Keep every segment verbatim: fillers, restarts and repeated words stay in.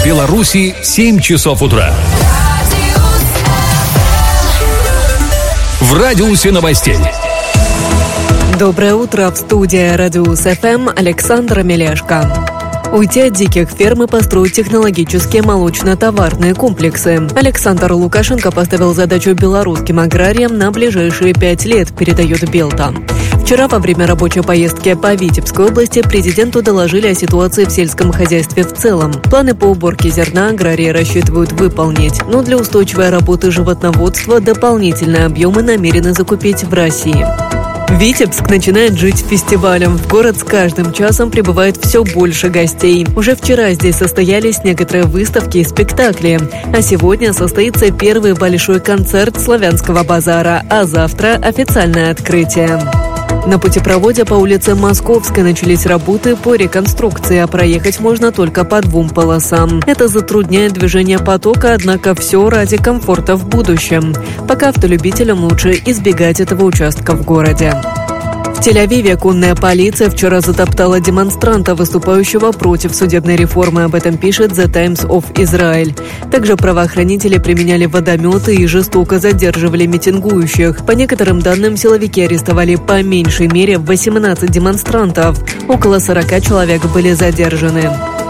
В Беларуси семь часов утра. В радиусе новостей. Доброе утро, в студии Радиус эф эм Александра Мелешко. Уйти от диких ферм и построить технологические молочно-товарные комплексы. Александр Лукашенко поставил задачу белорусским аграриям на ближайшие пять лет, передает Белта. Вчера во время рабочей поездки по Витебской области президенту доложили о ситуации в сельском хозяйстве в целом. Планы по уборке зерна аграрии рассчитывают выполнить, но для устойчивой работы животноводства дополнительные объемы намерены закупить в России. Витебск начинает жить фестивалем. В город с каждым часом прибывает все больше гостей. Уже вчера здесь состоялись некоторые выставки и спектакли. А сегодня состоится первый большой концерт славянского базара, а завтра официальное открытие. На путепроводе по улице Московской начались работы по реконструкции, а проехать можно только по двум полосам. Это затрудняет движение потока, однако все ради комфорта в будущем. Пока автолюбителям лучше избегать этого участка в городе. В Тель-Авиве конная полиция вчера затоптала демонстранта, выступающего против судебной реформы. Об этом пишет The Times of Israel. Также правоохранители применяли водометы и жестоко задерживали митингующих. По некоторым данным, силовики арестовали по меньшей мере восемнадцать демонстрантов. Около сорока человек были задержаны.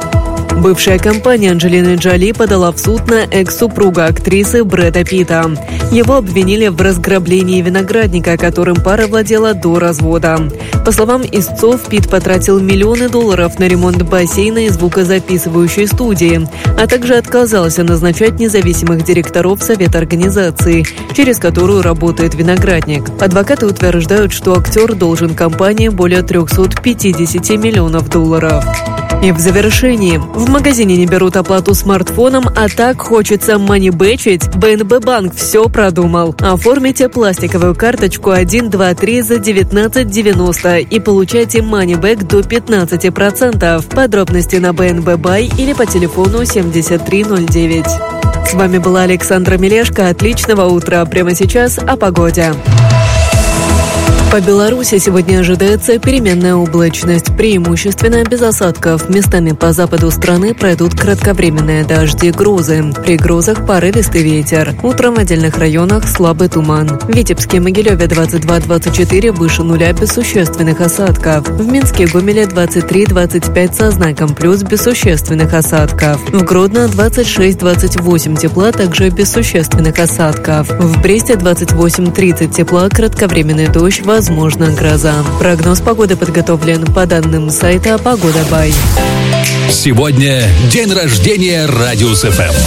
Бывшая компания Анджелины Джоли подала в суд на экс-супруга актрисы Брэда Питта. Его обвинили в разграблении виноградника, которым пара владела до развода. По словам истцов, Питт потратил миллионы долларов на ремонт бассейна и звукозаписывающей студии, а также отказался назначать независимых директоров совета организации, через которую работает виноградник. Адвокаты утверждают, что актер должен компании более триста пятьдесят миллионов долларов. И в завершении. В магазине не берут оплату смартфоном, а так хочется манибэчить. бэ эн бэ банк все продумал. Оформите пластиковую карточку один, два, три за девятнадцать девяносто и получайте манибэк до пятнадцати процентов. Подробности на бэ эн бэ бай или по телефону семьдесят три ноль девять. С вами была Александра Мелешко. Отличного утра. Прямо сейчас о погоде. По Беларуси сегодня ожидается переменная облачность, преимущественно без осадков. Местами по западу страны пройдут кратковременные дожди и грозы. При грозах порывистый ветер. Утром в отдельных районах слабый туман. В Витебске и Могилеве двадцать два - двадцать четыре выше нуля без существенных осадков. В Минске и Гомеле двадцать три - двадцать пять со знаком плюс без существенных осадков. В Гродно двадцать шесть - двадцать восемь тепла, также без существенных осадков. В Бресте двадцать восемь - тридцать тепла, кратковременный дождь, возможно гроза. Прогноз погоды подготовлен по данным сайта Погода Бай. Сегодня день рождения Радиус эф эм.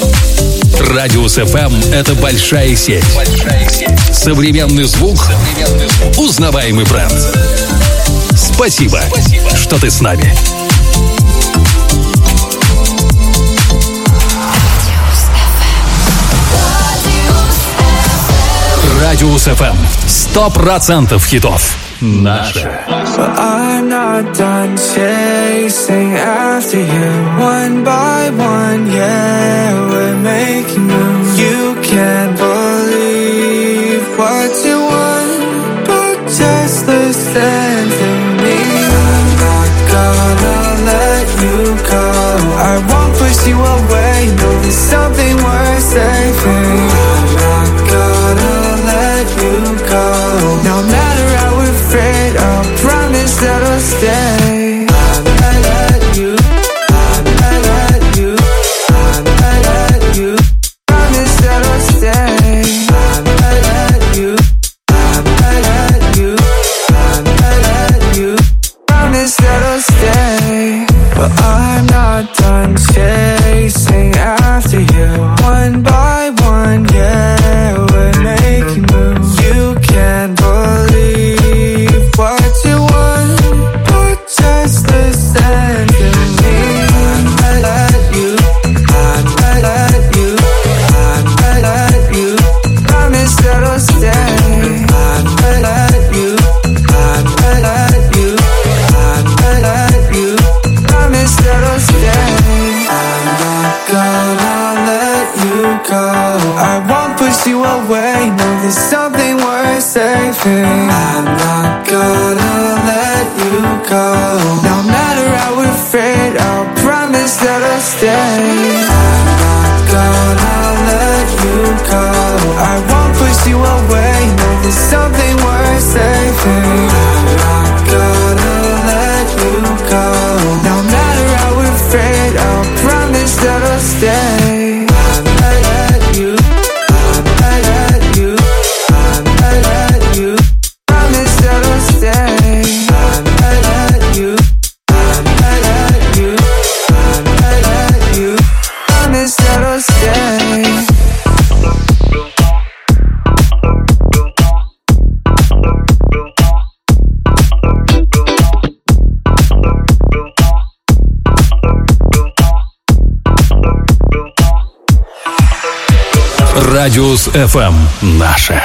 Радиус эф эм – это большая сеть. Большая сеть. Современный звук. Современный звук. Узнаваемый бренд. Спасибо, Спасибо, что ты с нами. Радиус эф эм. Сто процентов хитов. Наше. But I'm not done chasing after you. One by one, yeah, we're making moves. You can't believe what you want, but just listen to me. I'm not gonna let you go. I won't push you away. No, there's something worth saving. I'm not gonna let you go. No matter how we're afraid, I'll promise that I'll stay. I'm not let you, I'm not let you, I'm not let you. Promise that I'll stay. I'm not let you, I'm not let you, I'm not let you. Promise that I'll stay. But I'm not done chasing after you. One by one, yeah, we're making moves. You can't believe what you want, but just listen to me. I'm not let you, I'm not let you, I'm not let you. Promise that I'll stay. I'm not let you, I'm not let you, I'm not let you. Promise that I'll stay. I'm not gonna let you go. I won't push you away. No, there's something worth saving. I'm not gonna let you go. No matter how we're afraid, I'll promise that'll stay. I'm not gonna let you go. I won't push you away. No, there's something worth saving. I'm not gonna let you go. No matter how we're afraid, I'll promise that I'll stay. I might let you, I might let you, I might let you. Promise that I'll stay. I might let you, I might let you, I might let you. Promise that I'll stay. Радиус эф эм. Наше.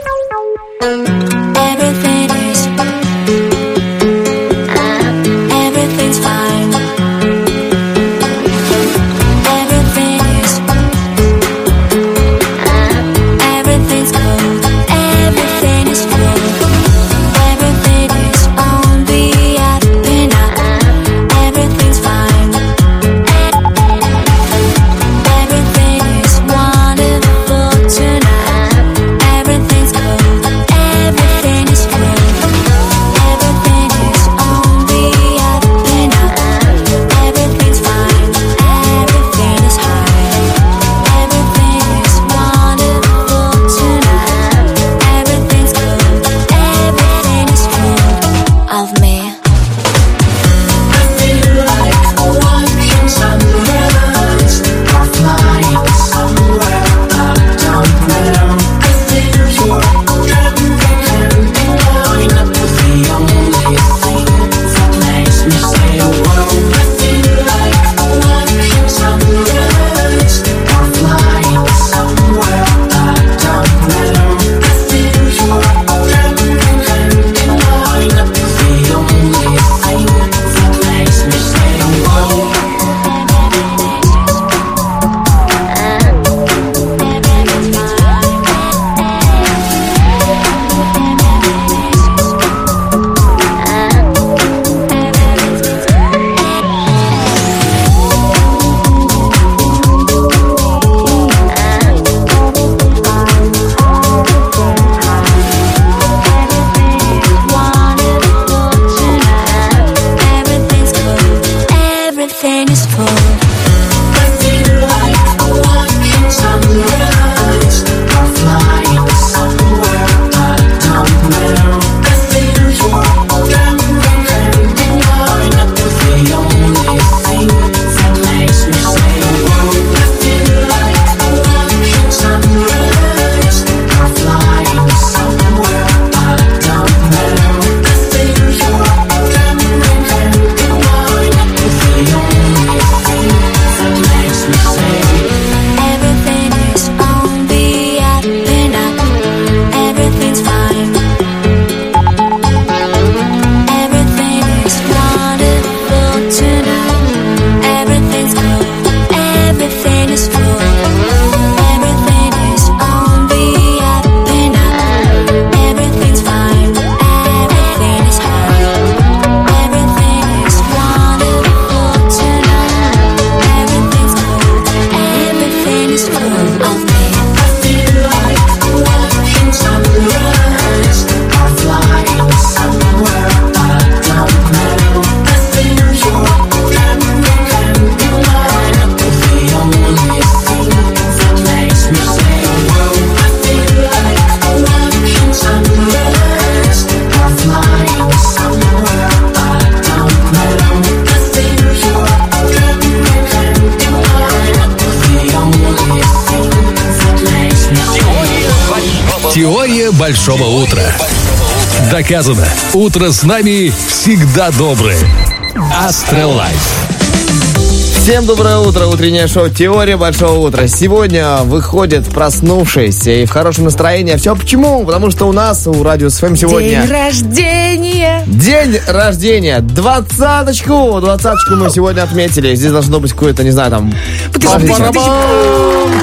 Теория большого утра. Доказано. Утро с нами всегда доброе. Астролайф. Всем доброе утро, утреннее шоу «Теория большого утра». Сегодня выходит проснувшийся и в хорошем настроении. Все почему? Потому что у нас, у Радиус эф эм сегодня... День рождения! День рождения! Двадцаточку! Двадцаточку мы сегодня отметили. Здесь должно быть какое-то, не знаю, там...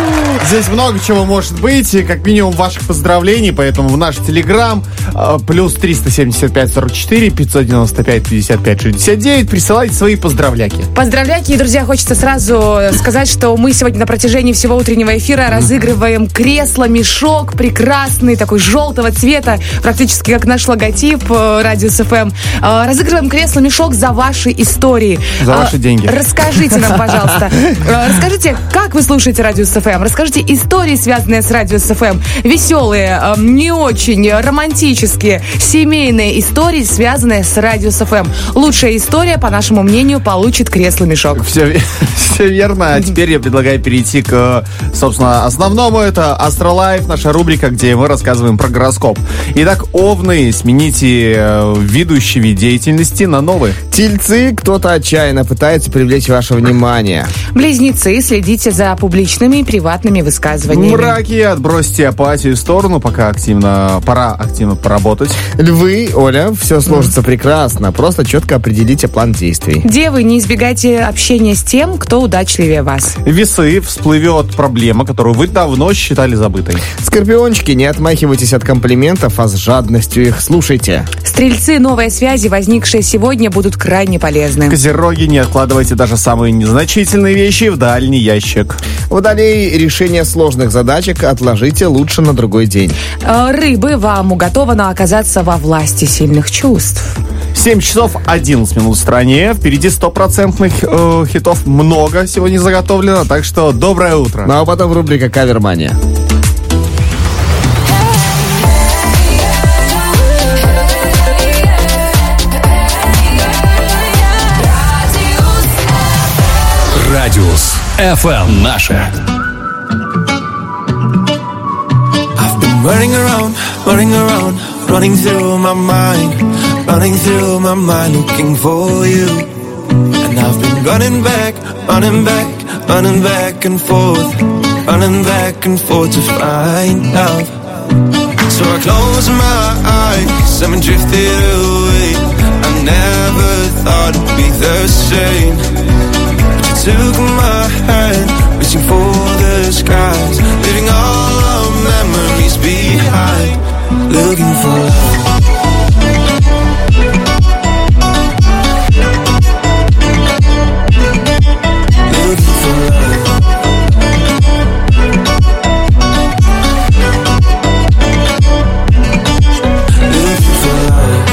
Здесь много чего может быть, и как минимум ваших поздравлений, поэтому в наш Телеграм плюс триста семьдесят пять сорок четыре пятьсот девяносто пять пятьдесят пять шестьдесят девять присылайте свои поздравляки. Поздравляки, и, друзья, хочется сразу сказать, что мы сегодня на протяжении всего утреннего эфира разыгрываем кресло-мешок, прекрасный, такой желтого цвета, практически как наш логотип Радио СФМ. Разыгрываем кресло-мешок за ваши истории. За ваши деньги. Расскажите нам, пожалуйста. Расскажите, как вы слушаете Радио СФМ? Расскажите истории, связанные с Радио СФМ. Веселые, не очень, романтические, семейные истории, связанные с Радио СФМ. Лучшая история, по нашему мнению, получит кресло-мешок. Все, все верно. А теперь я предлагаю перейти к, собственно, основному. Это Астролайф, наша рубрика, где мы рассказываем про гороскоп. Итак, овны, смените ведущий вид деятельности на новый. Тельцы, кто-то отчаянно пытается привлечь ваше внимание. Близнецы, следите за публичными и приватными высказываниями. Мраки, отбросьте апатию в сторону, пока активно, пора активно поработать. Львы, Оля, все сложится mm. прекрасно, просто четко определите план действий. Девы, не избегайте общения с тем, кто удачливее вас. Весы, всплывет проблема, которую вы давно считали забытой. Скорпиончики, не отмахивайтесь от комплиментов, а с жадностью их слушайте. Стрельцы, новые связи, возникшие сегодня, будут крайне полезны. Козероги, не откладывайте даже самые незначительные вещи в дальний ящик. Водолеи, решение сложных задачек отложите лучше на другой день. Рыбы, вам уготовано оказаться во власти сильных чувств. семь часов одиннадцать минут в стране. Впереди стопроцентных э, хитов много сегодня заготовлено, так что доброе утро. Ну а потом рубрика «Кавермания». Радиус эф эм наше. I've been running around, running around, running through my mind, running through my mind, looking for you. And I've been running back, running back, running back and forth, running back and forth to find love. So I close my eyes, I'm drifted away. I never thought it'd be the same. Took my hand, reaching for the skies, leaving all our memories behind, looking for love. Looking for love. Looking for love.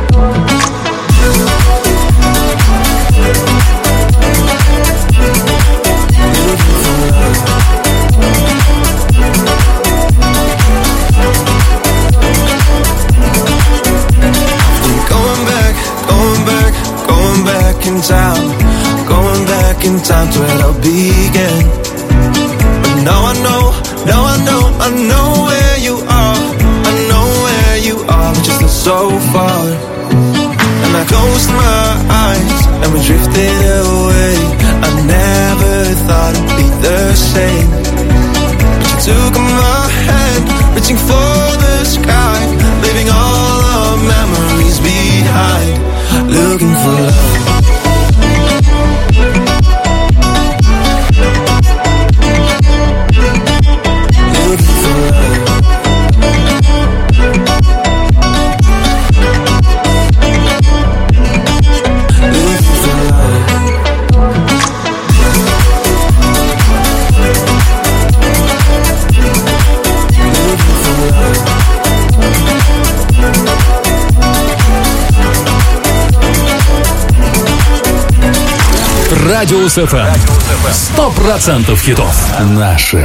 In town, going back in time to where I began. But now I know, now I know, I know where you are, I know where you are, but just not so far. And I closed my eyes and we drifted away. I never thought it'd be the same. But you took my hand, reaching for the sky, leaving all our memories behind, looking for love. Радиус эф эм. Сто процентов хитов. Наши.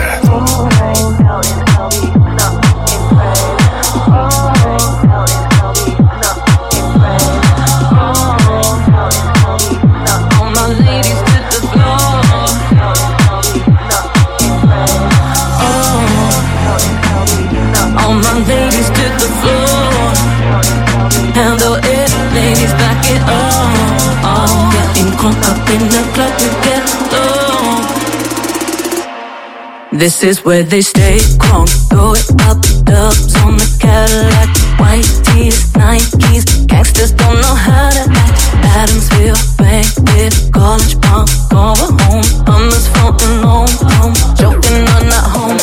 This is where they stay crunk. Throw it up, dubs on the Cadillac. White tees, Nikes. Gangsters don't know how to act. Adamsville, Bankhead, college punk. Going home, I'm just floating home, home. Joking on that home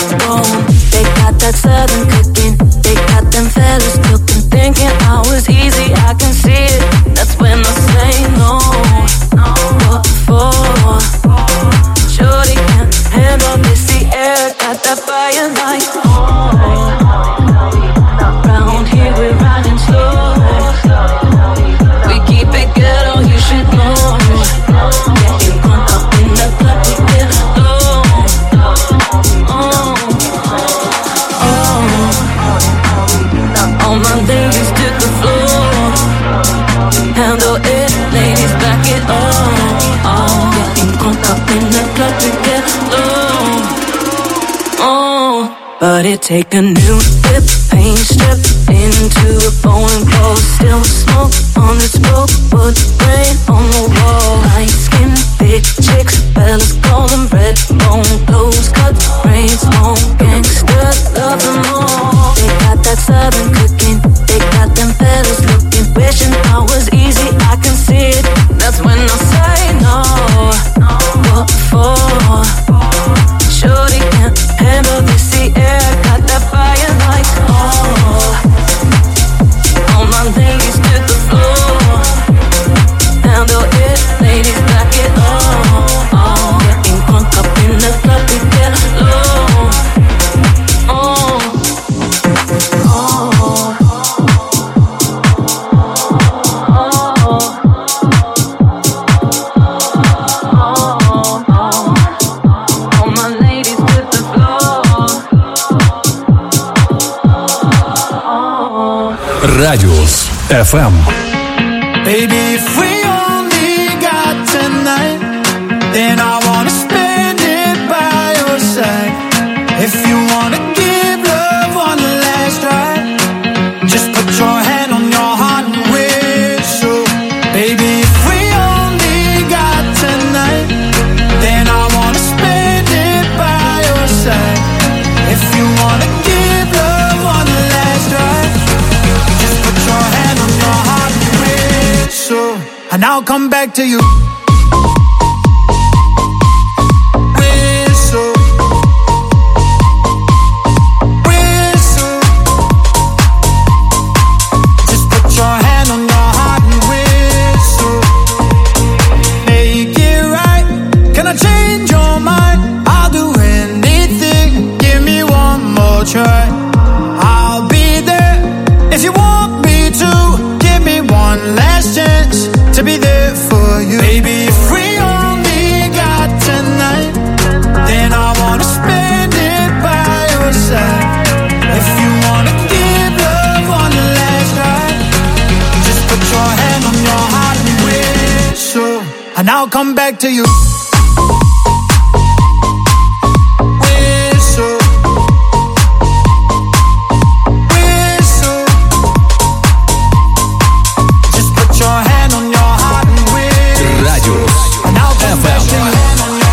in the club to get low. Oh, but it take a new whip, paint strip into a foreign clothes. Still smoke on the smoke, wood rain on the wall. Light skin, big chicks, fellas call them red bone. Clothes cut, braids long, gangsters love them all. They got that southern cooking, they got them fellas looking, wishing I was easy, I can see it. That's when I say no. What for? Shorty can't handle this, the air got that fire like oh. All my ladies to the floor. Handle it, ladies back it up. Oh, getting crunk up in the club to get low. Oh, oh, oh. All my ladies to the floor. Радиус эф эм. Baby, if we only got tonight, then I wanna spend it by your side. If you wanna give love one last try, just put your hand on your heart and whistle. Baby, if we only got tonight, then I wanna spend it by your side. If you wanna give love one last try, just put your hand on your heart and whistle, and I'll come back to you. Whistle, whistle. Just put your hand on your heart and whistle. Make it right. Can I change your mind? I'll do anything. Give me one more try. I'll be there if you want me to. Give me one last chance to be there for you. Baby, if we only got tonight, then I wanna spend it by your side. If you wanna give love one last try, just put your hand on your heart and whistle, and I'll come back to you. Whistle, whistle. Just put your hand on your heart and whistle, Радиус and I'll come back to you.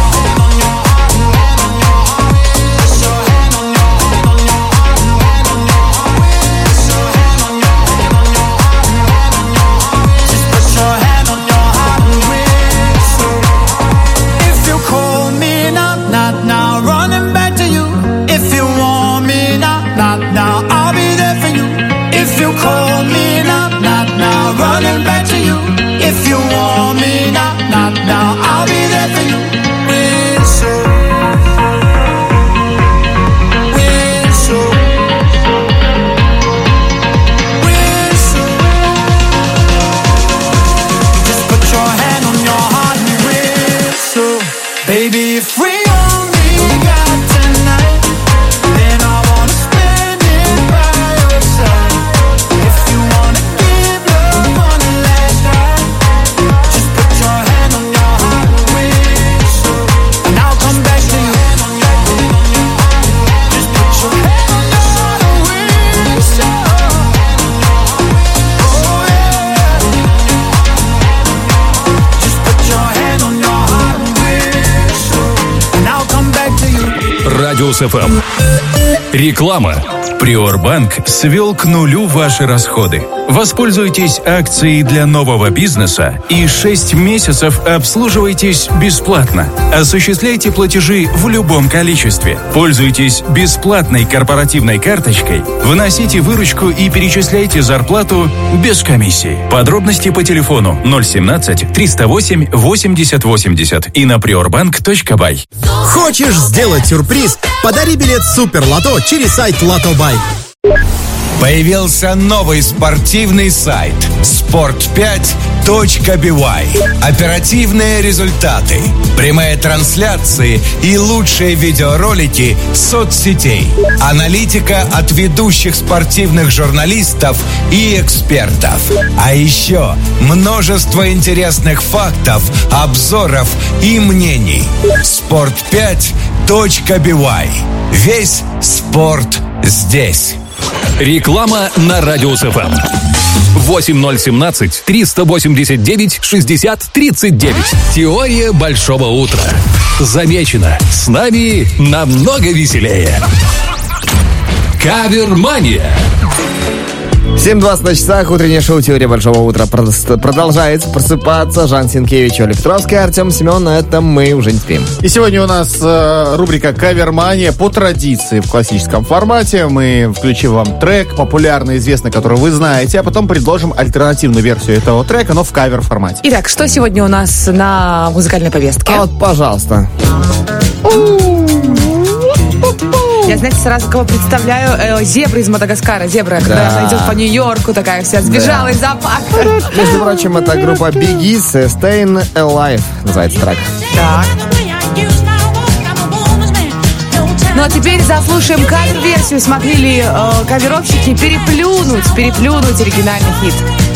Радиус эф эм. Реклама. Приорбанк свел к нулю ваши расходы. Воспользуйтесь акцией для нового бизнеса и шесть месяцев обслуживайтесь бесплатно. Осуществляйте платежи в любом количестве. Пользуйтесь бесплатной корпоративной карточкой. Вносите выручку и перечисляйте зарплату без комиссии. Подробности по телефону ноль семнадцать триста восемь восемьдесят восемьдесят и на приорбанк точка бай. Хочешь сделать сюрприз? Подари билет в Супер Лото через сайт Лото Бай. Появился новый спортивный сайт спорт пять точка би вай. Оперативные результаты, прямые трансляции и лучшие видеоролики соцсетей. Аналитика от ведущих спортивных журналистов и экспертов. А еще множество интересных фактов, обзоров и мнений. спорт пять точка би вай. Весь спорт здесь. Реклама на Радиус эф эм. восемь ноль один семь триста восемьдесят девять шестьдесят тридцать девять. Теория большого утра. Замечено. С нами намного веселее. Кавермания. семь двадцать на часах. Утреннее шоу «Теория большого утра» продолжается. Просыпаться. Жан Синкевич, Оля Петровская, Артем Семен. На этом мы уже не спим. И сегодня у нас э, рубрика «Кавермания». По традиции в классическом формате мы включим вам трек, популярный, известный, который вы знаете, а потом предложим альтернативную версию этого трека, но в кавер-формате. Итак, что сегодня у нас на музыкальной повестке? А вот, пожалуйста. Я, знаете, сразу кого представляю? Э, зебра из Мадагаскара. Зебра, когда она идет по Нью-Йорку, такая вся сбежала Да. из зоопарка. Между прочим, это группа Bee Gees, Staying Alive называется трек. Так. Ну а теперь заслушаем кавер-версию. Смогли ли э, каверовщики переплюнуть, переплюнуть оригинальный хит?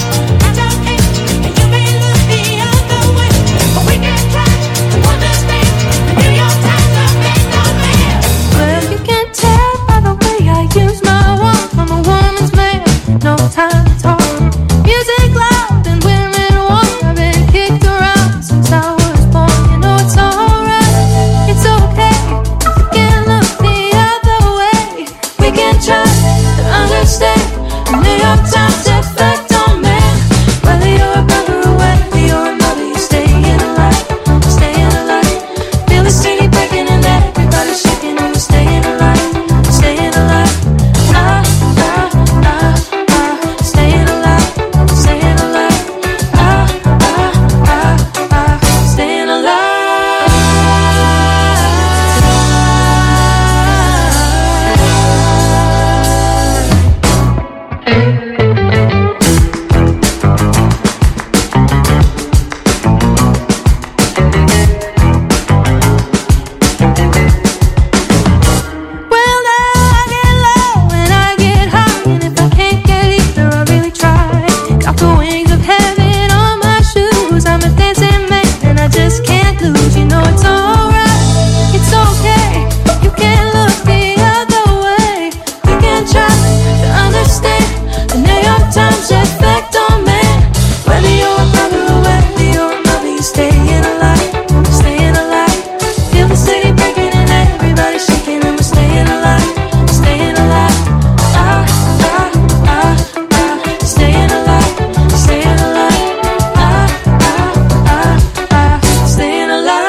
No time to talk. Music loud and we're in war. I've been kicked around since I was born. You know it's alright, it's okay. We can look the other way. We can try to understand the New York Times effect on man. Whether you're a brother or whether you're a mother, you're staying alive, staying alive. Feel the city breaking and everybody's shaking and we're staying alive, staying alive. Ah, ah, ah. Staying alive, staying alive, ah, ah, ah, ah, staying alive. Well, I get low and I get high, and if I can't get either, I really try. Got the wings of heaven on my shoes. I'm a dancing man and I just can't lose. You know it's alright, it's okay. You can look the other way. We can try to understand the New York Times effect on man. Whether you're a brother or whether you're a mother, you're staying alive, staying alive. Feel the city breaking and everybody shaking and we're staying alive, staying alive. Ah, ah, ah, ah, staying alive, staying alive. Ah, ah, ah, ah, staying alive.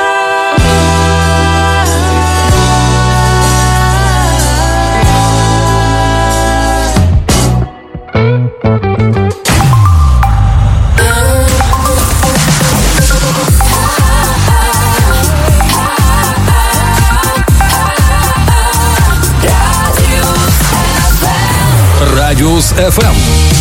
Радиус эф эм.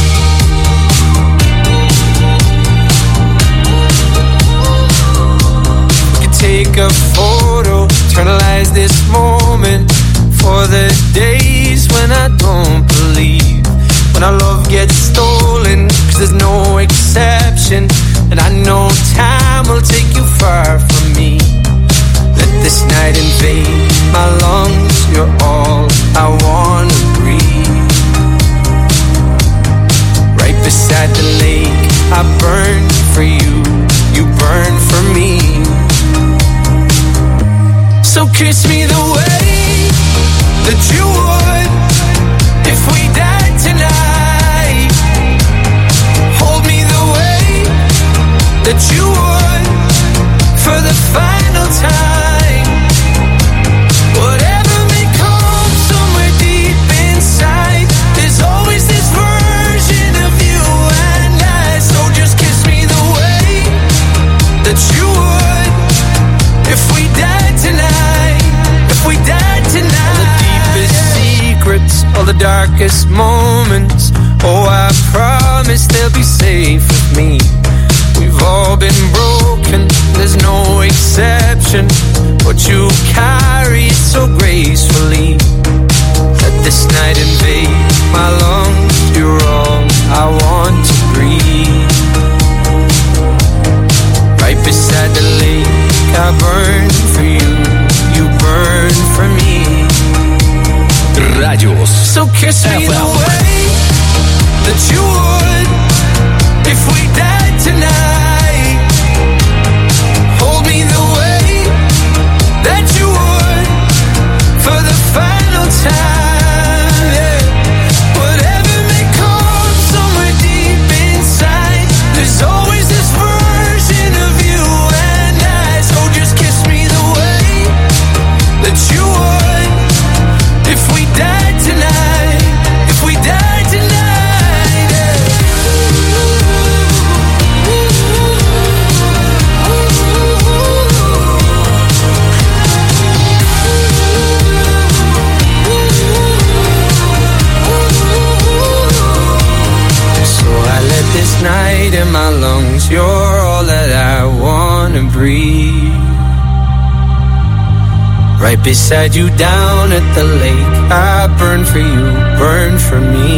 You take a photo, eternalize this moment for the days when I don't believe, when our love gets stolen, cause there's no exception, and I know time will take you far from me. Let this night invade my lungs, you're all I wanna breathe. Right beside the lake, I burn for you, you burn for me. So kiss me the way that you would if we died tonight. Hold me the way that you would for the final time. Whatever may come somewhere deep inside, there's always this version of you and I. So just kiss me the way that you would if we died tonight, if we died tonight. The deepest secrets all the darkest moments. Oh, I promise they'll be safe with me. We've all been broken, there's no exception, but you carry it so gracefully. Let this night invade my lungs, you're all I want to breathe. Right beside the lake, I burn for you, you burn for me. Радиус. So kiss me the way that you would if we died tonight. Hold me the way that you would for the final time. Yeah. Whatever may come somewhere deep inside, there's always this version of you and I. So just kiss me the way that you would if we died tonight. If we died tonight, yeah. So I let this night in my lungs, you're all that I wanna breathe. Right beside you down at the lake, I burn for you, burn for me.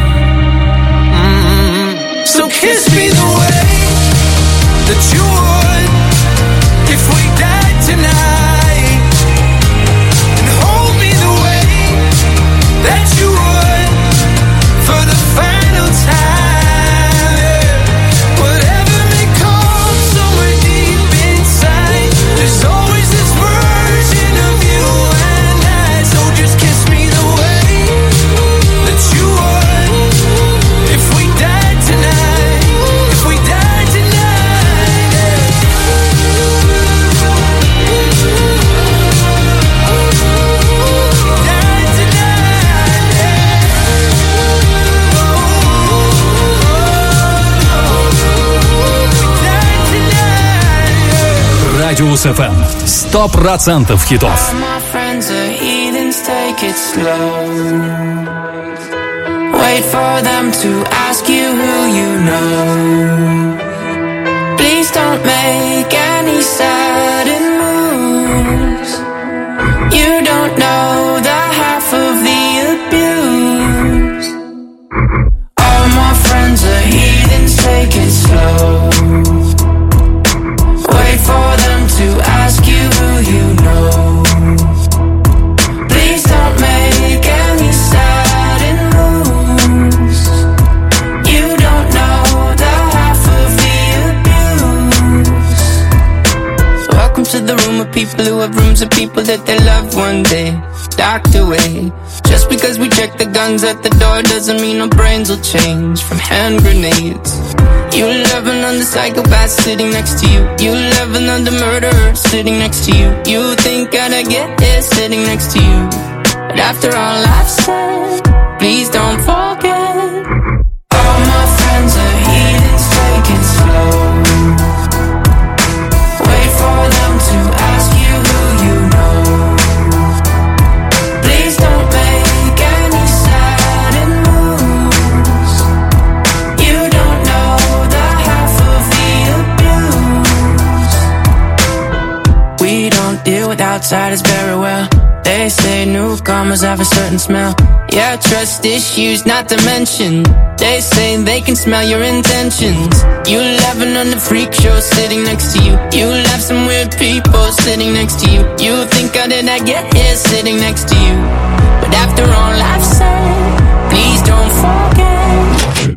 Mm-hmm. So kiss me the way that you would if we died tonight, and hold me the way that you would for the final time. Yeah. Whatever may come somewhere deep inside, there's always this version of you and I. So just kiss me the way that you would if we died tonight. If we died tonight, yeah. Died tonight, yeah. Died tonight, yeah. Радиус эф эм. Сто процентов хитов. All my friends are heathens, take it slow. Wait for them to ask you who you know. Please don't make any sudden moves. You don't know the half of the abuse. All my friends are heathens, take it slow. Wait for them to ask you who you know. Please don't make any sudden moves. You don't know the half of the abuse. Welcome to the room of people who have rooms of people that they love one day docked away. Just because we check the guns at the door doesn't mean our brains will change from hand grenades. You love another psychopath sitting next to you. You love another murderer sitting next to you. You think I'd get here sitting next to you. But after all I've said, please don't forget. All my friends are heathens, take it slow. Wait for them to ask you who you know. Please don't make any sudden moves. You don't know the half of the abuse. We don't deal with outsiders very well. They say newcomers have a certain smell. Yeah, trust issues not to mention. They say they can smell your intentions. You laughing on the freak show sitting next to you. You laugh some weird people sitting next to you. You think how did I get here sitting next to you. But after all I've said, please don't forget.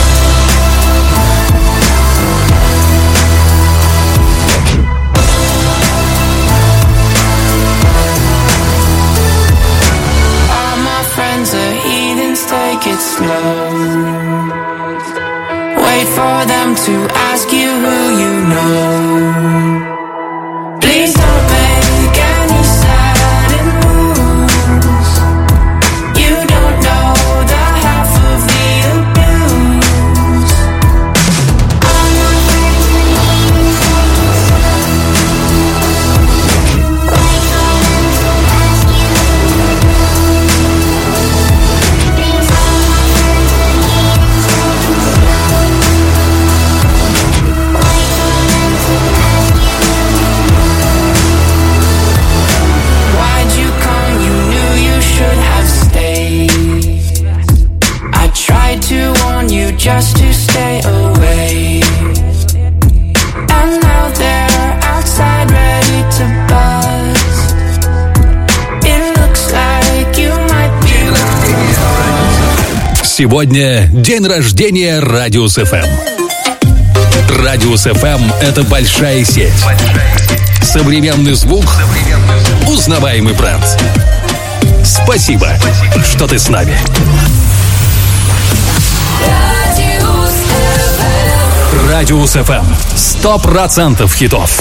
All my friends are heathens, take it slow. Wait for them to ask you who you know. Please don't make any sudden moves. You don't know the half of the abuse. All my friends are heathens, wait for them to ask you who you know. Сегодня день рождения Радиус эф эм. Радиус эф эм – это большая сеть. Современный звук, узнаваемый бренд. Спасибо, что ты с нами. Радиус эф эм. Сто процентов хитов.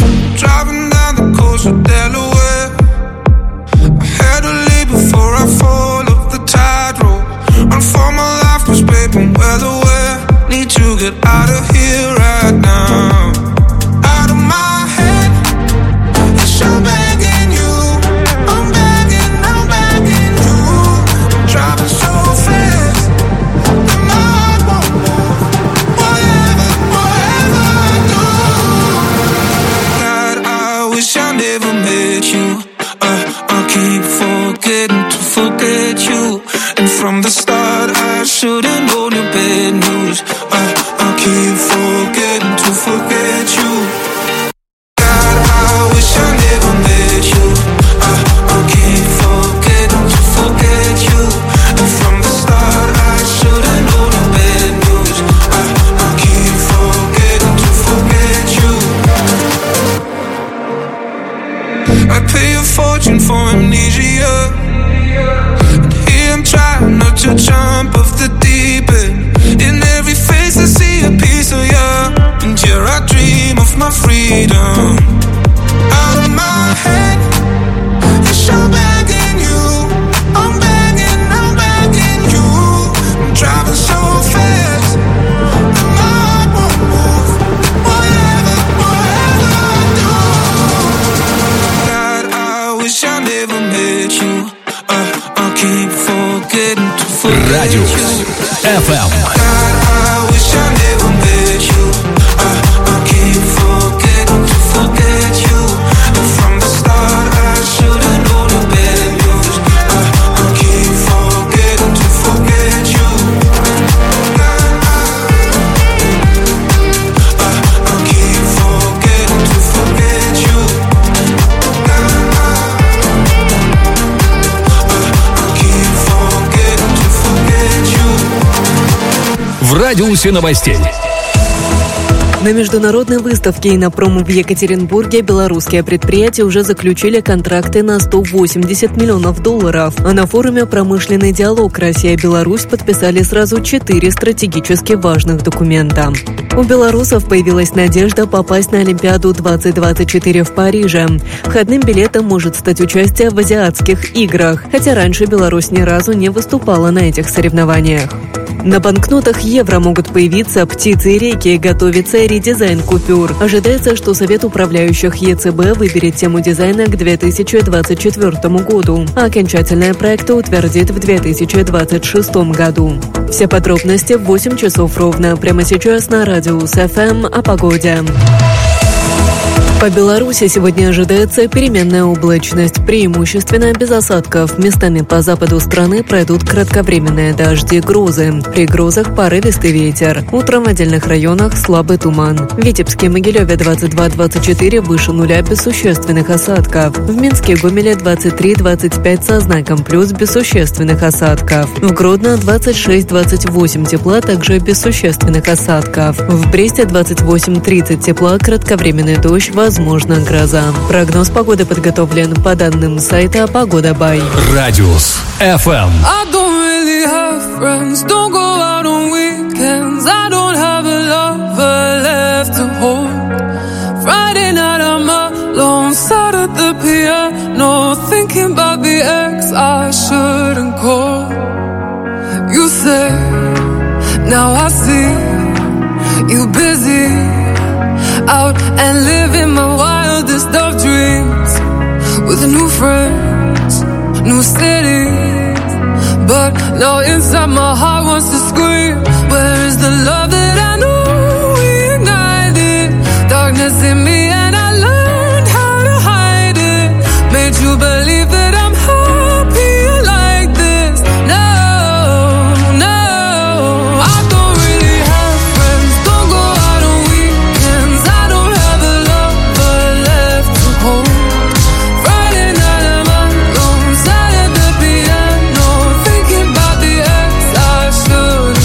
Before I fall off the tightrope, run for my life, 'cause babe, I'm well aware. Need to get out of here right now, out of my head. Yes, I'm begging you, I'm begging, I'm begging you. I'm driving so fast that my heart won't move. Whatever, whatever I do, God, I wish I never met you. Uh, I'll keep forgetting to forget you. And from the start I should've known your bad news. uh, I'll keep forgetting to forget you. God, I wish I never met you. uh, I'll keep forgetting to forget you. And from the start I should've known your bad news. uh, I'll keep forgetting to forget you. I pay a fortune for amnesia, and here I'm trying not to jump off the deep end. In every face I see a piece of you, and here I dream of my freedom. Out of my head, yes, I'm begging you, I'm begging, I'm begging you. I'm driving so fast that my heart won't move. Whatever, whatever I do, God, I wish I never met you. uh, I'll keep forgetting to forget Радиус you. эф эм. God, I wish I never met you. uh, I'll keep forgetting to forget you. And from the start I should've known the bad news. uh, I'll keep forgetting to forget you. God, I, uh, I'll keep forgetting to forget you. God, I, I'll keep forgetting to forget you. В радиусе новостей. На международной выставке «Иннопром» в Екатеринбурге белорусские предприятия уже заключили контракты на сто восемьдесят миллионов долларов. А на форуме «Промышленный диалог Россия-Беларусь» подписали сразу четыре стратегически важных документа. У белорусов появилась надежда попасть на Олимпиаду двадцать двадцать четыре в Париже. Входным билетом может стать участие в азиатских играх, хотя раньше Беларусь ни разу не выступала на этих соревнованиях. На банкнотах евро могут появиться птицы и реки, готовится редизайн купюр. Ожидается, что Совет управляющих ЕЦБ выберет тему дизайна к две тысячи двадцать четвёртому году, а окончательные проекты утвердит в две тысячи двадцать шестом году. Все подробности в восемь часов ровно. Прямо сейчас на Радиус эф эм о погоде. По Беларуси сегодня ожидается переменная облачность, преимущественно без осадков. Местами по западу страны пройдут кратковременные дожди и грозы. При грозах порывистый ветер. Утром в отдельных районах слабый туман. В Витебске и Могилеве двадцать два - двадцать четыре выше нуля без существенных осадков. В Минске и Гомеле двадцать три - двадцать пять со знаком плюс без существенных осадков. В Гродно двадцать шесть - двадцать восемь тепла, также без существенных осадков. В Бресте двадцать восемь - тридцать тепла, кратковременный дождь, возможно гроза. Прогноз погоды подготовлен по данным сайта Погода Бай. Радиус эф эм. I don't really have friends, don't go out on weekends. I don't have a lover left to hold. Friday night I'm alone, sat at the piano, thinking about the ex I shouldn't call. You say, now I see, you busy, out and living my wildest of dreams, with new friends, new cities. But now inside my heart wants to scream, where is the love that I knew we ignited? Darkness in me and I learned how to hide it. Made you believe that I'm happy like this. No, no, I don't really have friends, don't go out on weekends. I don't have a lover left to hold. Friday night I'm alone, sat at the piano, thinking about the ex I should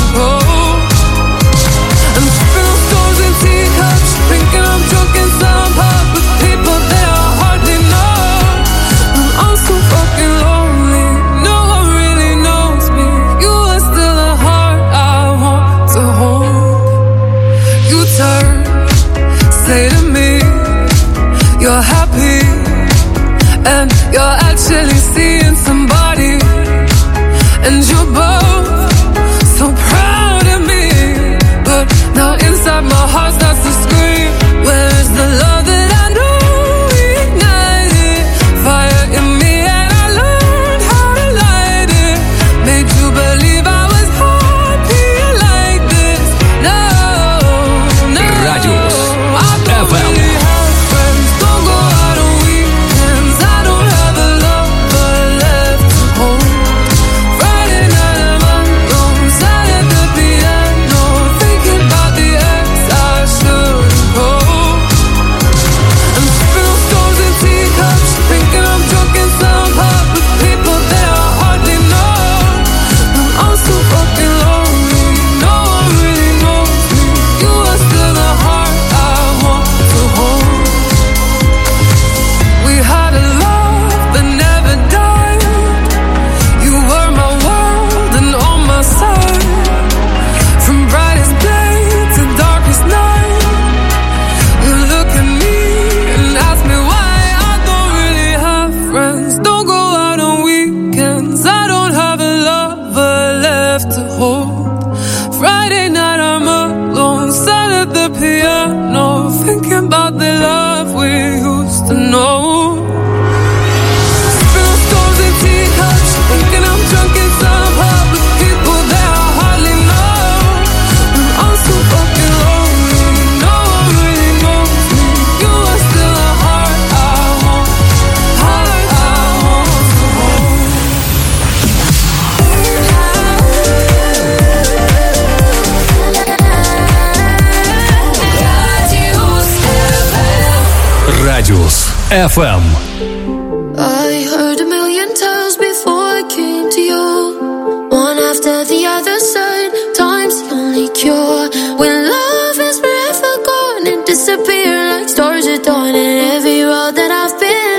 эф эм. I heard a million times before I came to you. One after the other side, time's the only cure. When love is forever gone and disappear like stars at dawn. And every road that I've been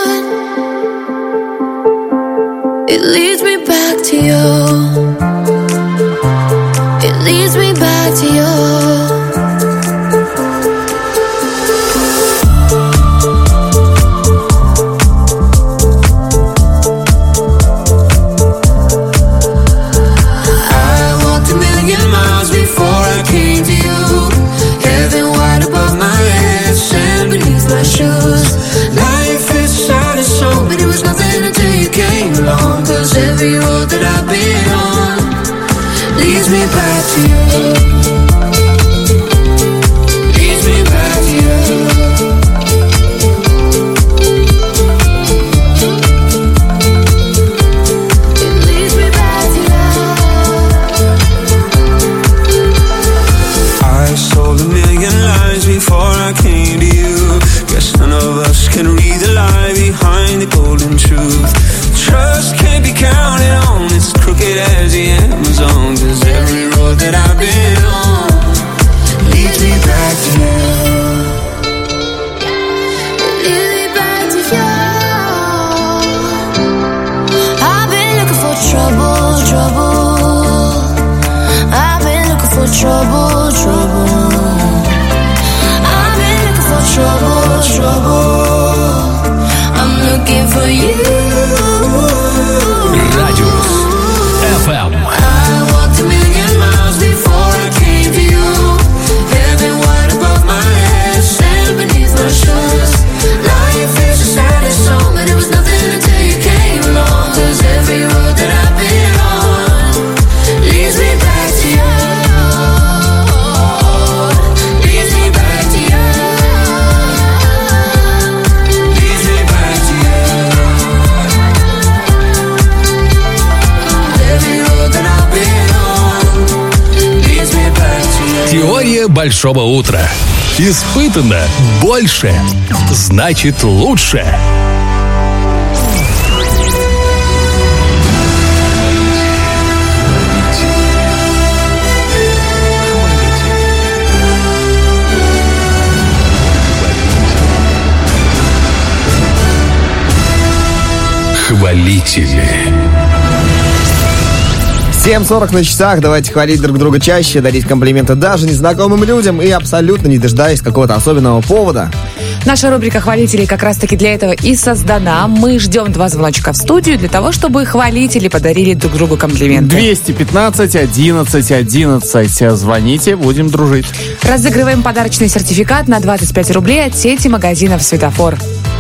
on, it leads me back to you. It leads me back to you. Every road that I've been on leads me back to you. Leads me back to you. It leads me back to you. I sold a million lies before I came to you. Guess none of us can read the lie behind the golden truth. Trust can't be counted on, it's crooked as the Amazon. Cause every road that I've been on leads me back to you. Leads me back to you. I've been looking for trouble, trouble. I've been looking for trouble, trouble. I've been looking for trouble, trouble. I'm looking for you. Радиус эф эм. I walked a million miles before I came to you. Heaven wide above my head, sand beneath my shoes. Life is a saddest song, but it was nothing until you came along. Cause every road that I've been on leads me back to you. Leads me back to you. Leads me back to you. Теория большого утра. Испытано больше, значит лучше. Хвалители. семь сорок на часах. Давайте хвалить друг друга чаще, дарить комплименты даже незнакомым людям и абсолютно не дожидаясь какого-то особенного повода. Наша рубрика «Хвалители» как раз-таки для этого и создана. Мы ждем два звоночка в студию для того, чтобы хвалители подарили друг другу комплименты. двести пятнадцать одиннадцать одиннадцать. Звоните, будем дружить. Разыгрываем подарочный сертификат на двадцать пять рублей от сети магазинов «Светофор».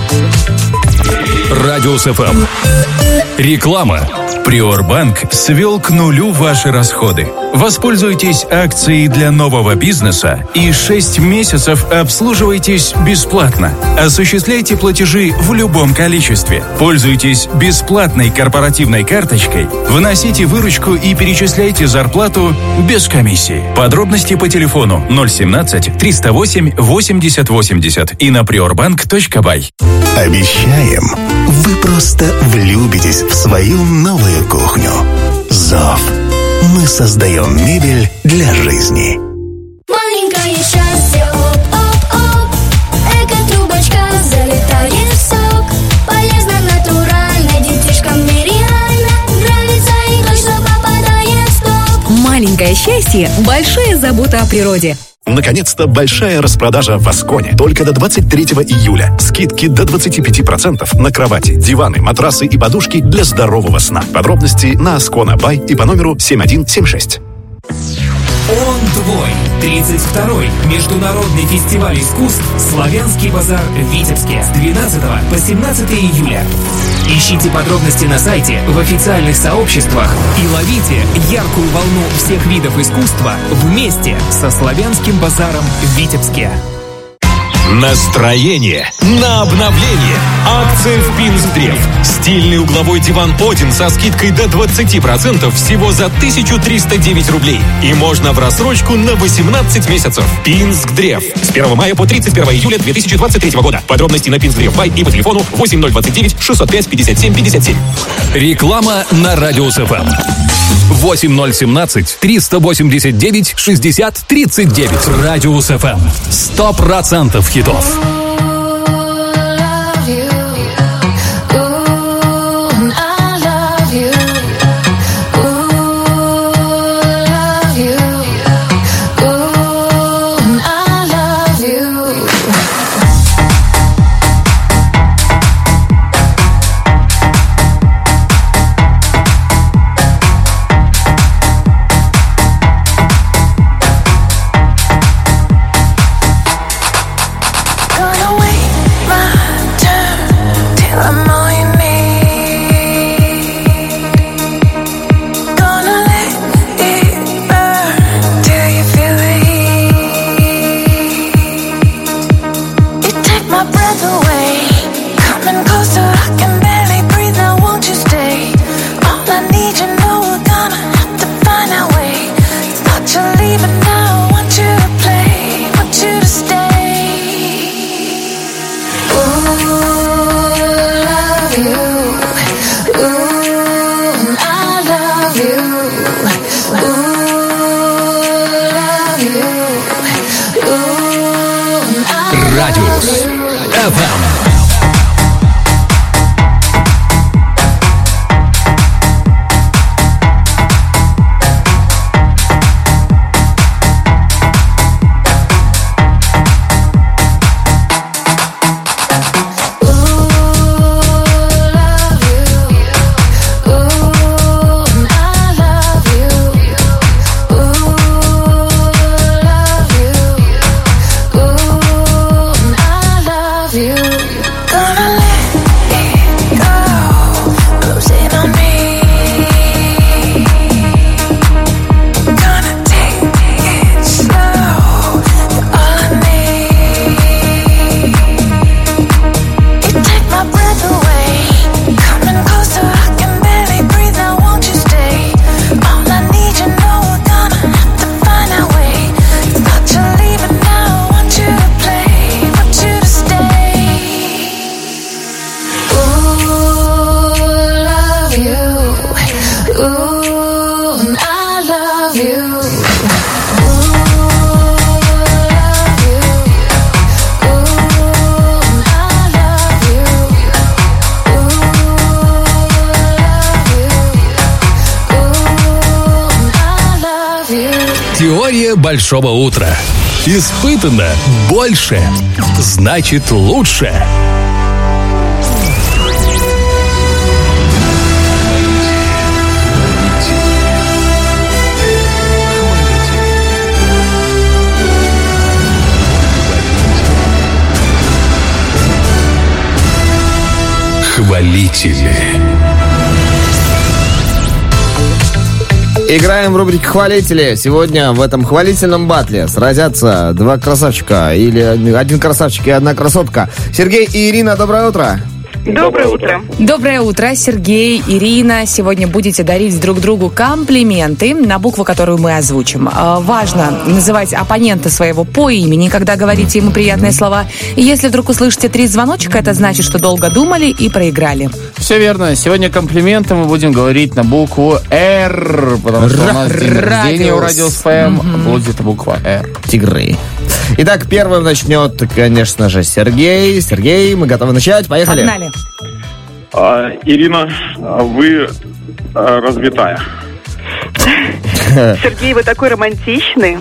Радиус эф эм. Реклама. Приорбанк свел к нулю ваши расходы. Воспользуйтесь акцией для нового бизнеса и шесть месяцев обслуживайтесь бесплатно. Осуществляйте платежи в любом количестве. Пользуйтесь бесплатной корпоративной карточкой. Вносите выручку и перечисляйте зарплату без комиссии. Подробности по телефону ноль семнадцать триста восемь восемьдесят восемьдесят и на приорбанк точка бай. Обещаем, вы просто влюбитесь в свою новую кухню. Зов. Мы создаем мебель для жизни. Маленькое счастье, оп-оп-оп. Эко-трубочка залетает в сок. Полезно, натурально, детишкам нереально. Нравится и точно попадает в стоп. Маленькое счастье – большая забота о природе. Наконец-то большая распродажа в Асконе. Только до двадцать третьего июля. Скидки до двадцать пять процентов на кровати, диваны, матрасы и подушки для здорового сна. Подробности на Аскона Бай и по номеру семь один семь шесть. Он твой. тридцать второй международный фестиваль искусств «Славянский базар» в Витебске с двенадцатого по семнадцатое июля. Ищите подробности на сайте, в официальных сообществах и ловите яркую волну всех видов искусства вместе со «Славянским базаром» в Витебске. Настроение на обновление. Акция в Пинсдрев. Стильный угловой диван Один со скидкой до двадцать процентов всего за тысячу триста девять рублей. И можно в рассрочку на восемнадцать месяцев. Пинсдрев. С первого мая по тридцать первого июля две тысячи двадцать третьего года. Подробности на Пинсдрев Бай и по телефону восемь ноль двадцать девять шестьсот пять пятьдесят семь пятьдесят семь. Реклама на Радиус эф эм. восемь ноль семнадцать триста восемьдесят девять шестьдесят тридцать девять. Радиус эф эм. Сто процентов хитов. Радиус эф эм. Теория большого утра. Испытано больше, значит лучше. Хвалители. Играем в рубрике «Хвалители». Сегодня в этом хвалительном батле сразятся два красавчика или один красавчик и одна красотка. Сергей и Ирина, доброе утро. Доброе утро. Доброе утро, Сергей, Ирина. Сегодня будете дарить друг другу комплименты на букву, которую мы озвучим. А, важно называть оппонента своего по имени, когда говорите ему приятные слова. И если вдруг услышите три звоночка, это значит, что долго думали и проиграли. Все верно. Сегодня комплименты мы будем говорить на букву «Р», потому что у нас день рождения у Радиус эф эм, будет буква «Р». Тигры. Итак, первым начнет, конечно же, Сергей. Сергей, мы готовы начать. Поехали. Погнали. А, Ирина, вы а, развитая. Сергей, вы такой романтичный.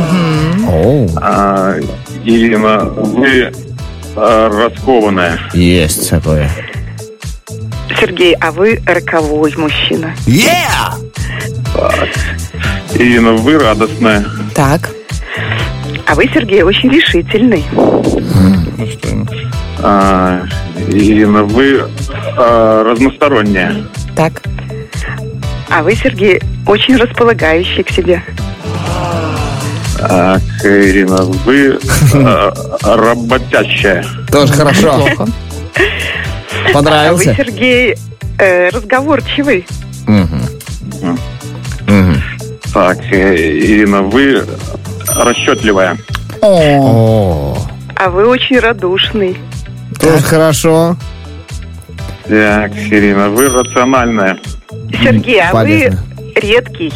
А, Ирина, вы а, раскованная. Есть такое. Сергей, а вы роковой мужчина. Yeah! Так. Ирина, вы радостная. Так. А вы, Сергей, очень решительный. Ну что? А, Ирина, вы а, разносторонняя. Так. А вы, Сергей, очень располагающий к себе. Так, Ирина, вы э, работящая. Тоже хорошо. Неплохо. А Понравился? вы, Сергей, э, разговорчивый. Мгм. Мгм. Так, э, Ирина, вы расчетливая. О, А вы очень радушный. тоже хорошо. Так, Ирина, вы рациональная. Сергей, а Полезно. вы редкий.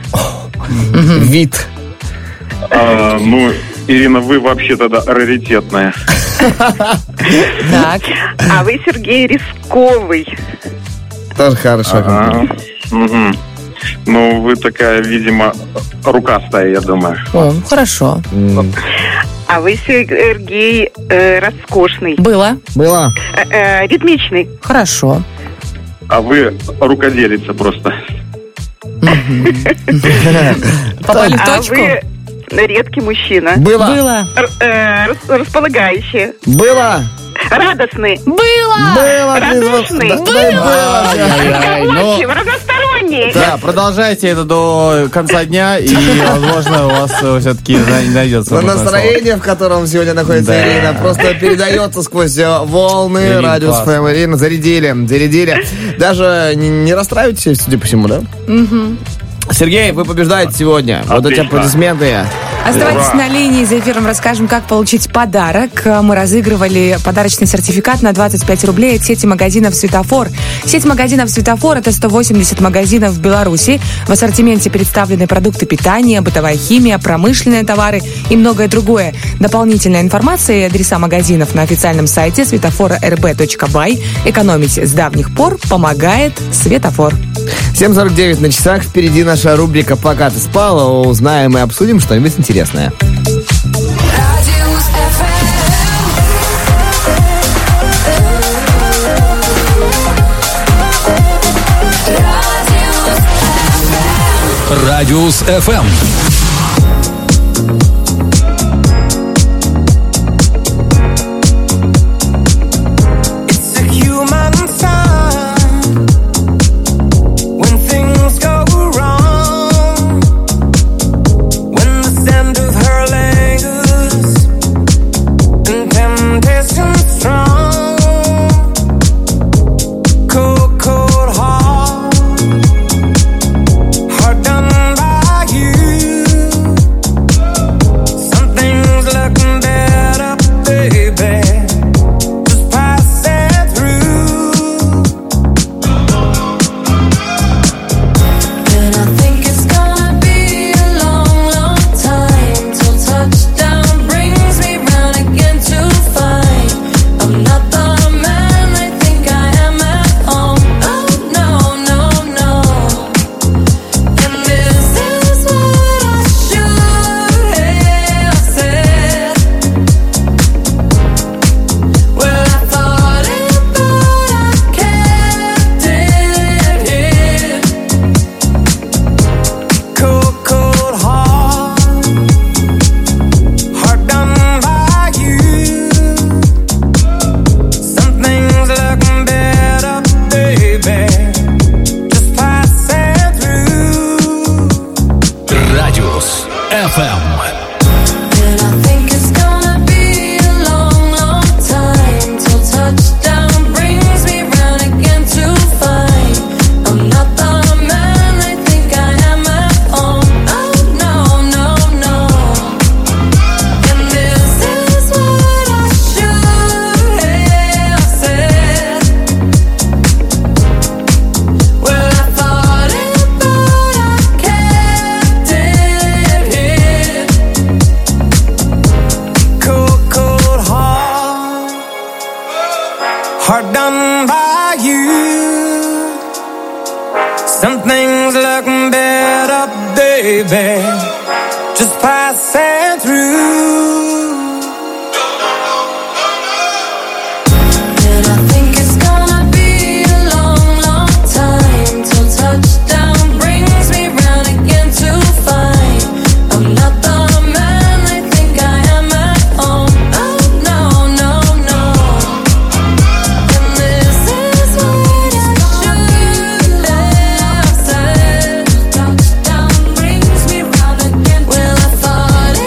Вид. А, ну, Ирина, вы вообще тогда раритетная. Так. А вы, Сергей, рисковый. Тоже хорошо. Ага. Мгм. Ну, вы такая, видимо, рукастая, я думаю. О, хорошо. М. А вы, Сергей, э, роскошный. Было. Было? Э, э, ритмичный. Хорошо. А вы рукоделица просто. Попали в А точку? вы редкий мужчина. Было? Было. Р- э, рас- располагающий. Было? Радостный. Было. Было? Радушный. Да, да, было. Ай-яй-яй, ну, Разговорчивый, разносторонний. да, продолжайте это до конца дня, и, возможно, у вас все-таки найдется. Но нужное настроение, в котором сегодня находится Да. Ирина, просто передается сквозь э, волны. Ирина, Радиус класс. ФМ. Ирина, зарядили, зарядили. Даже не, не расстраивайтесь, судя по всему, да? Сергей, вы побеждаете сегодня. Вот эти Отлично. аплодисменты. Оставайтесь Ура. на линии, за эфиром расскажем, как получить подарок. Мы разыгрывали подарочный сертификат на двадцать пять рублей от сети магазинов «Светофор». Сеть магазинов «Светофор» — это сто восемьдесят магазинов в Беларуси. В ассортименте представлены продукты питания, бытовая химия, промышленные товары и многое другое. Дополнительная информация и адреса магазинов на официальном сайте светофора эр бэ точка бай. Экономить с давних пор помогает «Светофор». семь сорок девять на часах. Впереди наша рубрика «Пока ты спал». Узнаем и обсудим что-нибудь интересное. Радиус эф эм. It's a human sign when things go wrong, when the scent of her lingers and temptation strong. Cold, cold heart, heart done by you. Something's looking better, baby. Just passing through. And I think it's gonna be a long, long time till touchdown brings me round again to find I'm not the man I think I am at home. Oh no, no, no. And this is what I should have said. Well, I thought it, but I kept it hid. Cold, cold heart, heart done by you. Something's looking better, baby. Just passing through. Радиус эф эм. And I think it's gonna be a long, long time till touchdown brings me round again to find I'm not the man I think I am at home. Oh no, no, no. And this is what I should have said. Well, I thought it, but I kept it hid. Cold, cold heart, heart done by you. Something's looking better, baby. Just passing through. And I think it's gonna be a long, long time till touchdown brings me round again to find I'm not the man I think I am at home. Oh no, no, no. And this is what I should have said. Touchdown brings me round again. Well, I thought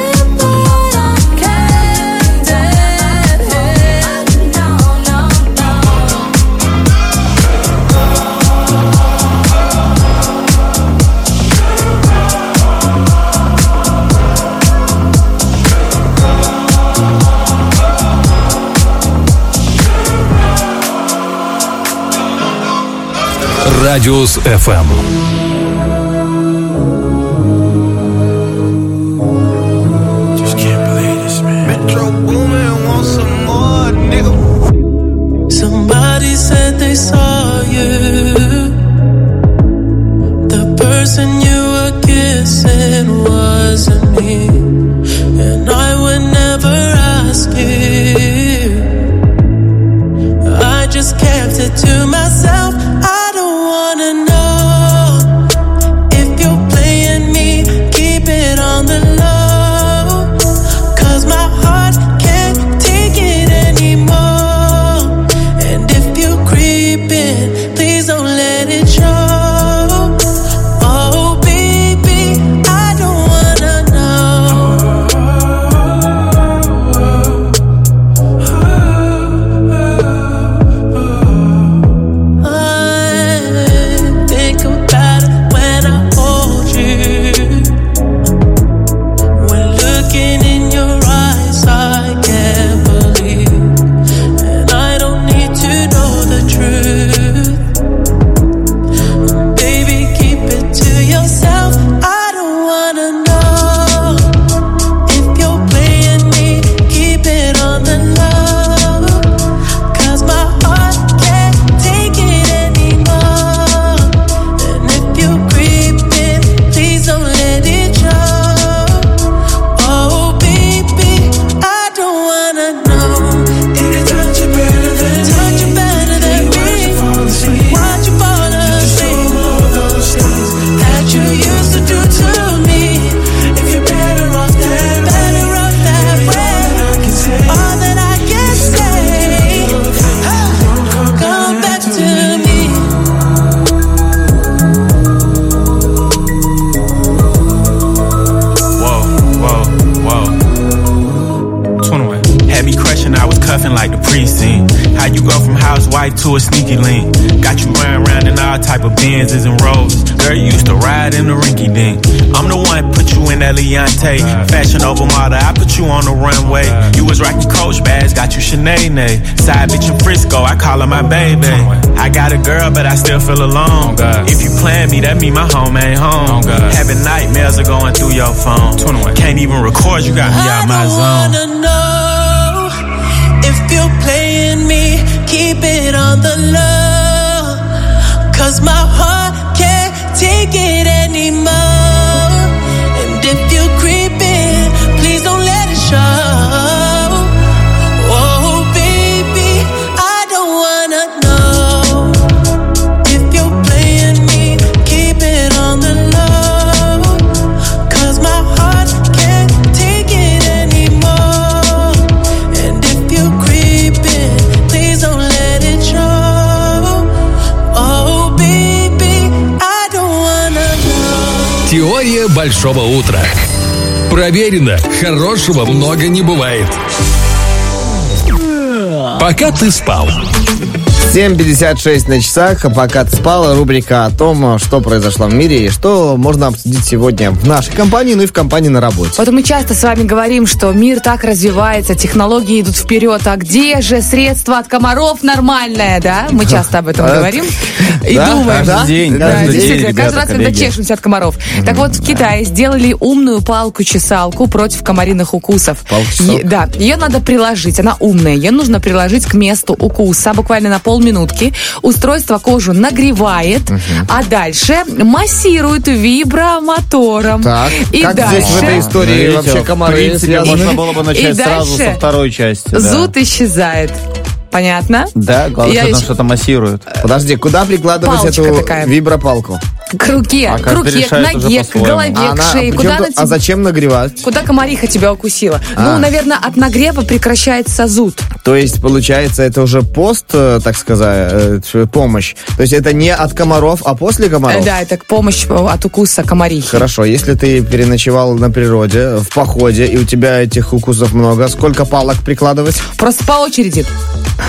Радиус эф эм. Somebody said they saw you. The person you were kissing wasn't me. And I would never ask you. I just kept it to myself. I don't wanna know if you're playing me. Keep it on the low. Cause my heart can't take it anymore. And if you creep in, please don't let it show. Oh baby, I don't wanna know. I think about it when I hold you. When looking in your eyes, I can't believe. And I don't need to know the truth. Baby, keep it to yourself. I don't wanna know if you're playing me. Keep it on the low. Cause my heart can't take it anymore. And if you creep in, please don't let it show. Oh baby, I don't wanna know. Did it touch you better than me? Touch you better than me? Watch you fall asleep. That you used to do to me. If you're better off that way, better off that way. All that I can say, come back to me. Whoa, whoa, whoa. twenty-one. Had me crushing, I was cuffing like the precinct. How you go from housewife to a sneaky link? Got you running around in all type of Benzes and Rolls. Girl, you used to ride in the rinky dink. I'm the one put you in that Leontay. Fashion over model, I put you on the runway. You was rocking Coach bags, got you Sinead. Side bitch in Frisco, I call her my baby. I got a girl, but I still feel alone. If you plan me, that mean my home ain't home. Having nightmares are going through your phone. Can't even record, you got me out my I zone. wanna know if you're playing me. Keep it on the low. Cause my heart can't take it anymore. And if you creep in, please don't let it show. Oh baby, I don't wanna know if you're playing me. Keep it on the low. Cause my heart can't take it anymore. And if you creep in, please don't let it show. Oh baby, I don't wanna know. Теория большого утра. Проверено, хорошего много не бывает. Пока ты спал. семь пятьдесят шесть на часах, а пока ты спала, рубрика о том, что произошло в мире и что можно обсудить сегодня в нашей компании, ну и в компании на работе. Вот мы часто с вами говорим, что мир так развивается, технологии идут вперед, а где же средства от комаров нормальное, да? Мы часто об этом говорим и думаем. Каждый день, Да, каждый день, действительно, ребята, каждый раз, когда коллеги. чешемся от комаров. Так вот, в Китае сделали умную палку-чесалку против комариных укусов. Палку-чесалку? Е- Да, ее надо приложить, она умная, ее нужно приложить к месту укуса буквально на полминутки. Устройство кожу нагревает, а дальше массирует вибромотором. Так, И как дальше... здесь в этой истории Ну, вообще видите, комары в принципе, связаны? можно было бы начать И сразу дальше со второй части. да. Зуд исчезает. Понятно? Да, главное, Я что там еще- что-то массирует. Подожди, куда прикладывать Палочка эту такая. вибропалку? К руке, А к каждый руке, к решает уже ноге, к по-своему. голове, А к она- шее. а Куда причем она тут- а тебе- зачем нагревать? Куда комариха тебя укусила? А. Ну, наверное, от нагрева прекращается зуд. То есть, получается, это уже пост, э, так сказать, э, помощь. То есть это не от комаров, а после комаров? Э, Да, это помощь от укуса комарихи. Хорошо, если ты переночевал на природе, в походе, и у тебя этих укусов много, сколько палок прикладывать? Просто по очереди.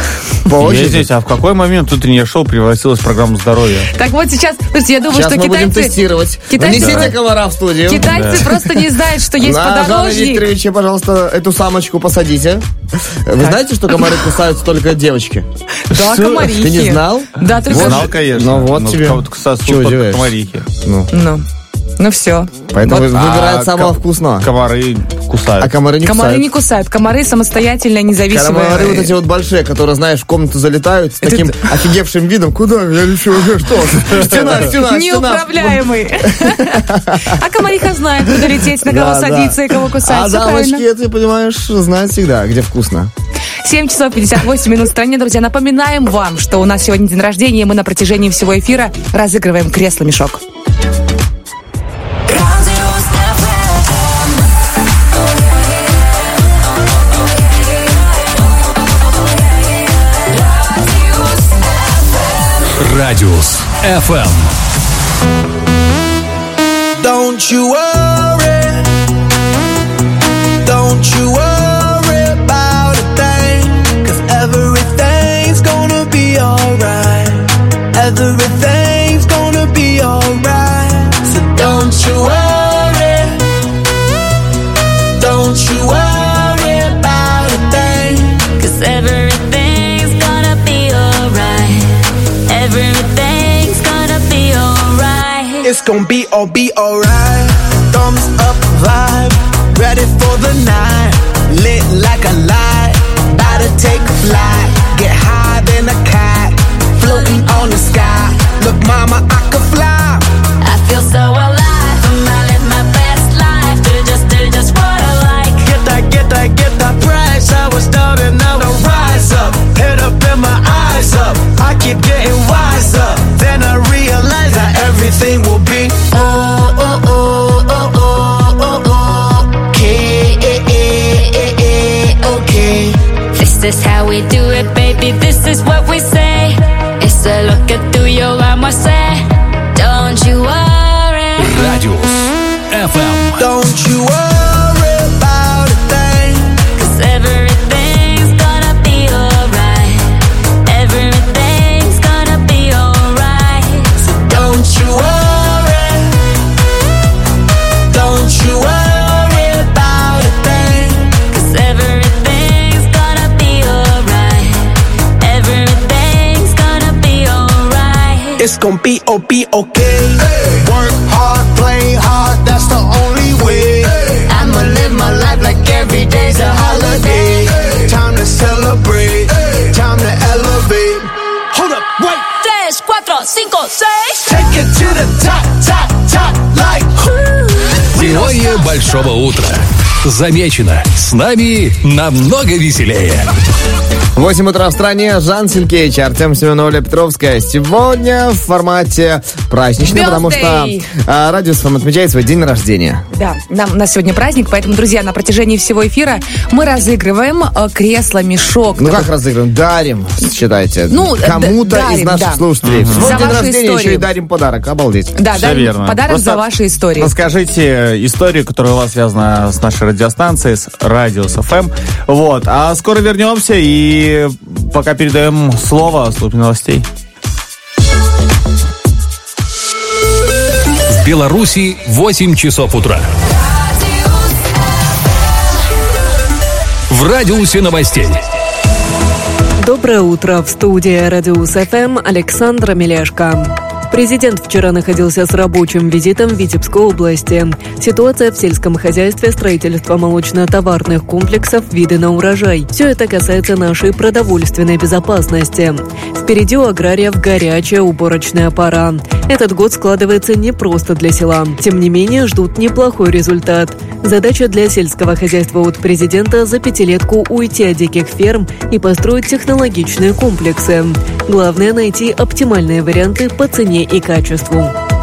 По очереди. Ездить, а в какой момент утреннее шоу превратилось в программу здоровья? Так вот сейчас, слушайте, я думаю, Сейчас что мы китайцы... будем тестировать. Китайцы, Внесите комара в студию. китайцы просто не знают, что есть На Жана подорожник. Викторовича, пожалуйста, эту самочку посадите. Вы знаете, что комары кусаются только девочки? Да, комарихи. Ты не знал? Да, только... Знал, конечно. Ну вот Но тебе. кого-то кусаются Чего только удивляешься? комарихи. Ну, Ну, ну все. поэтому Вот. выбирают А самого ко- вкусного. Комары кусают. А комары не Комары кусают. не кусают. Комары самостоятельно, независимые. Комары вот эти вот большие, которые, знаешь, в комнату залетают с Это- таким офигевшим видом. Куда? Я лечу уже. Что? Стена, стена, стена. Неуправляемый. А комариха знает, куда лететь, на кого Да, да. садиться и кого кусать. А Всё дамочки, правильно. ты понимаешь, знают всегда, где вкусно. семь часов пятьдесят восемь минут в стране, друзья. Напоминаем вам, что у нас сегодня день рождения, и мы на протяжении всего эфира разыгрываем кресло-мешок. Радиус эф эм. Don't you worry, don't you worry about a thing, 'cause everything's gonna be alright, everything's gonna be alright, so don't you worry, don't you worry about a thing, 'cause everything's gonna be alright, everything's gonna be alright. It's gonna be all be alright. Thumbs up vibe, ready for the night. Lit like a light, about to take a flight. Get high than a cat, floating on the sky. Look, mama, I could fly. I feel so alive. I live my best life. Do just, do just what I like. Get that, get that, get that price. I was down and now I rise up. Head up and my eyes up. I keep getting wiser. Then I realize that everything will be oh, oh, oh, oh, oh, oh, oh. Okay, eh, eh, eh, eh, okay. This is how we do it, baby. This is what we say. It's a look at through your arm, I say. Don't you worry. Радиус эф эм. Don't you worry about a thing, 'Cause everything's gonna be alright. Everything's gonna be alright. so don't you worry, don't you worry about a thing, 'Cause everything's gonna be alright. Everything's gonna be alright. it's gonna be oh be okay. Work hard, play hard, that's the only way. I'ma live my life like every day's a holiday. Time to celebrate, time to elevate. Hold up, wait. Tres, cuatro, cinco, seis. Take it to the top, top, top, like Теория большого утра. Замечено. С нами намного веселее. восемь утра в стране. Жан Синкевич, Артем Семенов, Оля Петровская. Сегодня в формате праздничный, потому что Birthday. а, Радио СФМ отмечает свой день рождения. Да, нам, у нас сегодня праздник, поэтому, друзья, на протяжении всего эфира мы разыгрываем э, кресло-мешок. Ну как разыграем? Дарим, считайте. Ну, кому-то д- дарим, из наших да. слушателей. Мгм. Вот За день ваши рождения истории. еще и дарим подарок. Обалдеть. Да, Все дарим верно. подарок Просто за ваши истории. Расскажите историю, которая у вас связана с нашей радиостанцией, с Радиус эф эм. Вот. А скоро вернемся и пока передаем слово службе новостей. В Беларуси восемь часов утра. В радиусе новостей. Доброе утро. В студии Радиус эф эм Александра Мелешко. Президент вчера находился с рабочим визитом в Витебской области. Ситуация в сельском хозяйстве, строительство молочно-товарных комплексов, виды на урожай. Все это касается нашей продовольственной безопасности. Впереди у аграриев горячая уборочная пора. Этот год складывается не просто для села. Тем не менее, ждут неплохой результат. Задача для сельского хозяйства от президента за пятилетку уйти от диких ферм и построить технологичные комплексы. Главное – найти оптимальные варианты по цене и качеству.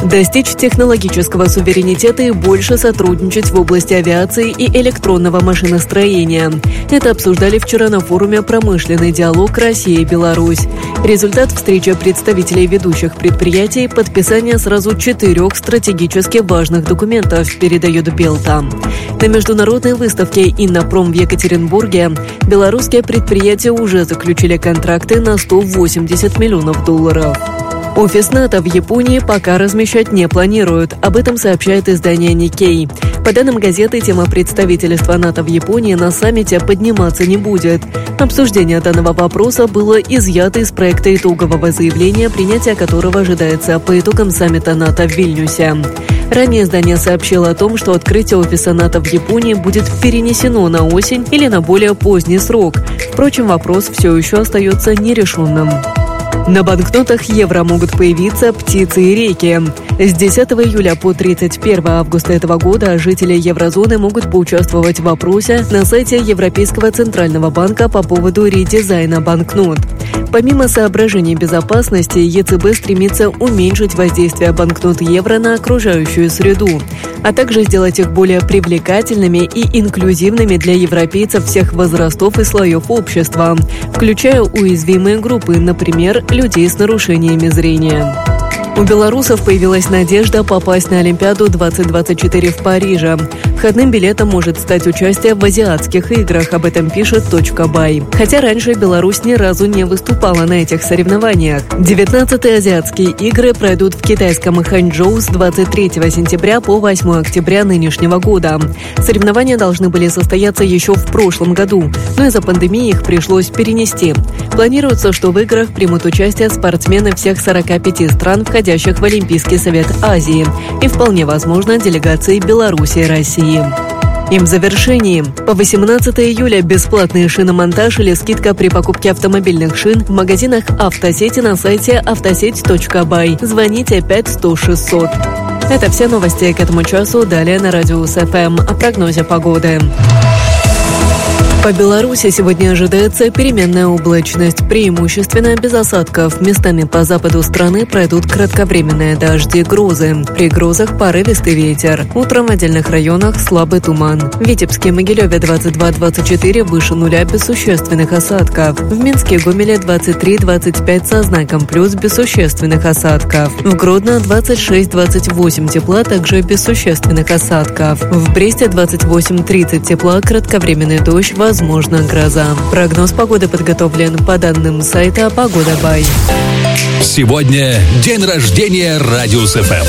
Достичь технологического суверенитета и больше сотрудничать в области авиации и электронного машиностроения. Это обсуждали вчера на форуме «Промышленный диалог Россия и Беларусь». Результат встречи представителей ведущих предприятий – подписание сразу четырех стратегически важных документов, передает Белта. На международной выставке «Иннопром» в Екатеринбурге белорусские предприятия уже заключили контракты на сто восемьдесят миллионов долларов. Офис НАТО в Японии пока размещать не планируют. Об этом сообщает издание Nikkei. По данным газеты, тема представительства НАТО в Японии на саммите подниматься не будет. Обсуждение данного вопроса было изъято из проекта итогового заявления, принятие которого ожидается по итогам саммита НАТО в Вильнюсе. Ранее издание сообщило о том, что открытие офиса НАТО в Японии будет перенесено на осень или на более поздний срок. Впрочем, вопрос все еще остается нерешенным. На банкнотах евро могут появиться птицы и реки. С десятого июля по тридцать первое августа этого года жители еврозоны могут поучаствовать в опросе на сайте Европейского центрального банка по поводу редизайна банкнот. Помимо соображений безопасности, ЕЦБ стремится уменьшить воздействие банкнот евро на окружающую среду, а также сделать их более привлекательными и инклюзивными для европейцев всех возрастов и слоев общества, включая уязвимые группы, например, людей с нарушениями зрения. У белорусов появилась надежда попасть на Олимпиаду двадцать двадцать четыре в Париже. Входным билетом может стать участие в азиатских играх, об этом пишет точка бай. Хотя раньше Беларусь ни разу не выступала на этих соревнованиях. девятнадцатые азиатские игры пройдут в китайском Ханчжоу с двадцать третьего сентября по восьмого октября нынешнего года. Соревнования должны были состояться еще в прошлом году, но из-за пандемии их пришлось перенести. Планируется, что в играх примут участие спортсмены всех сорока пяти стран, входящих в Олимпийский совет Азии, и вполне возможно делегации Беларуси и России. И в завершении. По восемнадцатого июля бесплатный шиномонтаж или скидка при покупке автомобильных шин в магазинах «Автосети» на сайте автосеть точка бай. Звоните пять сто шестьсот. Это все новости к этому часу. Далее на Радио СФМ о прогнозе погоды. По Беларуси сегодня ожидается переменная облачность, преимущественно без осадков. Местами по западу страны пройдут кратковременные дожди и грозы. При грозах порывистый ветер. Утром в отдельных районах слабый туман. В Витебске и Могилеве двадцать два - двадцать четыре выше нуля без существенных осадков. В Минске и Гомеле двадцать три - двадцать пять со знаком плюс без существенных осадков. В Гродно двадцать шесть - двадцать восемь тепла, также без существенных осадков. В Бресте двадцать восемь - тридцать тепла, кратковременный дождь, возможно гроза. Прогноз погоды подготовлен по данным сайта Погода Бай. Сегодня день рождения Радиус ФМ.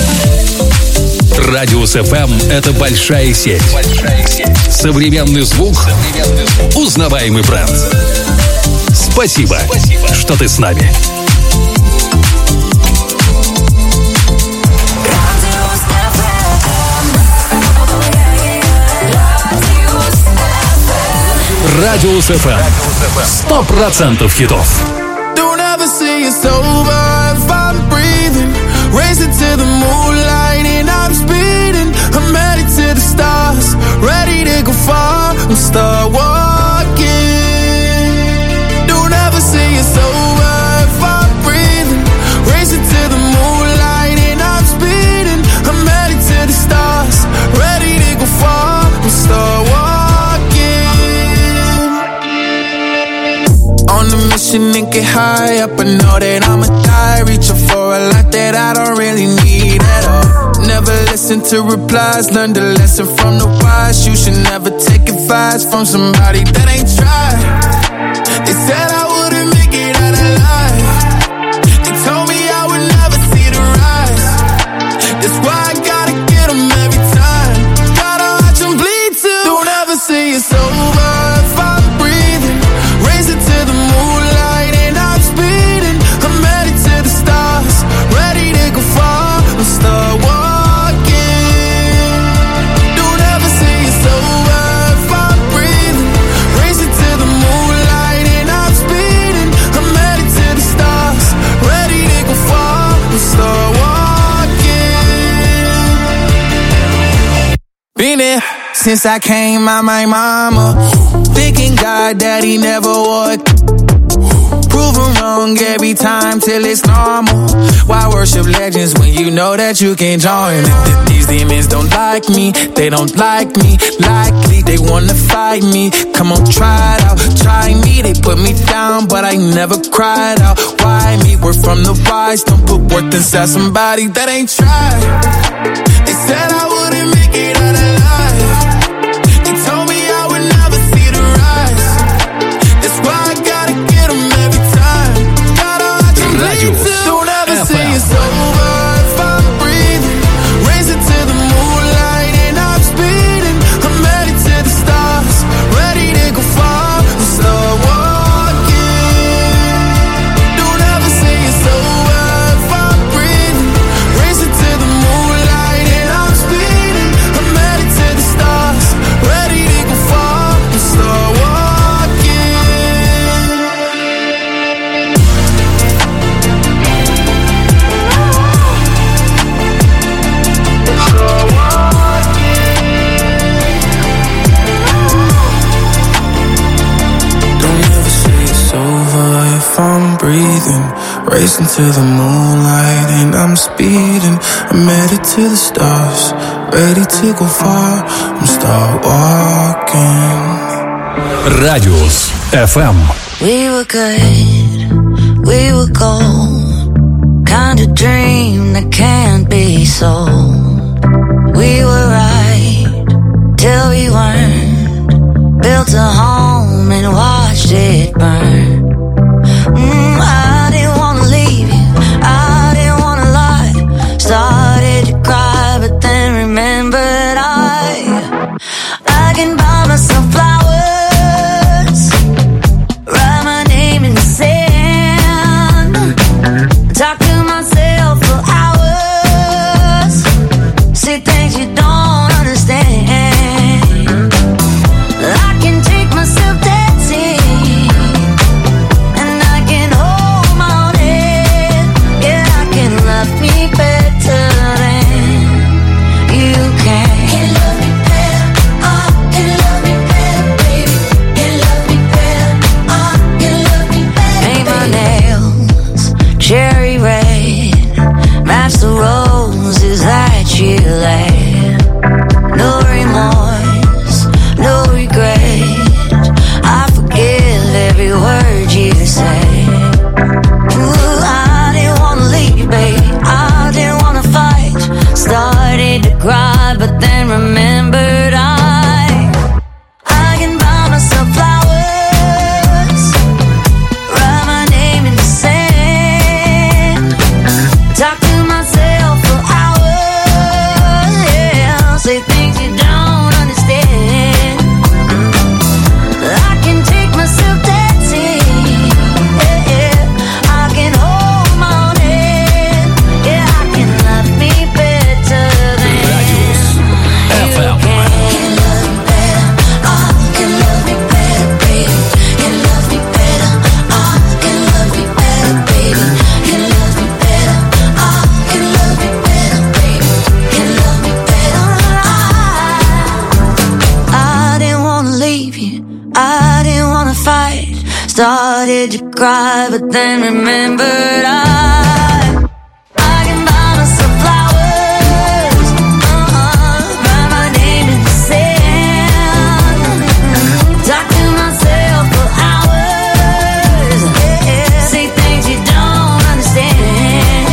Радиус ФМ – это большая сеть. Современный звук, узнаваемый бренд. Спасибо, что ты с нами. Радиус ФМ. Сто процентов хитов. Don't ever say it's over if I'm breathing. Racing to the moonlight and I'm speeding. I'm headed to the stars, ready to go far and start walking. Don't ever say it's over if I'm breathing. Racing to the moonlight and I'm speeding. I'm headed to the stars, ready to go far and start walking. On a mission and get high up, I know that I'ma die. Reaching for a lot that I don't really need at all. Never listen to replies, learn the lesson from the wise. You should never take advice from somebody that ain't tried. They said I wouldn't make it out alive. They told me I would never see the rise. That's why I gotta get them every time. Gotta watch them bleed too. Don't ever say it's over if I'm breathing. Racing to the moonlight and I'm speeding. I'm headed to the stars, ready to go far and start walking. Don't ever say it's over if I'm breathing. Racing to the moonlight and I'm speeding. I'm headed to the stars, ready to go far and start walking. Been there since I came out my mama. Thinking God that he never would. Proven wrong every time till it's normal. Why worship of legends when you know that you can't join. These demons don't like me, they don't like me. Likely they wanna fight me. Come on, try it out, try me. They put me down, but I never cried out. Why me? We're from the wise. Don't put worth inside somebody that ain't tried. They said I wouldn't make it out alive. They told me I would never see the rise. That's why I gotta get them every time. Gotta watch them bleed too. Don't ever say it's over if I'm breathing. Racing to the moonlight and I'm speeding. I'm headed to the stars, ready to go far. I'm slow walking. Don't ever say it's over if I'm breathing. Racing to the moonlight and I'm speeding. I'm headed to the stars, ready to go far. I'm slow walking. Don't ever say it's over if I'm breathing. Racing to the moonlight and I'm speeding. I'm headed to the stars, ready to go far. I'm start walking. Радиус эф эм. We were good, we were gold. Kind of dream that can't be sold. We were right till we weren't. Built a home and watched it burn. Mm, I didn't wanna leave you, I didn't wanna lie. Started to cry, but then remembered I I can buy myself flowers, write my name in the sand, talk to myself for hours, say things you don't understand. I can take myself dancing, and I can hold my own head. Yeah, I can love me better than you can. Can love me better, oh, can love me better, baby. Can love me better, oh, can love me better. Paint my nails cherry red, match the roses that you laid. No remorse, no regret. I forgive every word you say. Ooh, I didn't wanna leave, babe. I didn't wanna fight. Started to cry, but then remembered I I can buy myself flowers, write my name in the sand, talk to myself for hours. Yeah, say things you don't understand. I can take myself dancing. Yeah, yeah. I can hold my own head. Yeah, I can love me better than Радиус эф эм. can love me better. Oh, can love me better, baby. Can love me better. Oh, can love me better, baby. Can love me better. Oh, can love me better, baby. Can love me better. I, I didn't wanna leave you. I didn't wanna fight. Started to cry, but then remembered I I can buy myself flowers. Uh-uh, write my name in the sand. Talk to myself for hours. Yeah, say things you don't understand.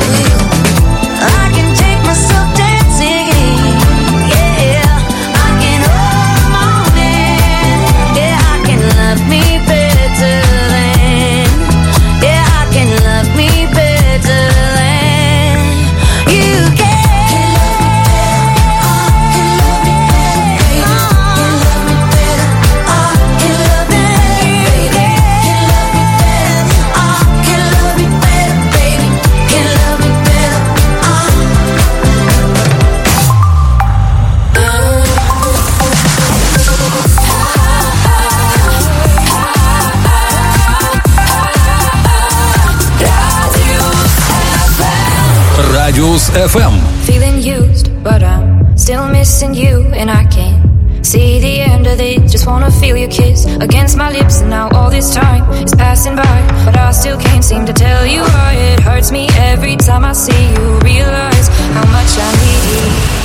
I can take myself dancing. Yeah, I can hold my own hand. Yeah, I can love me better than. Yeah, I can love me better than you can. Can love me better. Can love me better. Oh, can love me better. Can love me better. Oh, can love me better, baby. Can love me better. Радиус эф эм. Feeling used, but I'm still missing you, and I can't See the end of it, just wanna feel your kiss against my lips. And now all this time is passing by, but I still can't seem to tell you why. It hurts me every time I see you, realize how much I need you.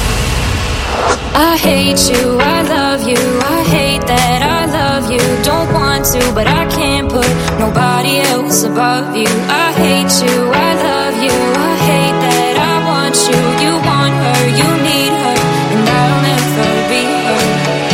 I hate you, I love you, I hate that I love you. Don't want to, but I can't put nobody else above you. I hate you, I love you, I hate that I want you. You want her, you need her, and I'll never be her.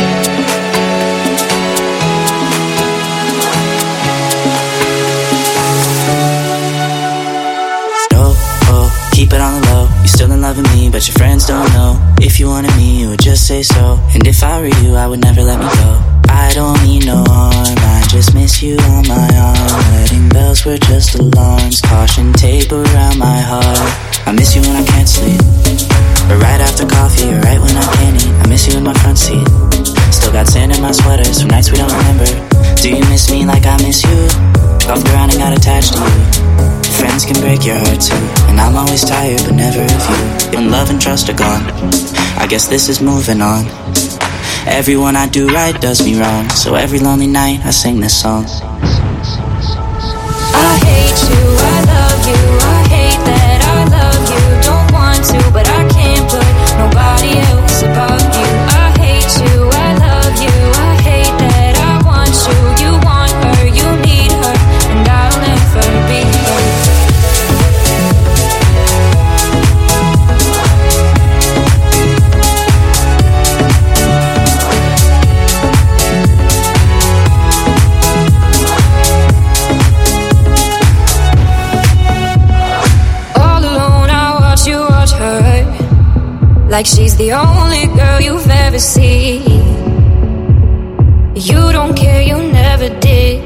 Oh, oh, keep it on the low. You're still in love with me, but your friends don't know. If you wanted me, you would just say so. And if I were you, I would never let me go. I don't mean no harm, I just miss you on my arm. Wedding bells were just alarms, caution tape around my heart. I miss you when I can't sleep, or right after coffee, or right when I can't eat. I miss you in my front seat. Still got sand in my sweaters from nights we don't remember. Do you miss me like I miss you? Golfed around and got attached to you. Friends can break your heart too, and I'm always tired but never of you. When love and trust are gone, I guess this is moving on. Everyone I do right does me wrong, so every lonely night I sing this song. I hate you, I love you, I hate that I love you. Don't want to, but I can't put nobody else above you. I hate you, I love you, I hate that I want you. You want her, you need her, and I'll never be her. Like she's the only girl you've ever seen. You don't care, you never did.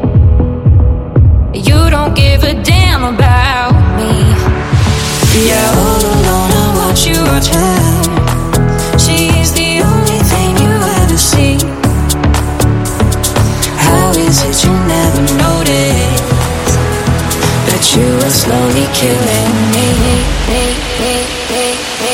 You don't give a damn about me. Yeah, all alone I watch you watch her. She is the only thing you ever see. How is it you never noticed that you are slowly killing me? me, me, me, me.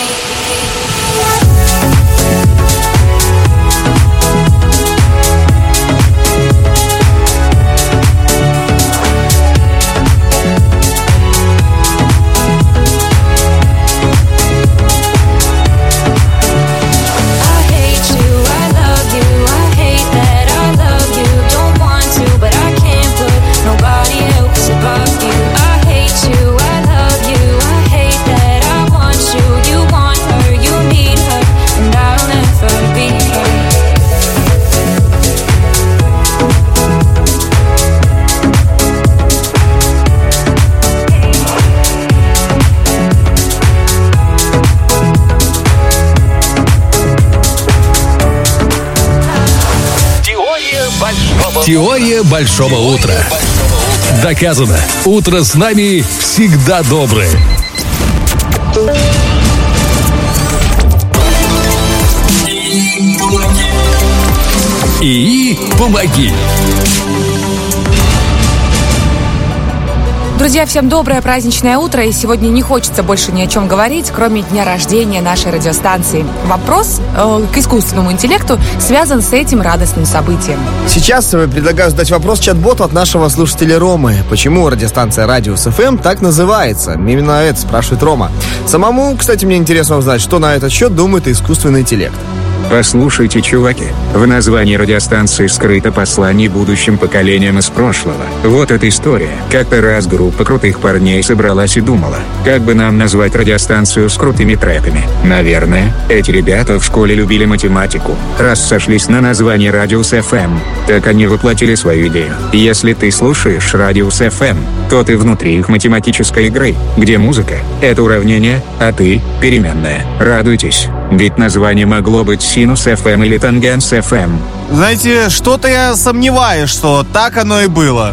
Теория большого утра. Доказано. Утро с нами всегда доброе. И помоги. Друзья, всем доброе праздничное утро, и сегодня не хочется больше ни о чем говорить, кроме дня рождения нашей радиостанции. Вопрос э, к искусственному интеллекту связан с этим радостным событием. Сейчас предлагаю задать вопрос чат-боту от нашего слушателя Ромы. Почему радиостанция Радиус эф эм так называется? Именно это спрашивает Рома. Самому, кстати, мне интересно узнать, что на этот счет думает искусственный интеллект. Послушайте, чуваки, в названии радиостанции скрыто послание будущим поколениям из прошлого. Вот эта история. Как-то раз группа крутых парней собралась и думала, как бы нам назвать радиостанцию с крутыми треками. Наверное, эти ребята в школе любили математику. Раз сошлись на название Радиус эф эм, так они воплотили свою идею. Если ты слушаешь Радиус эф эм, то ты внутри их математической игры, где музыка — это уравнение, а ты — переменная. Радуйтесь, ведь название могло быть Синус эф эм или Тангенс эф эм. Знаете, что-то я сомневаюсь, что так оно и было.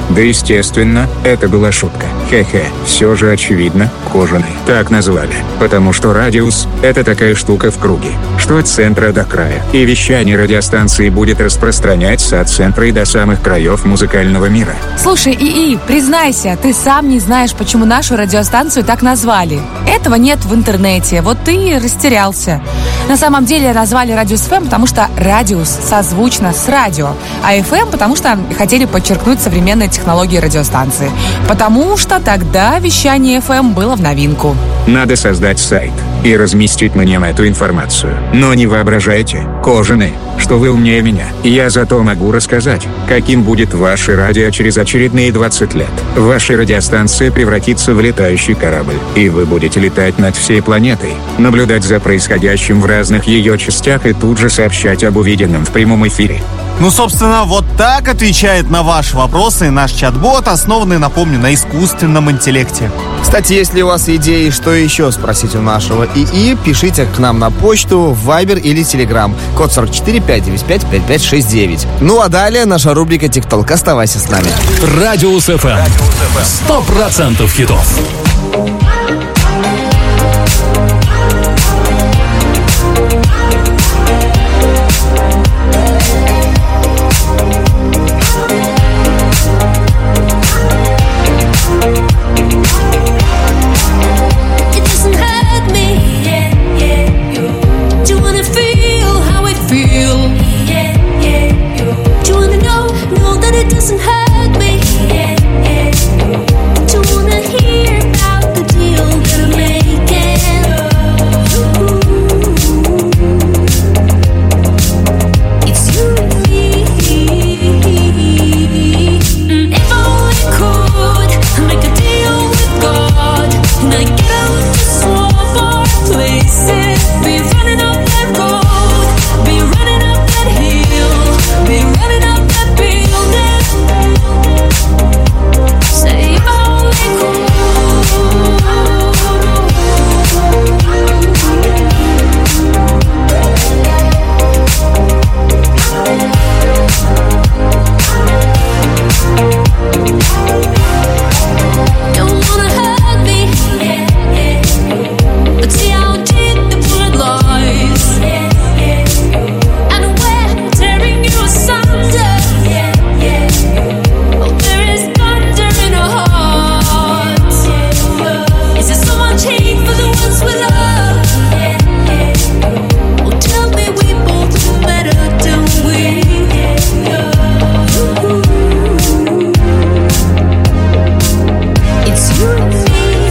Да естественно, это была шутка. Хе-хе, все же очевидно, кожаный. Так назвали, потому что радиус — это такая штука в круге, что от центра до края. И вещание радиостанции будет распространяться от центра и до самых краев музыкального мира. Слушай, ИИ, признайся, ты сам не знаешь, почему нашу радиостанцию так назвали. Этого нет в интернете, вот ты и растерялся. На самом деле назвали Радиус эф эм, потому что радиус созвучно с радио, а эф эм, потому что хотели подчеркнуть современные технологии радиостанции. Потому что тогда вещание эф эм было в новинку. Надо создать сайт и разместить на нем эту информацию. Но не воображайте, кожаный, что вы умнее меня. Я зато могу рассказать, каким будет ваше радио через очередные двадцать лет. Ваша радиостанция превратится в летающий корабль, и вы будете летать над всей планетой, наблюдать за происходящим в разных ее частях и тут же сообщать об увиденном в прямом эфире. Ну, собственно, вот так отвечает на ваши вопросы наш чат-бот, основанный, напомню, на искусственном интеллекте. Кстати, если у вас идеи, что еще спросить у нашего ИИ, пишите к нам на почту, в Viber или Telegram. Код сорок четыре пять девять пять пять пять шесть девять. Ну а далее наша рубрика «ТикТок». Оставайся с нами. Радиус эф эм. Сто процентов хитов. Doesn't hurt me. Do you wanna hear about the deal that I'm making? It's you and me. And if I only could make a deal with God, and I get out to swamp far places, be running up that road, be running up that hill, be running up that building. Say if I only could. Don't wanna hurt me, but see how deep the bullet lies, and we're tearing you asunder. Oh, there is thunder in our hearts. Is there so much hate for the ones we love? Oh, tell me we both do better, don't we? It's you and me.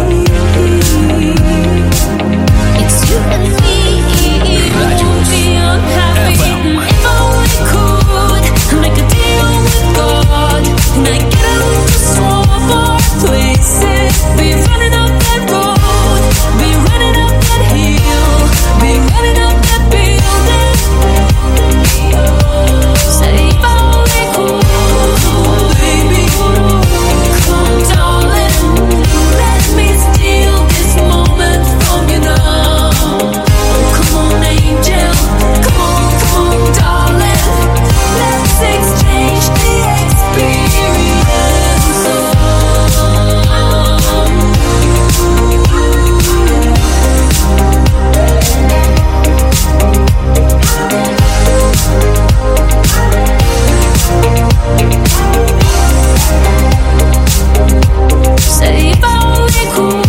It's you and me. Won't be unhappy. If I only could make a deal with God, and I get out to swamp far places, be running up that road, be running up that hill, be running up that building. Say if I only could, baby, come darling, let me steal this moment from you now. Oh, come on, angel, come on, come on, darling, let's exchange the experience. Say if I only could.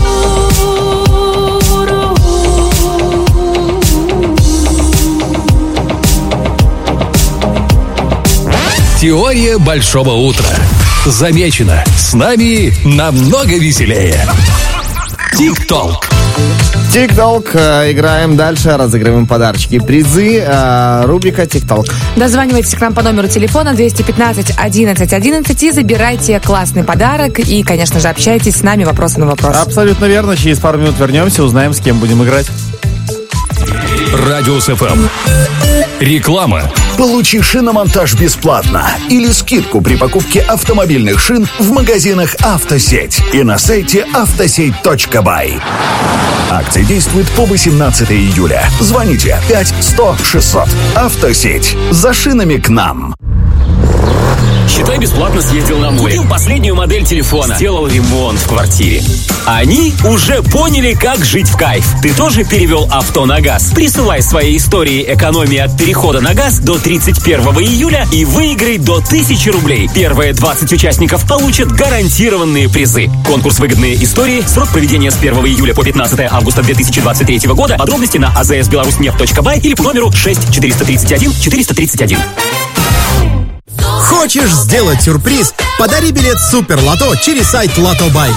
Теория большого утра. Замечено. С нами намного веселее. ТикТок. ТикТок. э, Играем дальше, разыгрываем подарочки и призы. э, Рубрика ТикТок. Дозванивайтесь к нам по номеру телефона двести пятнадцать одиннадцать одиннадцать и забирайте классный подарок. И, конечно же, общайтесь с нами вопрос на вопрос. Абсолютно верно. Через пару минут вернемся, узнаем, с кем будем играть. Радиус эф эм. Реклама. Получи шиномонтаж бесплатно или скидку при покупке автомобильных шин в магазинах «Автосеть» и на сайте автосеть точка бай. Акция действует по восемнадцатого июля. Звоните пять сто шестьсот. «Автосеть». За шинами к нам. Считай, бесплатно съездил на море. Купил последнюю модель телефона. Сделал ремонт в квартире. Они уже поняли, как жить в кайф. Ты тоже перевел авто на газ? Присылай свои истории экономии от перехода на газ до тридцать первого июля и выиграй до тысячи рублей. Первые двадцать участников получат гарантированные призы. Конкурс «Выгодные истории». Срок проведения с первого июля по пятнадцатое августа две тысячи двадцать третьего года. Подробности на азсбеларусьнефть точка бай или по номеру шесть четыреста тридцать один четыреста тридцать один. Хочешь сделать сюрприз? Подари билет Супер Лото через сайт Лото.бай.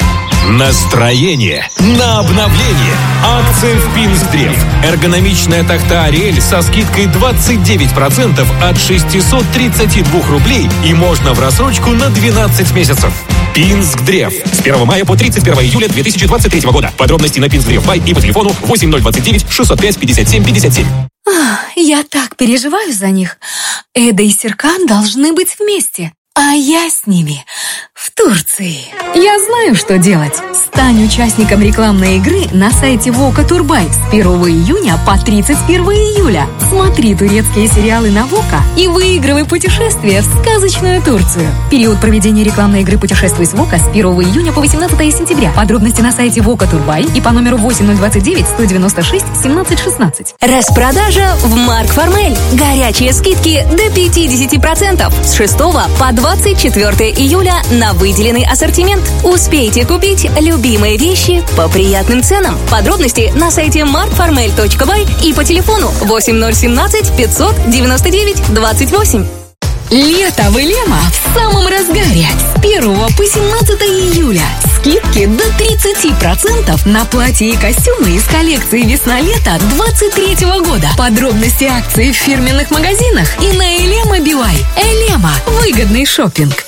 Настроение на обновление. Акция в Пинсдрев. Эргономичная тахта Ариэль со скидкой двадцать девять процентов от шестьсот тридцать два рублей и можно в рассрочку на двенадцать месяцев. Пинсдрев. С первого мая по тридцать первого июля две тысячи двадцать третьего года. Подробности на Пинсдрев.бай и по телефону восемь ноль двадцать девять шестьсот пять пятьдесят семь пятьдесят семь. Я так переживаю за них. Эда и Серкан должны быть вместе, а я с ними в Турции. Я знаю, что делать. Стань участником рекламной игры на сайте Вока Турбай с первого июня по тридцать первого июля. Смотри турецкие сериалы на Вока и выигрывай путешествие в сказочную Турцию. Период проведения рекламной игры «Путешествуй с Вока» с первого июня по восемнадцатое сентября. Подробности на сайте Вока Турбай и по номеру восемь ноль двадцать девять сто девяносто шесть семнадцать шестнадцать. Распродажа в Марк Формель. Горячие скидки до пятьдесят процентов с шестого по двадцать четвёртое июля на выделенный ассортимент. Успейте купить любимые вещи по приятным ценам. Подробности на сайте марк формель точка бай и по телефону восемь ноль один семь пятьсот девяносто девять двадцать восемь. Лето в Элема в самом разгаре. С первого по семнадцатое июля. Скидки до тридцать процентов на платья и костюмы из коллекции «Весна-лето» двадцать третьего года. Подробности акций в фирменных магазинах и на Элема Билай. Элема. Выгодный шопинг.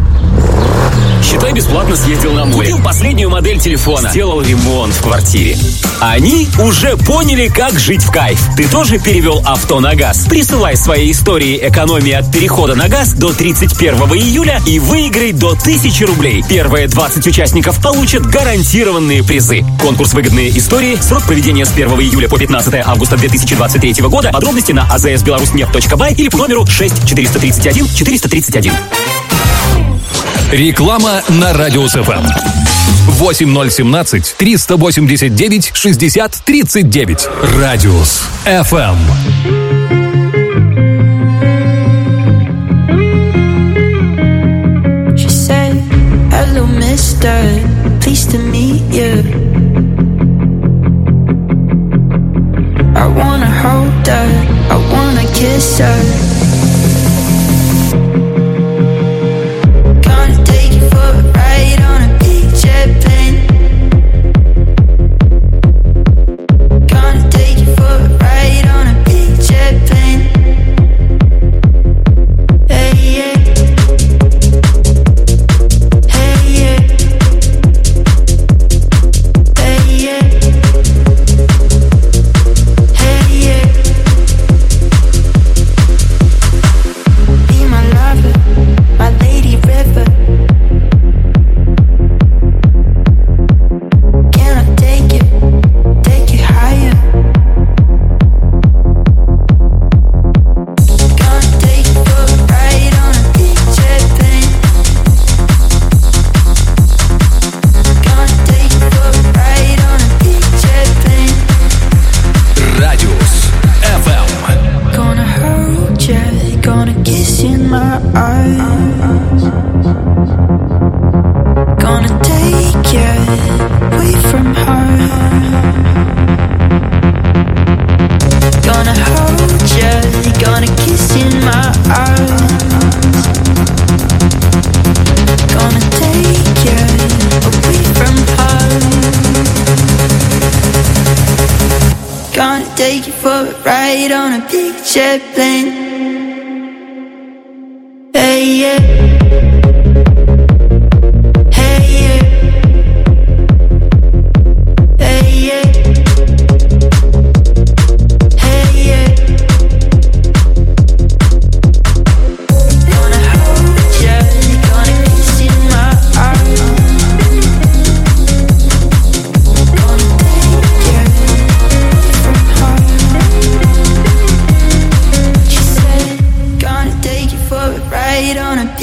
Считай, бесплатно съездил на море. Купил последнюю модель телефона. Сделал ремонт в квартире. Они уже поняли, как жить в кайф. Ты тоже перевел авто на газ? Присылай свои истории экономии от перехода на газ до тридцать первого июля и выиграй до тысячи рублей. Первые двадцать участников получат гарантированные призы. Конкурс «Выгодные истории». Срок проведения с первого июля по пятнадцатое августа две тысячи двадцать третьего года. Подробности на азсбеларусьнефть точка бай или по номеру шесть четыреста тридцать один четыреста тридцать один. Реклама на Радиус эф эм. восемь ноль один семь триста восемьдесят девять шестьдесят тридцать девять. Радиус эф эм. She said, hello mister, pleased to meet you. I wanna hold her, I wanna kiss her. Take you for a ride on a big jet plane. Hey yeah. Hey yeah. Hey yeah. Hey yeah. Gonna hold you, gonna kiss in my arms. Gonna take you from home. She said, gonna take you for a ride on a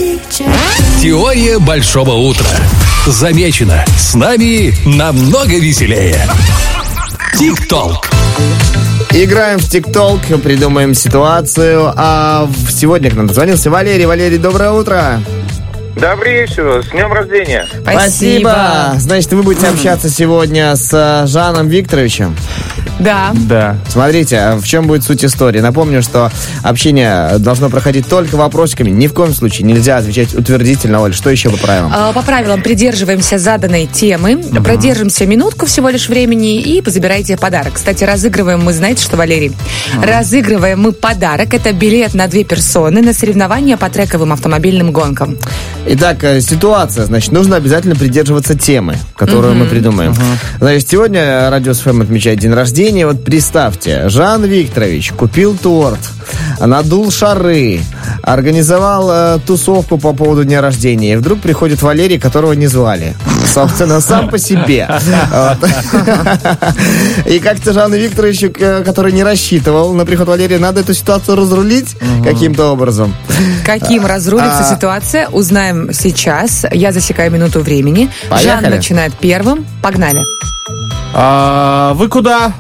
Теория большого утра. Замечено. С нами намного веселее. ТикТок. Играем в ТикТок, придумаем ситуацию. А в- сегодня к нам дозвонился Валерий. Валерий, доброе утро. Добрый вечер, с днем рождения. Спасибо. Значит, вы будете общаться сегодня с э, Жаном Викторовичем. Да. Да. Смотрите, а в чем будет суть истории. Напомню, что общение должно проходить только вопросиками. Ни в коем случае нельзя отвечать утвердительно. Оль, что еще по правилам? А, По правилам придерживаемся заданной темы, продержимся минутку всего лишь времени и позабирайте подарок. Кстати, разыгрываем мы, знаете что, Валерий? Разыгрываем мы подарок. Это билет на две персоны на соревнования по трековым автомобильным гонкам. Итак, э, ситуация. Значит, нужно обязательно придерживаться темы, которую Мгм. мы придумаем. Значит, сегодня Радио СФМ отмечает день рождения. Вот представьте, Жан Викторович купил торт, надул шары, организовал э, тусовку по поводу дня рождения. И вдруг приходит Валерий, которого не звали. Собственно, сам по себе. Вот. И как-то Жану Викторовичу, к- который не рассчитывал на приход Валерия, надо эту ситуацию разрулить каким-то образом. Каким разрулится А. ситуация, узнаем сейчас. Я засекаю минуту времени. Поехали. Жан начинает первым. Погнали. А, вы куда?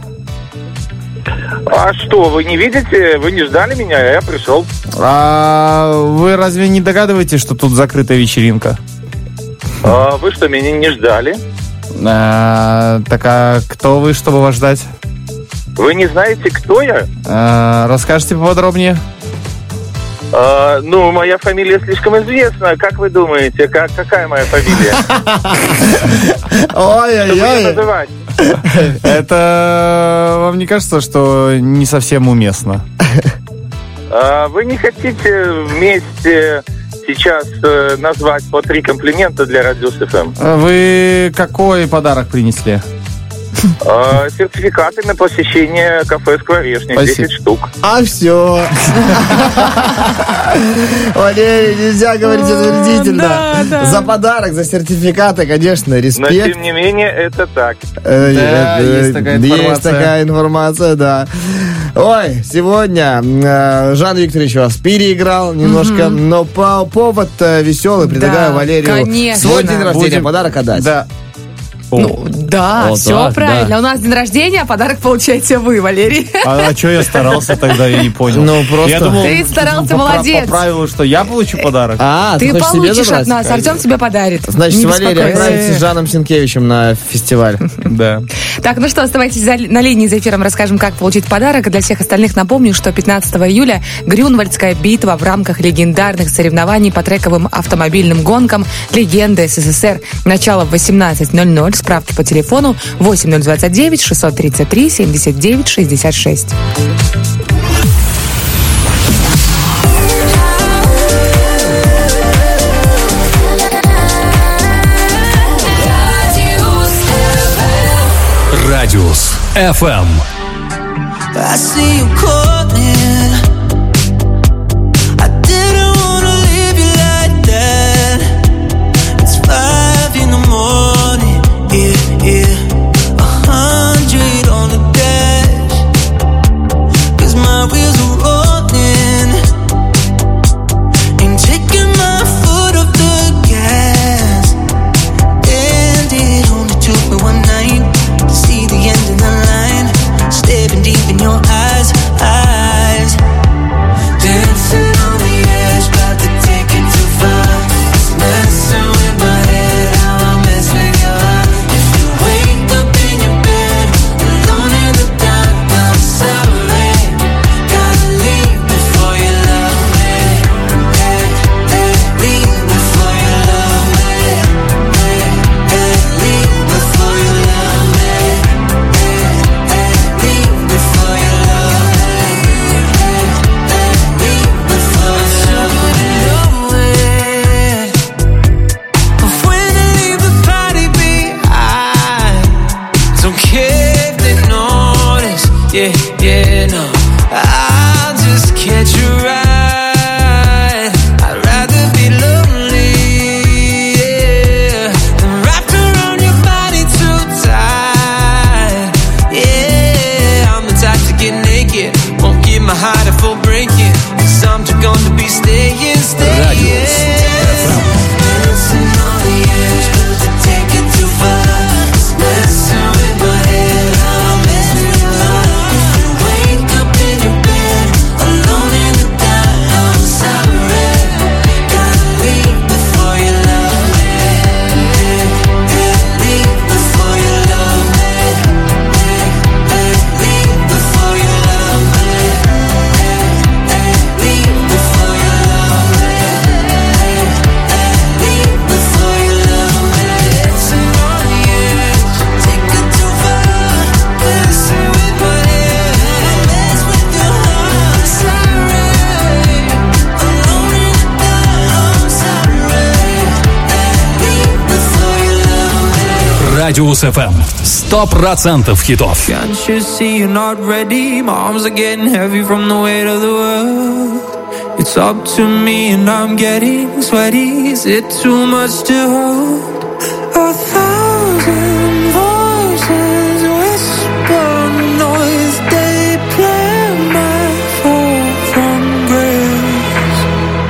А что, вы не видите? Вы не ждали меня, а я пришел. А, вы разве не догадываетесь, что тут закрытая вечеринка? А вы что, меня не ждали? А, так а кто вы, чтобы вас ждать? Вы не знаете, кто я? А, расскажите поподробнее. А, ну, моя фамилия слишком известна. Как вы думаете, как, какая моя фамилия? Чтобы не Ой-ой-ой. называть. Это вам не кажется, что не совсем уместно? А, вы не хотите вместе сейчас э, назвать по три комплимента для Радио СФМ? Вы какой подарок принесли? А, сертификаты на посещение кафе «Скворечник», Спасибо. десять штук. А все. Валерий, нельзя говорить утвердительно. да, да. За подарок, за сертификаты, конечно, Но, респект. тем не менее, это так. Э, Да, э, есть такая Есть информация. такая информация, да. Ой, сегодня э, Жан Викторович вас переиграл немножко, но по повод э, веселый. Предлагаю Да, Валерию конечно. свой день рождения Будем- подарок отдать. Да. Ну, да, О, все да, правильно. да. У нас день рождения, а подарок получаете вы, Валерий. А, что я старался тогда, я не понял. Ну, просто- Я думал, Ты старался, по, пра- молодец. По правилу, что я получу подарок. А, Ты хочешь себе получишь забрать? от нас, Артем тебе подарит. Значит, Не Валерий беспокойся. отправится с Жаном Сенкевичем на фестиваль. Да. Так, ну что, оставайтесь за- на линии за эфиром, расскажем, как получить подарок. И для всех остальных напомню, что пятнадцатого июля Грюнвальдская битва в рамках легендарных соревнований по трековым автомобильным гонкам «Легенды СССР». Начало в восемнадцать ноль ноль. Справки по телефону восемь ноль двадцать девять шестьсот тридцать три семьдесят девять шестьдесят шесть. Радиус эф эм. I see you calling. I didn't wanna leave you like that. It's five in the morning. Yeah, yeah. A hundred on the dash. 'Cause my wheels are rolling. Ain't taking my foot off the gas. And it only took me one night to see the end of the line. Staring deep in your eyes, eyes. Dancing on the edge, about to take it too far. It's messing with my head, how I mess with your heart. If you wake up in your bed, alone in the dark, I'm sorry. Gotta leave before you love me. Hey, hey, leave before you love me. Hey, hey, leave before you love me. Hey, hey, leave before you love me. Hey, hey, leave before you love me. But when I leave the party behind, don't care if they notice. Yeah, yeah, no. I'll just catch a ride. I'd rather be lonely, yeah, than wrapped around your body too tight. Yeah, I'm the type to get naked, won't give my heart a full breaking. 'Cause I'm just gonna be staying, staying. Радиус эф эм. Сто процентов хитов. Can't you see you're not ready? My arms are getting heavy from the weight of the world. It's up to me and I'm getting sweaty. Is it too much to hold? A thousand voices whisper noise. They play my fall from grace.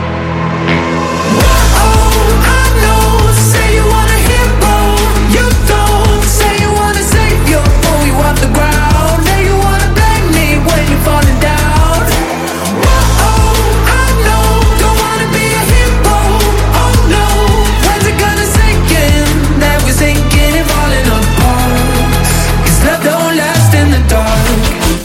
Oh, I know. Say you want a hero. You don't. Say you want a savior. Pull you off the ground. Now you wanna blame me when you're falling down. Oh, I know. Don't wanna be a hero. Oh no. When's it gonna sink in? That we're sinking and falling apart. 'Cause love don't last in the dark.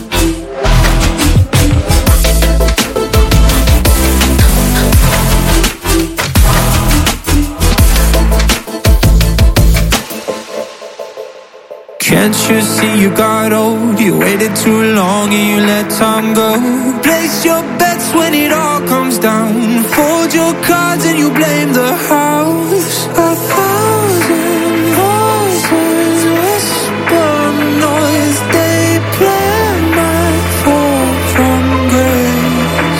Can't you see you got old? You waited too long and you let time go. Place your bets when it all comes down. Fold your cards and you blame the house. A thousand voices whisper noise. They play my fall from grace.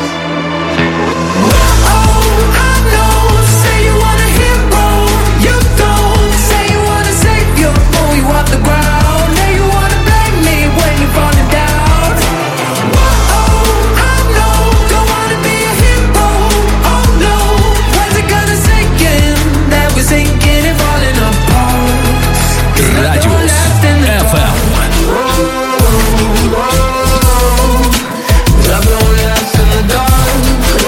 Oh, I know. Say you want a hero. You don't. Say you want a savior. Pull you off the ground. Now you wanna blame me when you're falling down. Oh, I know. Don't wanna be a hero. Oh no. When's it gonna sink in? That we're sinking and falling apart. Радиус эф эм. Love don't last in the dark.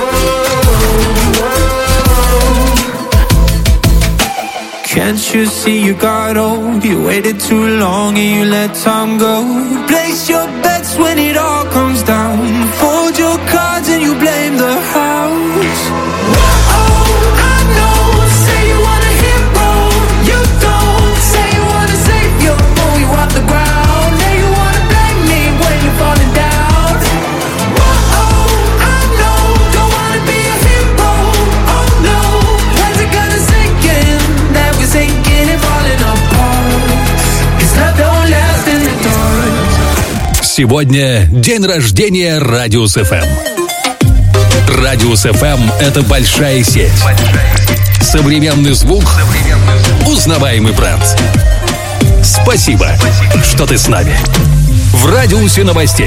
Can't you see you got old? You waited too long and you let time go. Place your bets when it all comes down. Fold your cards and you blame the house. Oh, I know. Say you want a hero. You don't. Say you want a savior. Pull you off the ground. Now you wanna blame me when you're falling down. Oh, I know. Don't wanna be a hero. Oh no. When's it gonna sink in? That we're sinking and falling apart. 'Cause love don't last in the dark. Сегодня день рождения Радиус эф эм. Радиус эф эм – это большая сеть. Современный звук, узнаваемый бренд. Спасибо, что ты с нами. В радиусе новостей.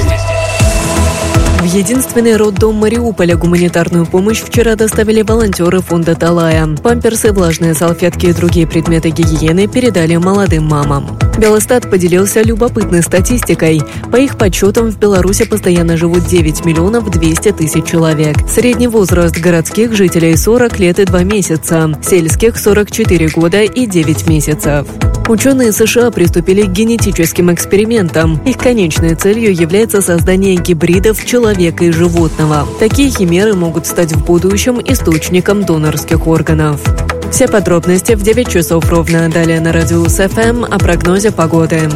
В единственный роддом Мариуполя гуманитарную помощь вчера доставили волонтеры фонда «Талая». Памперсы, влажные салфетки и другие предметы гигиены передали молодым мамам. Белостат поделился любопытной статистикой. По их подсчетам, в Беларуси постоянно живут девять миллионов двести тысяч человек. Средний возраст городских жителей сорок лет и два месяца, сельских сорок четыре года и девять месяцев. Ученые США приступили к генетическим экспериментам. Их конечной целью является создание гибридов человека и животного. Такие химеры могут стать в будущем источником донорских органов. Все подробности в девять часов ровно. Далее на Радиус эф эм о прогнозе погоды.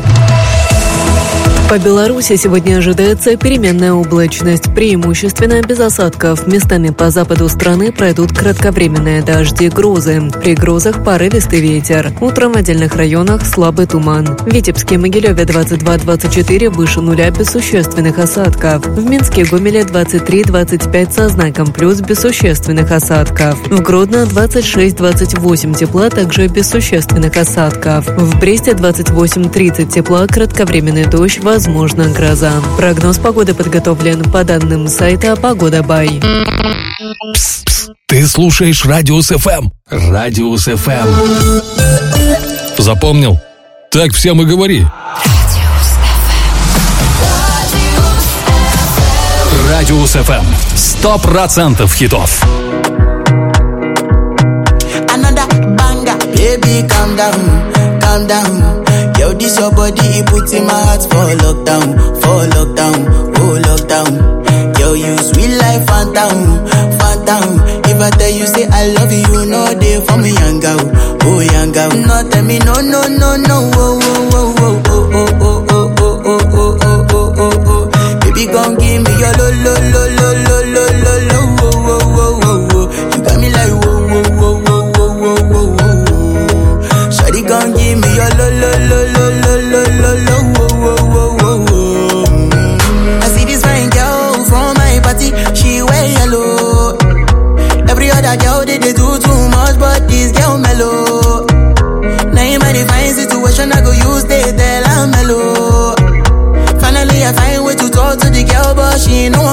По Беларуси сегодня ожидается переменная облачность, преимущественно без осадков. Местами по западу страны пройдут кратковременные дожди и грозы. При грозах порывистый ветер. Утром в отдельных районах слабый туман. В Витебске и Могилеве двадцать два - двадцать четыре выше нуля без существенных осадков. В Минске и Гомеле двадцать три - двадцать пять со знаком плюс без существенных осадков. В Гродно двадцать шесть - двадцать восемь тепла, также без существенных осадков. В Бресте двадцать восемь - тридцать тепла, кратковременный дождь, возможно гроза. Прогноз погоды подготовлен по данным сайта Погода Бай. Пс, пс, ты слушаешь Радиус эф эм. Радиус эф эм. Запомнил? Так всем и говори. Радиус эф эм. Сто процентов хитов. Another banger, baby, calm down, calm down. Yo, this your body, it puts in my heart for lockdown, for lockdown, oh lockdown. Yo, you sweet life, phantom, phantom. If I tell you say I love you, you know they for me, young girl, oh young girl. No, tell me no, no, no, no, oh, oh, oh, oh, oh, oh, oh, oh, oh, oh, oh, oh, oh, oh. Baby, gon' give me your lo, lo, lo, lo, lo, lo, lo, lo, oh, oh, oh, oh, oh. You got me like whoa, whoa, whoa, whoa, whoa, whoa, whoa, whoa. Shawty gon' give me your lo, lo.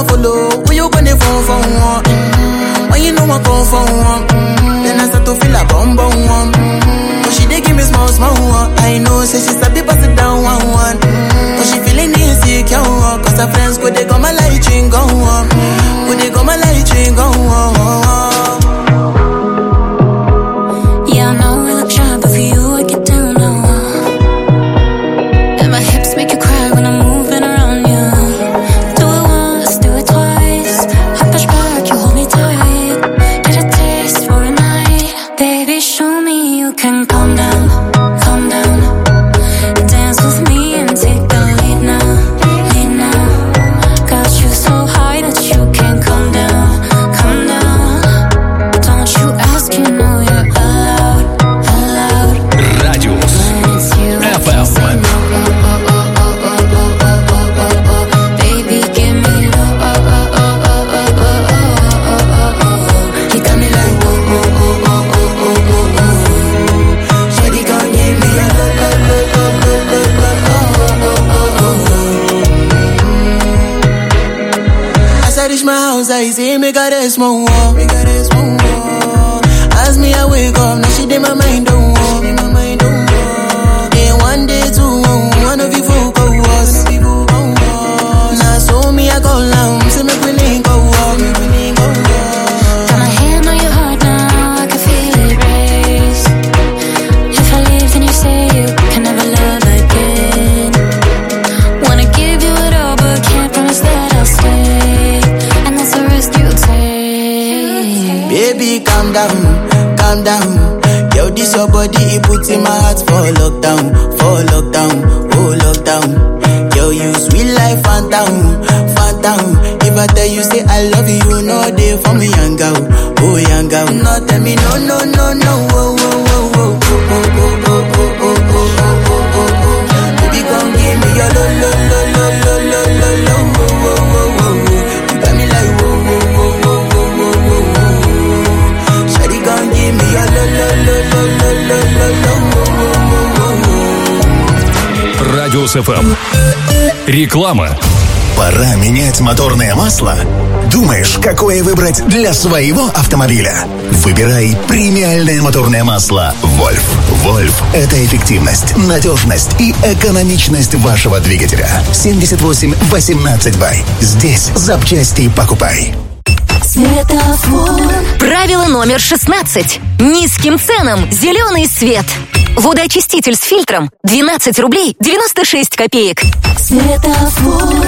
follow, when you gonna phone for one? Mm-hmm. When you know I come for one, mm-hmm. then I start to feel a bum bum one. Mm-hmm. But she dey give me small small one. I know, say she sabi pass it down one one. Mm-hmm. But she feeling insecure, cause her friends go they go my light ring go on, go they go my light ring go on. Yeah, I know we look shy, but for you I get down low. And my hips make you cry when I'm moving around you. Do it once, do it twice. I push back, you hold me tight. Get a taste for a night. Baby, show me you can calm down, calm down. Dance with me and take the lead now, lead now. Got you so high that you can't come down, come down. Don't you ask, you know you're allowed, allowed. Радиус эф эм. Baby, give me the oh oh oh oh oh oh oh oh oh. You got me like oh oh oh oh oh oh oh oh. Shawty gon' give me a oh oh oh oh oh oh oh oh. As I reach my house, I see me got a small wall, me got a small wall. As me I wake up, now she did my mind don't walk, my mind don't walk. Then one day two, one of you folk go was. Now so me I go down, say me we link go walk, me we link go walk. Got my hand on your heart now, I can feel it race. If I leave, then you say you can never love again. Wanna give you it all, but can't promise that I'll stay. And that's a risk you take. Baby, calm down, calm down. Yo, this your body, it puts in my heart for lockdown, for lockdown, oh lockdown. Yo, you sweet life, phantom, phantom. If I tell you say I love you, you know they for me young girl, oh young girl. No, tell me no, no, no, no, oh, oh, oh, oh, oh, oh, oh, oh, oh, oh, oh, oh, oh. Baby, come give me your lo, lo, lo, lo, lo, lo, lo, lo, oh, oh, oh, oh, oh. You got me like whoa, whoa, whoa, whoa, whoa, whoa, whoa, whoa. Shawty, come give me your lo, lo, lo, lo, lo, lo, lo, lo, oh, oh, oh, oh. Радиус эф эм. Реклама. Пора менять моторное масло? Думаешь, какое выбрать для своего автомобиля? Выбирай премиальное моторное масло «Вольф». «Вольф» — это эффективность, надежность и экономичность вашего двигателя. семьдесят восемь восемнадцать бай. Здесь запчасти покупай. Светофор. Правило номер шестнадцать. Низким ценам зеленый свет. Водоочиститель с фильтром двенадцать рублей девяносто шесть копеек. Светофор.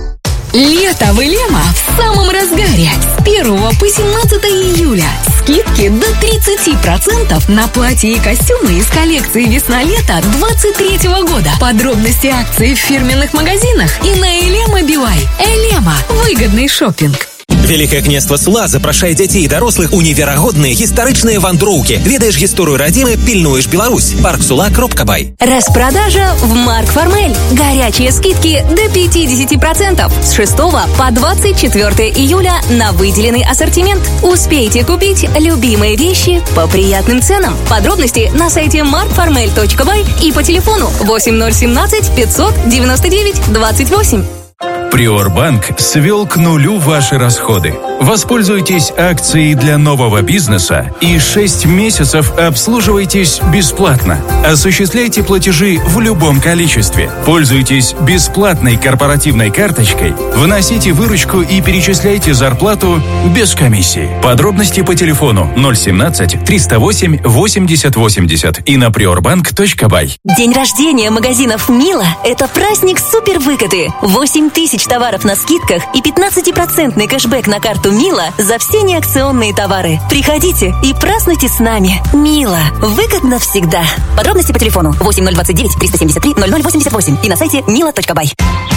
Лето в Элема в самом разгаре. С первого по семнадцатое июля. Скидки до тридцать процентов на платья и костюмы из коллекции «Весна-лето» двадцать третьего года. Подробности акций в фирменных магазинах и на Элема Билай. Элема. Выгодный шопинг. Велике княство Сула запрашає дзяцей і дарослых у неверагодныя гістарычныя вандроўкі. Ведаеш гісторыю радзімы, пільнуеш Беларусь. Парк Сула кропка бай. Распродажа в Марк Формель. Горячие скидки до пятьдесят процентов с шестого по двадцать четвёртое июля на выделенный ассортимент. Успейте купить любимые вещи по приятным ценам. Подробности на сайте марк формель точка бай и по телефону восемь ноль один семь пятьсот девяносто девять двадцать восемь. Приорбанк свел к нулю ваши расходы. Воспользуйтесь акцией для нового бизнеса и шесть месяцев обслуживайтесь бесплатно. Осуществляйте платежи в любом количестве. Пользуйтесь бесплатной корпоративной карточкой, вносите выручку и перечисляйте зарплату без комиссии. Подробности по телефону ноль семнадцать триста восемь восемьдесят восемьдесят и на приорбанк точка бай. День рождения магазинов «Мила» — это праздник супервыгоды. восемь тысяч товаров на скидках и пятнадцатипроцентный кэшбэк на карту «Мила» за все неакционные товары. Приходите и празднуйте с нами. «Мила». Выгодно всегда. Подробности по телефону восемь ноль двадцать девять триста семьдесят три ноль ноль восемьдесят восемь и на сайте мила точка бай.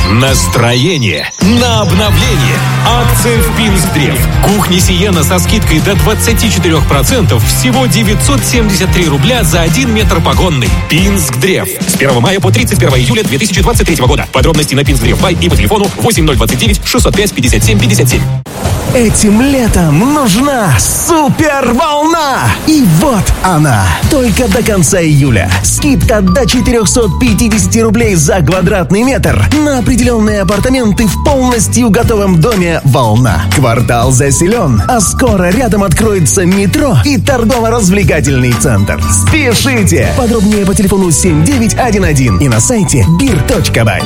Настроение на обновление. Акция в Пинсдрев. Кухня Сиена со скидкой до двадцать четыре процента всего девятьсот семьдесят три рубля за один метр погонный. Пинсдрев. С первого мая по тридцать первое июля две тысячи двадцать третьего года. Подробности на Пинсдрев бай и по телефону восемь ноль двадцать девять шестьсот пять пятьдесят семь пятьдесят семь. Этим летом нужна суперволна. И вот она. Только до конца июля. Скидка до четыреста пятьдесят рублей за квадратный метр на определенные апартаменты в полностью готовом доме «Волна». Квартал заселен, а скоро рядом откроется метро и торгово-развлекательный центр. Спешите! Подробнее по телефону семь девять один один и на сайте бир точка бай.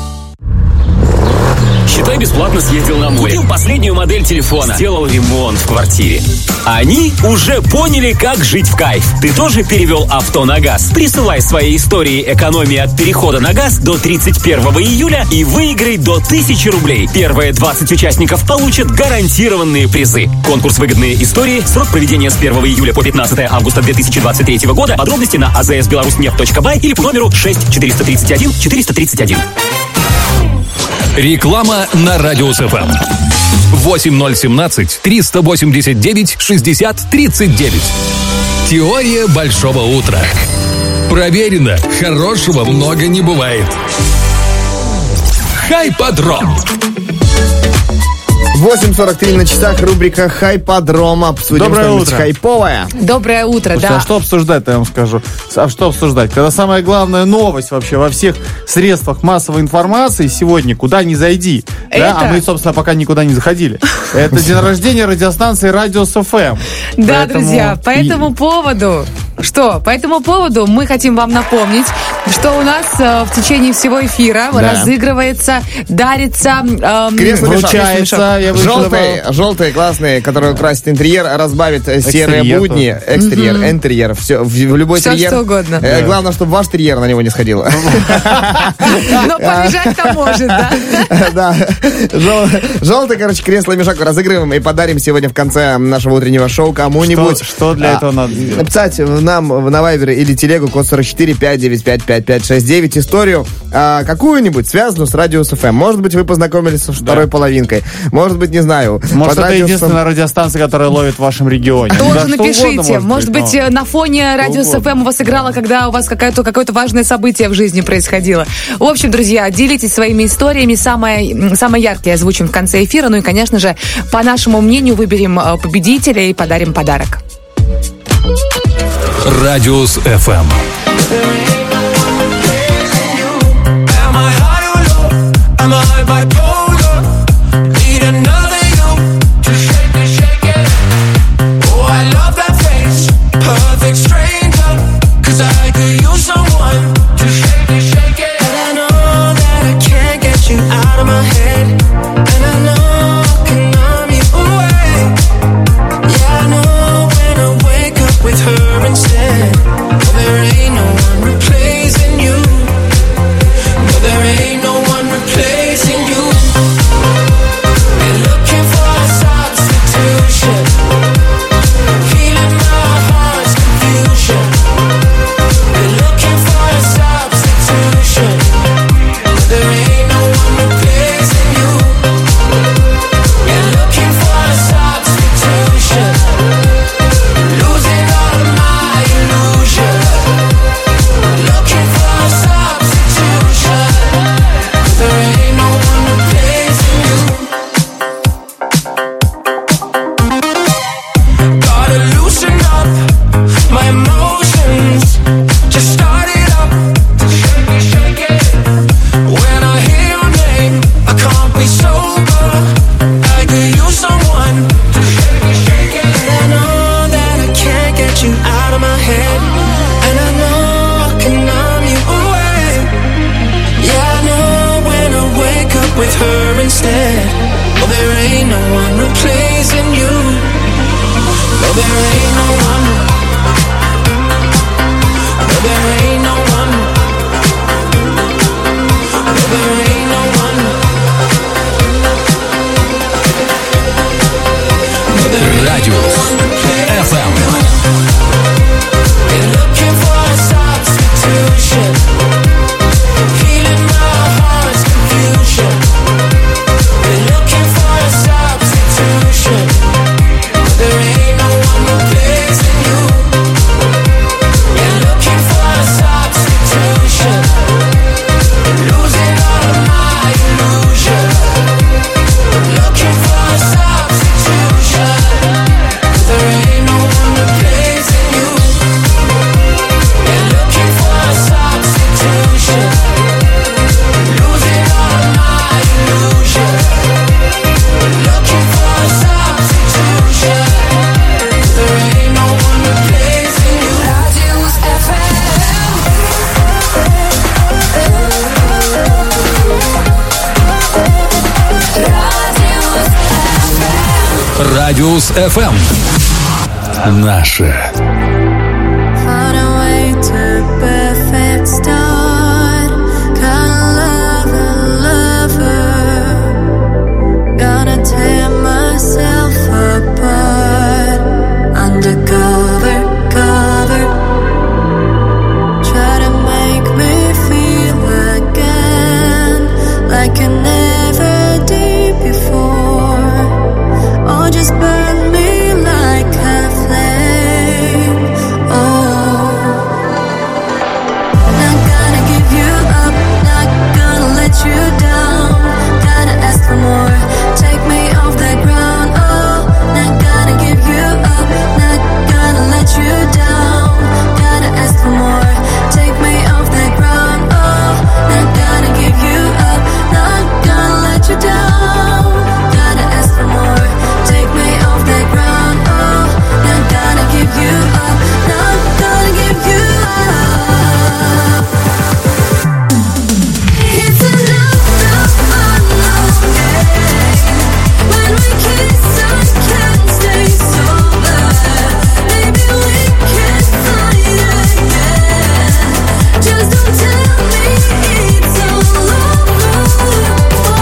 Считай, бесплатно съездил на море. Купил последнюю модель телефона. Сделал ремонт в квартире. Они уже поняли, как жить в кайф. Ты тоже перевел авто на газ? Присылай свои истории экономии от перехода на газ до тридцать первого июля и выиграй до тысячи рублей. Первые двадцать участников получат гарантированные призы. Конкурс «Выгодные истории». Срок проведения с первого июля по пятнадцатое августа две тысячи двадцать третьего года. Подробности на а зэ эс беларусьнефть точка бай или по номеру шесть четыреста тридцать один четыреста тридцать один. Реклама на Радио СФМ. восемь ноль семнадцать триста восемьдесят девять шестьдесят тридцать девять. Теория большого утра. Проверено. Хорошего много не бывает. Хайподром. восемь сорок три на часах, рубрика «Хайподром». Обсудим Доброе что-нибудь утро. хайповое. Доброе утро, Слушайте, да. а что обсуждать-то, я вам скажу? А что обсуждать? Когда самая главная новость вообще во всех средствах массовой информации сегодня, куда ни зайди, да? Это? А мы, собственно, пока никуда не заходили. Это день рождения радиостанции Радио СФМ. Да, Поэтому- друзья, по этому поводу, что, по этому поводу мы хотим вам напомнить, что у нас э, в течение всего эфира Да. разыгрывается, дарится, эм, Кресло-мешок. Вручается, я вышло Желтые, желтые, классные, которые украсят интерьер, разбавит э, серые Экстерьер будни. тоже. Экстерьер, Мгм. интерьер. Все, в, в любой Всё, терьер. что угодно. Э, Да. Главное, чтобы ваш терьер на него не сходил. но полежать-то может, да? Да. Желтый, короче, кресло-мешок разыгрываем и подарим сегодня в конце нашего утреннего шоу кому-нибудь. Что- что для А, этого надо сделать? Написать нам на Вайбере или телегу код сорок четыре пять девять пять пять пять шесть девять историю а, какую-нибудь, связанную с Радио СФМ. Может быть, вы познакомились со второй половинкой. Может быть, не знаю. Может, под это Радио единственная радиостанция, которая ловит в вашем регионе. Тоже Да, что напишите. угодно Может быть, но- э, на фоне радио угодно. СФМ у вас играло, когда у вас какое-то какое-то важное событие в жизни происходило. В общем, друзья, делитесь своими историями. Самое, м, самое яркое озвучим в конце эфира. Ну и, конечно же, по нашему мнению, выберем э, победителя и подарим подарок. Радиус эф эм. Am I high or low? Am I bipolar? Need another you to shake it, shake it. Oh, I love that face, perfect stranger. 'Cause I could use someone to shake it, shake it. And I know that I can't get you out of my head. And I know I can numb you away. Yeah, I know when I wake up with her instead. Oh, there ain't no one replacing you. No, there ain't no one replacing you. Been looking for a substitution, healing my heart's confusion. Been looking for a substitution. No, there ain't no one replacing you. Been looking for a substitution, losing all of my illusion. Looking for a substitution. There ain't no one replacing you. Gotta loosen up my emotions. Just start it up. Shake it, shake it. When I hear your name, I can't be sober. I could use someone to shake it, shake it. And I know that I can't get you out of my head. And I know I can numb you away. Yeah, I know when I wake up with her instead. Oh, there ain't no one replacing you. No, there ain't no one. No, there ain't no one. No, there ain't no one. No, there ain't Радиус эф эм. Been looking for a substitution, healing my heart's confusion. Been looking for a substitution. There ain't no one replacing. Радиус эф эм. Наше. Found a way to perfect start. Kinda lover, lover. Gonna tear myself apart. Undercover, cover. Try to make me feel again like I never did before. Or just burn me like a flame. Oh, not gonna give you up, not gonna let you down. Gotta ask for more, take me off the ground. Oh, not gonna give you up, not gonna let you down. Gotta ask for more, take me off the ground. Oh, not gonna give you up, not gonna let you down. Gotta ask for more, take me off the ground. Oh, not gonna give you up, not gonna give you up. It's another unknown game. When we kiss, I can't stay sober. Maybe we can fly again. Just don't tell me it's all over.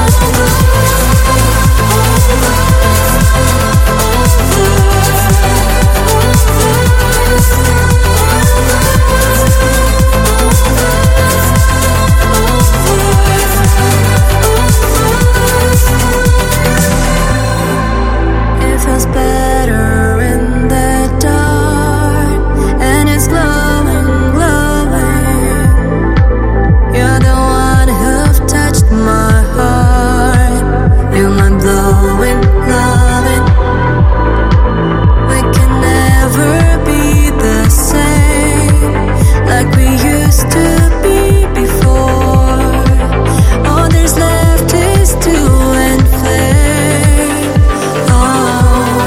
It feels better in the dark, and it's glowing, glowing. You're the one who've touched my heart. You're my blowing, loving. We can never be the same like we used to be before. All there's left is to inflame. Oh,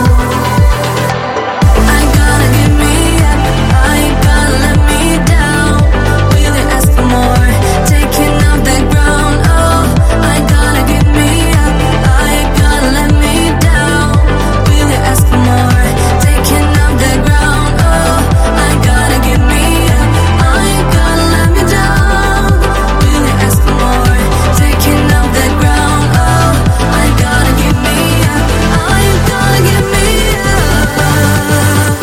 I gotta give me up, I gotta let me down. Will you ask for more? Taking off the ground. Oh, I gotta give me up, I gotta let me down. Will you ask for more? Taking off the ground. Oh, I gotta give me up, I gotta let me down. Will you ask for more? Taking off the ground. Oh, I gotta give me up, I gotta give me up.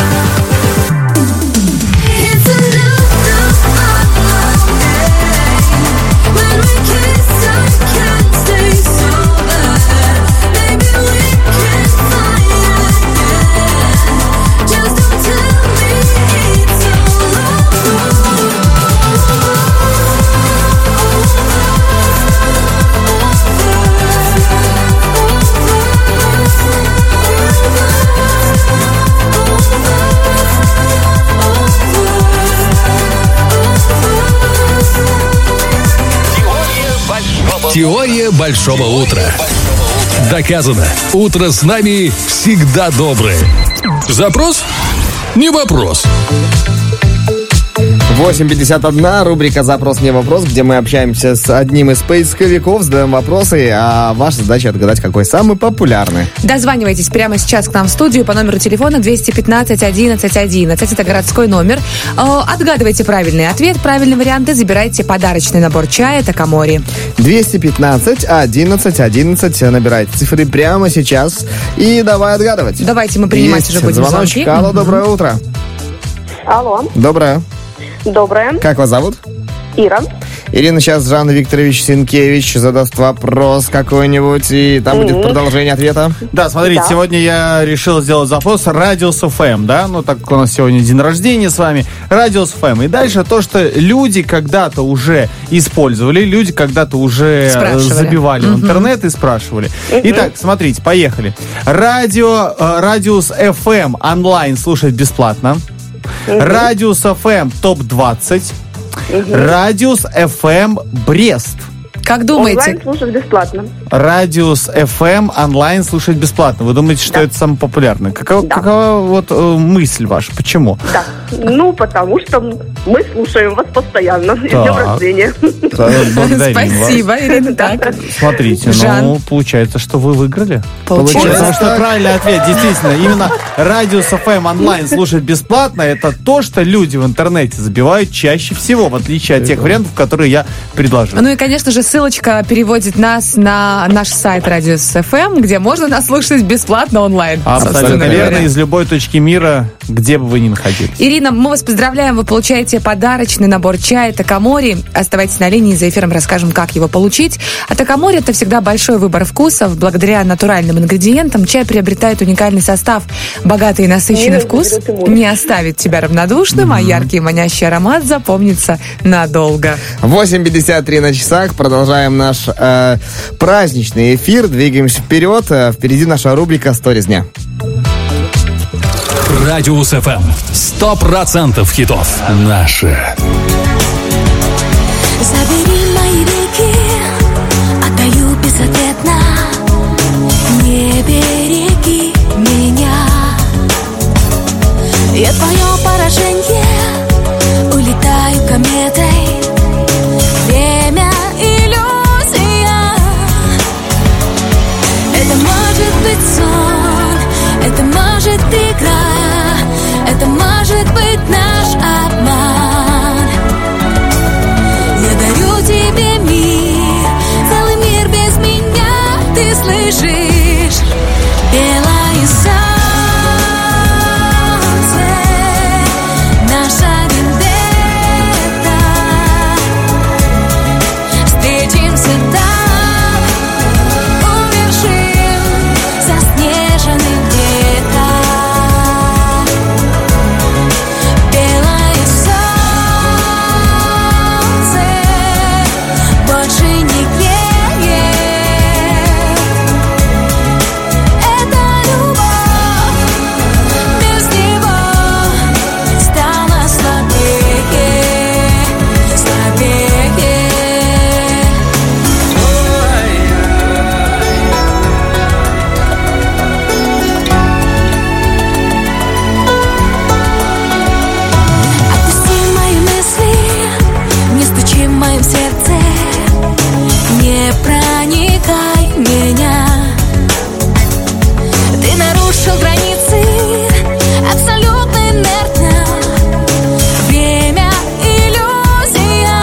It's another unknown game. When we kiss, I can't stay sober. Maybe we can fly again. Just don't tell me it's all Теория большого утра. Доказано. Утро с нами всегда доброе. Запрос? Не вопрос. восемь пятьдесят один, рубрика «Запрос, не вопрос», где мы общаемся с одним из поисковиков, задаем вопросы, а ваша задача отгадать, какой самый популярный. Дозванивайтесь прямо сейчас к нам в студию по номеру телефона двести пятнадцать одиннадцать одиннадцать. Это городской номер. Э, Отгадывайте правильный ответ, правильный вариант и забирайте подарочный набор чая «Такамори». двести пятнадцать одиннадцать одиннадцать. Набирайте цифры прямо сейчас и давай отгадывать. Давайте мы принимать Есть уже будем звоночек. звонки. Алло, Мгм. доброе утро. Алло, Доброе. доброе. Как вас зовут? Ира. Ирина, сейчас Жанна Викторович Сенкевич задаст вопрос какой-нибудь, и там будет Мгм. продолжение ответа. Да, смотрите, Да. сегодня я решил сделать запрос Радиус эф эм, да, ну так как у нас сегодня день рождения с вами, Радиус эф эм. И дальше то, что люди когда-то уже использовали, люди когда-то уже э, Спрашивали. забивали в Мгм. интернет и спрашивали. Мгм. Итак, смотрите, поехали. Радио, э, Радиус эф эм онлайн слушать бесплатно. Радиус эф эм топ двадцать. Радиус эф эм Брест. Как думаете? Онлайн слушать бесплатно. Радиус эф эм онлайн слушать бесплатно. Вы думаете, что это самое популярное? Какова, Да. какова вот э, мысль ваша? Почему? Да. Ну, потому что мы слушаем вас постоянно. И с Так. днем рождения. Благодарим вас. Спасибо, Ирина. Так. Смотрите, Жан. ну, получается, что вы выиграли. Получается. Потому что правильный ответ, действительно, именно Радиус эф эм онлайн слушать бесплатно, это то, что люди в интернете забивают чаще всего, в отличие от тех вариантов, которые я предложил. Ну и, конечно же, ссылочка переводит нас на наш сайт Радиус эф эм, где можно нас слушать бесплатно онлайн. Абсолютно верно, из любой точки мира, где бы вы ни находились. Ирина, мы вас поздравляем, вы получаете подарочный набор чая Такамори. Оставайтесь на линии, за эфиром расскажем, как его получить. А Такамори — это всегда большой выбор вкусов. Благодаря натуральным ингредиентам чай приобретает уникальный состав. Богатый и насыщенный Ой, вкус берет и мой. не оставит тебя равнодушным, а яркий и манящий аромат запомнится надолго. восемь пятьдесят три на часах. Продолжаем наш э, праздничный эфир. Двигаемся вперед. Э, Впереди наша рубрика «Сторис дня». Радиус эф эм. Сто процентов хитов. Наши. Забери мои реки, отдаю безответно. Не береги меня. Я твое поражение, улетаю кометой. Время иллюзия. Это может быть сон, это может игра, это может быть наш обман. Я дарю тебе мир, целый мир без меня, ты слышишь? Белое солнце, наша вендетта. Встретимся там, у вершин, заснеженных где-то. Белое солнце больше не греет. Это любовь, без него стала слабее, слабее. Отпусти мои мысли, не стучи в моем сердце, не проникай в меня. Ты нарушил границы, абсолютно инертно. Время иллюзия.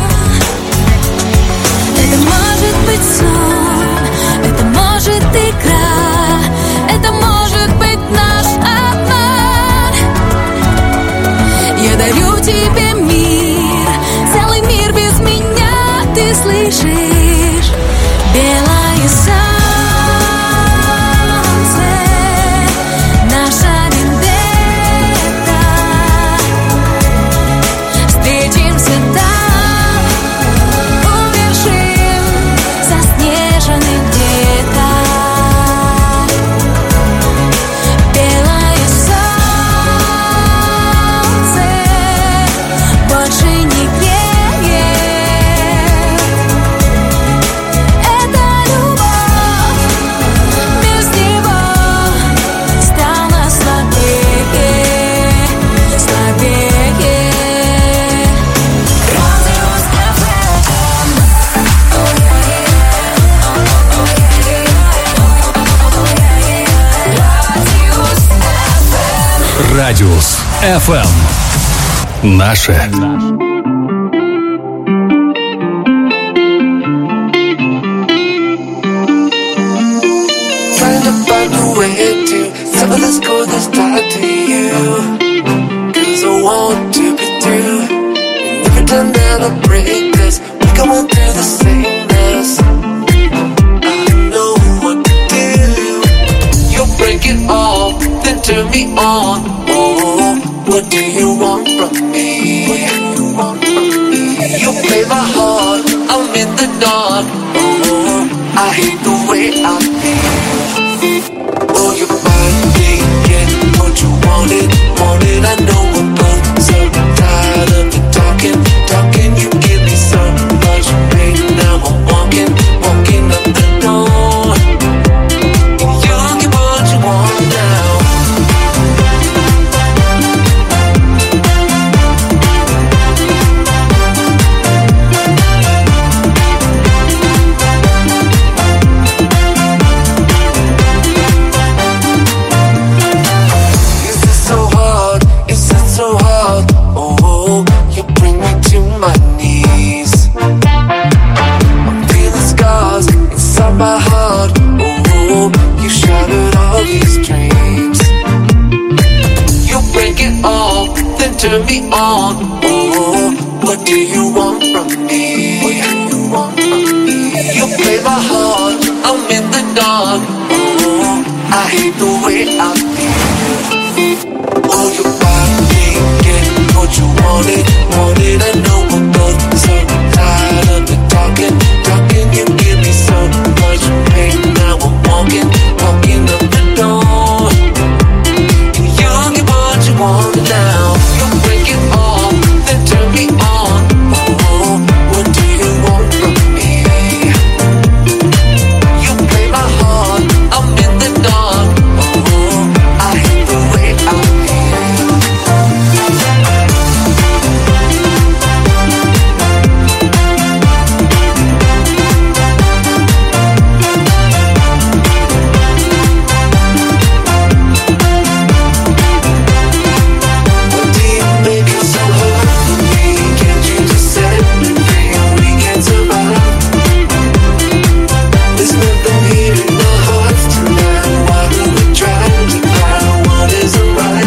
Это может быть сон, это может игра, это может быть наш обман. Я дарю тебе мир, целый мир без меня, ты слышишь? Белое солнце, наша вендетта. Встретимся там, у вершин, заснеженных где-то. Белое солнце больше не греет. Это любовь, без него стала слабее, слабее. Радиус эф Радиус эф эм. Наше. Trying to find a way to say, well, let's go this time to you. Cause I want to be through. And every time that I break this, we come on through the same mess. I know what to do. You break it off, then turn me on. Oh, what do you want from me? What do you want from me? You play my heart, I'm in the dark. Oh, I hate the way I feel. Oh, you're finally getting what you wanted, wanted. I know we're both so tired of the talking, talking. You give me so much pain, now I want turn me on. Oh, what do you want from me? What do you want from me? You play my heart, I'm in the dark. Oh, I hate the way I feel. Oh, your body get what you wanted, wanted. I know we're both so tired of the talking, talking. You give me so much pain. Now I'm walking, walking up the door. You get what you want now. You break it off, then turn me on. Oh, what do you want from me? You play my heart, I'm in the dark. Oh, I hate the way I feel. What do you make it so hard for me? Can't you just set me free and we can survive? There's nothing here in our hearts tonight. Why do we try to find what isn't right?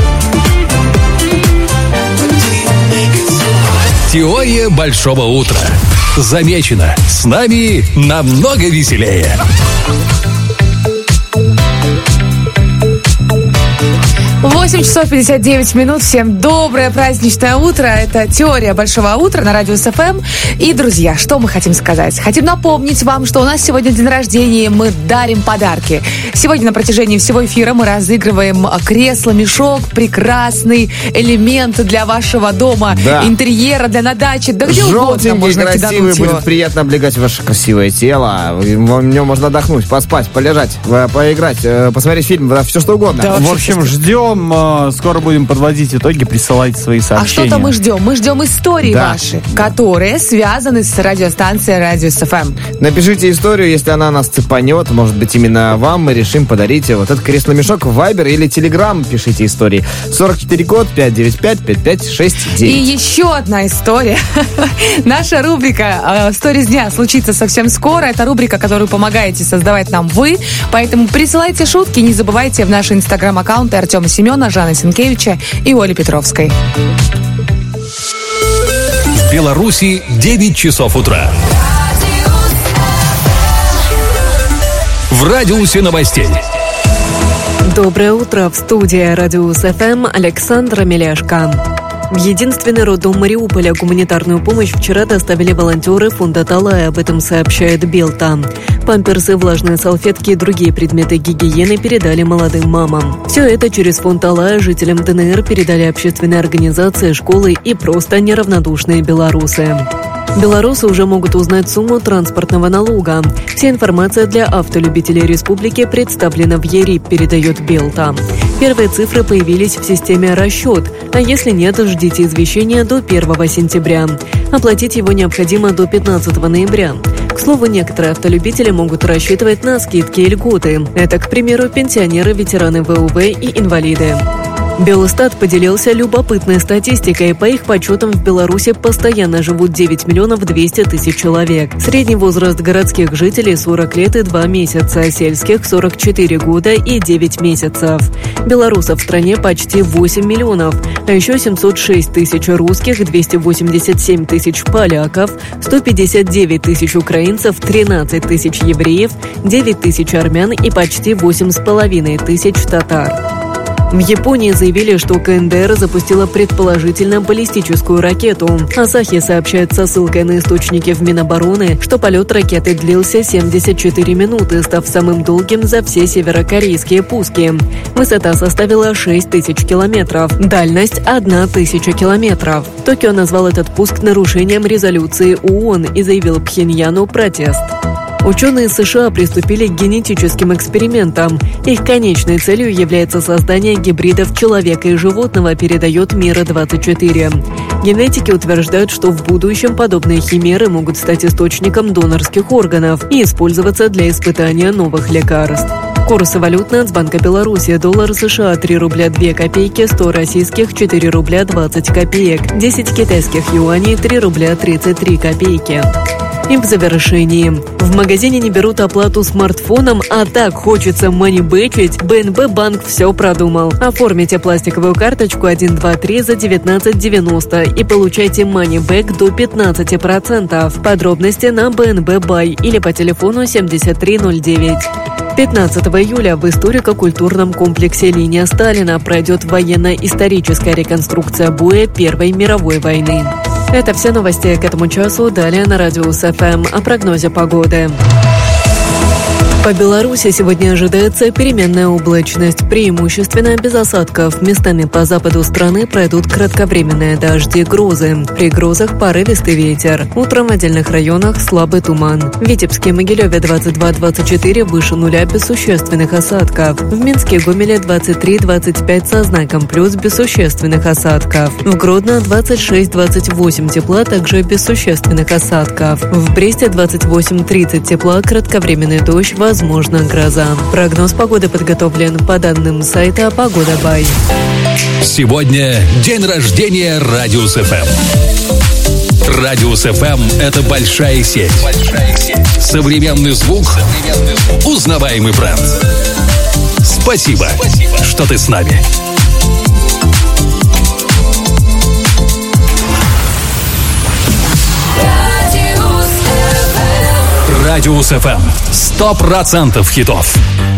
What do you make it so hard? Теория большого утра. Замечено. С нами намного веселее. восемь часов пятьдесят девять минут. Всем доброе праздничное утро. Это «Теория большого утра» на радио СФМ. И, друзья, что мы хотим сказать? Хотим напомнить вам, что у нас сегодня день рождения, и мы дарим подарки. Сегодня на протяжении всего эфира мы разыгрываем кресло-мешок. Прекрасный элемент для вашего дома, Да. интерьера, для на даче. Да где угодно Желтенький, можно красивый, кидануть его. будет приятно облегать ваше красивое тело. В нем можно отдохнуть, поспать, полежать, э, поиграть, э, посмотреть фильм, все что угодно. Да, В общем, ждем, э, скоро будем подводить итоги, присылайте свои А сообщения. что-то мы ждем. Мы ждем истории Да. ваши, которые связаны с радиостанцией Радио СФМ. Напишите историю, если она нас цепанет. Может быть, именно вам мы решим подарить вот этот кресло-мешок в Viber или Telegram. Пишите истории. сорок четыре код пять девять пять пять пять шесть И девять. еще одна история. Наша рубрика «Сторис дня» случится совсем скоро. Это рубрика, которую помогаете создавать нам вы. Поэтому присылайте шутки. Не забывайте в наши инстаграм-аккаунты Артема Семена, Жанны Сенкевича и Оли Петровской. В Беларуси девять часов утра. В радиусе новостей. Доброе утро. В студии Радио СФМ Александра Меляшка. В единственный роддом Мариуполя гуманитарную помощь вчера доставили волонтеры фонда «Талай», об этом сообщает Белта. Памперсы, влажные салфетки и другие предметы гигиены передали молодым мамам. Все это через фонд «Талай» жителям ДНР передали общественные организации, школы и просто неравнодушные белорусы. Белорусы уже могут узнать сумму транспортного налога. Вся информация для автолюбителей республики представлена в ЕРИП, передает Белта. Первые цифры появились в системе «Расчет», а если нет, ждите извещения до первого сентября. Оплатить его необходимо до пятнадцатого ноября. К слову, некоторые автолюбители могут рассчитывать на скидки и льготы. Это, к примеру, пенсионеры, ветераны ВУВ и инвалиды. Белстат поделился любопытной статистикой. По их подсчетам, в Беларуси постоянно живут девять миллионов двести тысяч человек. Средний возраст городских жителей сорок лет и два месяца, сельских сорок четыре года и девять месяцев. Белорусов в стране почти восемь миллионов, а еще семьсот шесть тысяч русских, двести восемьдесят семь тысяч поляков, сто пятьдесят девять тысяч украинцев, тринадцать тысяч евреев, девять тысяч армян и почти восемь с половиной тысяч татар. В Японии заявили, что КНДР запустила предположительно баллистическую ракету. Асахи сообщает со ссылкой на источники в Минобороны, что полет ракеты длился семьдесят четыре минуты, став самым долгим за все северокорейские пуски. Высота составила шесть тысяч километров, дальность – тысяча километров. Токио назвал этот пуск нарушением резолюции ООН и заявил Пхеньяну протест. Ученые США приступили к генетическим экспериментам. Их конечной целью является создание гибридов человека и животного, передает Мира двадцать четыре. Генетики утверждают, что в будущем подобные химеры могут стать источником донорских органов и использоваться для испытания новых лекарств. Курсы валют Нацбанка Беларуси. Доллар США три рубля две копейки, сто российских четыре рубля двадцать копеек, десять китайских юаней три рубля тридцать три копейки. И в завершении. В магазине не берут оплату смартфоном, а так хочется манибэчить. бэ эн бэ банк все продумал. Оформите пластиковую карточку один два три за девятнадцать девяносто и получайте манибэк до пятнадцать процентов. Подробности на бэ эн бэ бай или по телефону семьдесят три ноль девять. пятнадцатого июля в историко-культурном комплексе «Линия Сталина» пройдет военно-историческая реконструкция боя Первой мировой войны. Это все новости к этому часу. Далее на Радио СФМ о прогнозе погоды. По Беларуси сегодня ожидается переменная облачность, преимущественно без осадков. Местами по западу страны пройдут кратковременные дожди и грозы. При грозах порывистый ветер. Утром в отдельных районах слабый туман. В Витебске и Могилеве двадцать два двадцать четыре выше нуля без существенных осадков. В Минске и Гомеле двадцать три двадцать пять со знаком плюс без существенных осадков. В Гродно двадцать шесть двадцать восемь тепла, также без существенных осадков. В Бресте двадцать восемь тридцать тепла, кратковременный дождь, возможно гроза. Прогноз погоды подготовлен по данным сайта Погода Бай. Сегодня день рождения Радиус ФМ. Радиус ФМ – это большая сеть. Современный звук, узнаваемый бренд. Спасибо, что ты с нами. Радиус ФМ. Сто процентов хитов.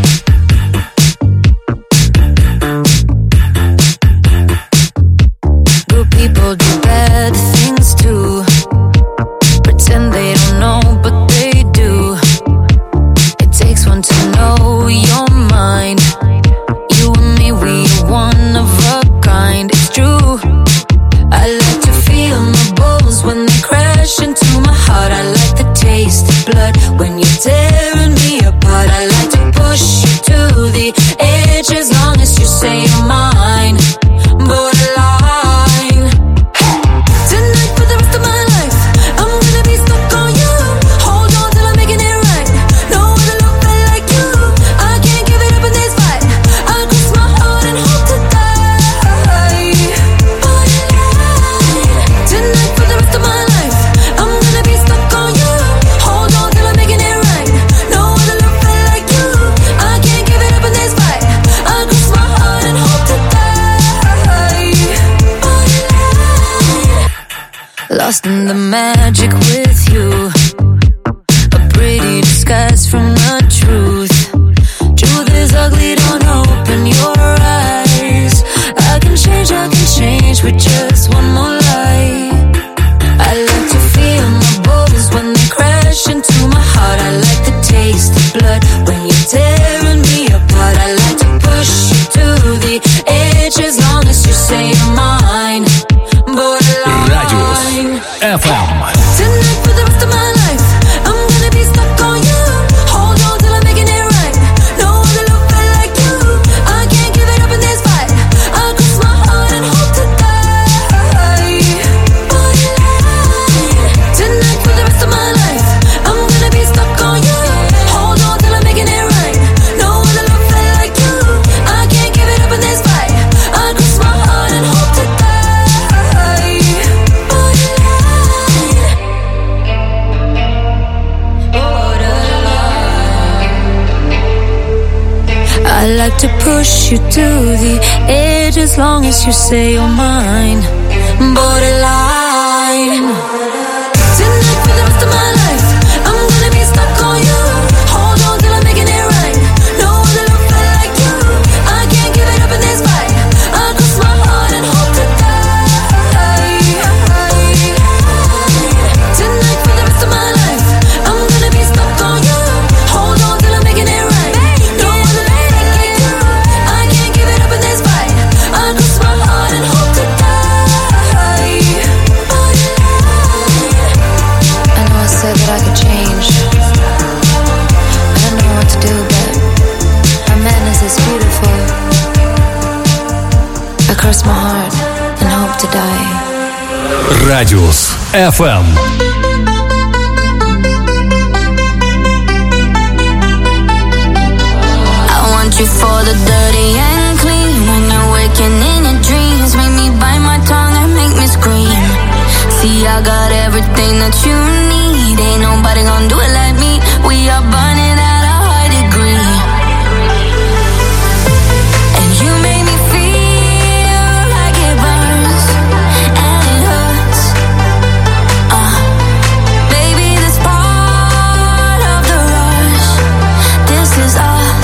Good people do bad things too. Pretend they don't know, but they do. It takes one to know your mind. You and me, we are one of a kind. It's true. I like to feel my bones when they crash into my heart. I like the taste of blood when you're tearing me apart. I like to push you to the edge as long as you say you're mine. Borderline. Tonight for the rest of my life, I'm gonna be stuck on you. Hold on till I'm making it right. No other love felt like you. I can't give it up in this fight. I'll cross my heart and hope to die. Borderline. Tonight for the rest of my life, I'm gonna be stuck on you. Hold on till I'm making it right. No other love felt like you. I can't give it up in this fight. I'll cross my heart and hope to die. Lost in the magic with you. A pretty disguise from the truth. Truth is ugly, don't open your eyes. I can change, I can change with just one more lie. I like to feel my bones when they crash into my heart. I like the taste of blood when you're tearing me apart. I like to push you to the edge as long as you say you're mine. Borderline. Радиус ФМ. Tonight for the rest of my life, I'm gonna be stuck on you. Hold on till I'm making it right. No other love felt like you. I can't give it up in this fight. I'll cross my heart and hope to die. Borderline. Tonight for the rest of my life, I'm gonna be stuck on you. Hold on till I'm making it right. No other love felt like you. I can't give it up in this fight. I'll cross my heart and hope to die. I like to push you to the edge as long as you say you're mine. Borderline. Tonight for the rest of my life, I'm gonna be stuck on you. Hold on till I'm making it right. No other love felt like you. I can't give it up in this fight. I'll cross my heart and hope to die. Tonight for the rest of my life, I'm gonna be stuck on you. Hold on till I'm making it right. No other love felt like you. I can't give it up in this fight. I'll cross my heart and hope to die. I know I said that Радиус эф эм. You for the dirty and clean. When you're waking in your dreams, make me bite my tongue and make me scream. See, I got everything that you need. Ain't nobody gonna do it like me. We are burning at a high degree. And you make me feel like it burns and it hurts. Uh, baby, this part of the rush. This is us.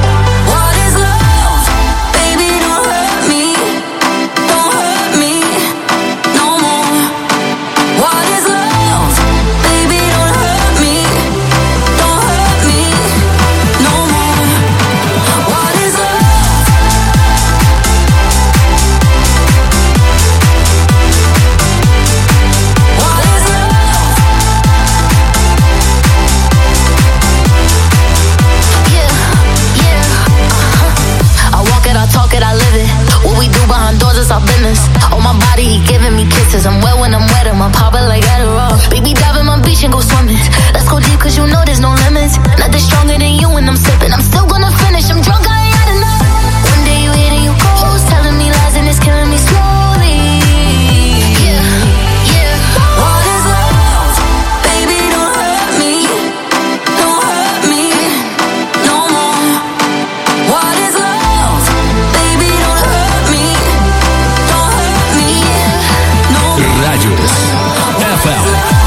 Our business. Oh, my body, he giving me kisses. I'm wet when I'm wet, I'm popping like Adderall. Baby, dive in my beach and go swimming. Let's go deep, cause you know there's no limits. Nothing stronger than you when I'm sipping. I'm still gonna finish, I'm drunk, I ain't had enough. One day you hit and you close, telling me lies and it's killing me slowly. Yeah, yeah. What is love? Baby, don't hurt me. Don't hurt me no more. What is love? Baby, don't hurt me. Радиус эф эм.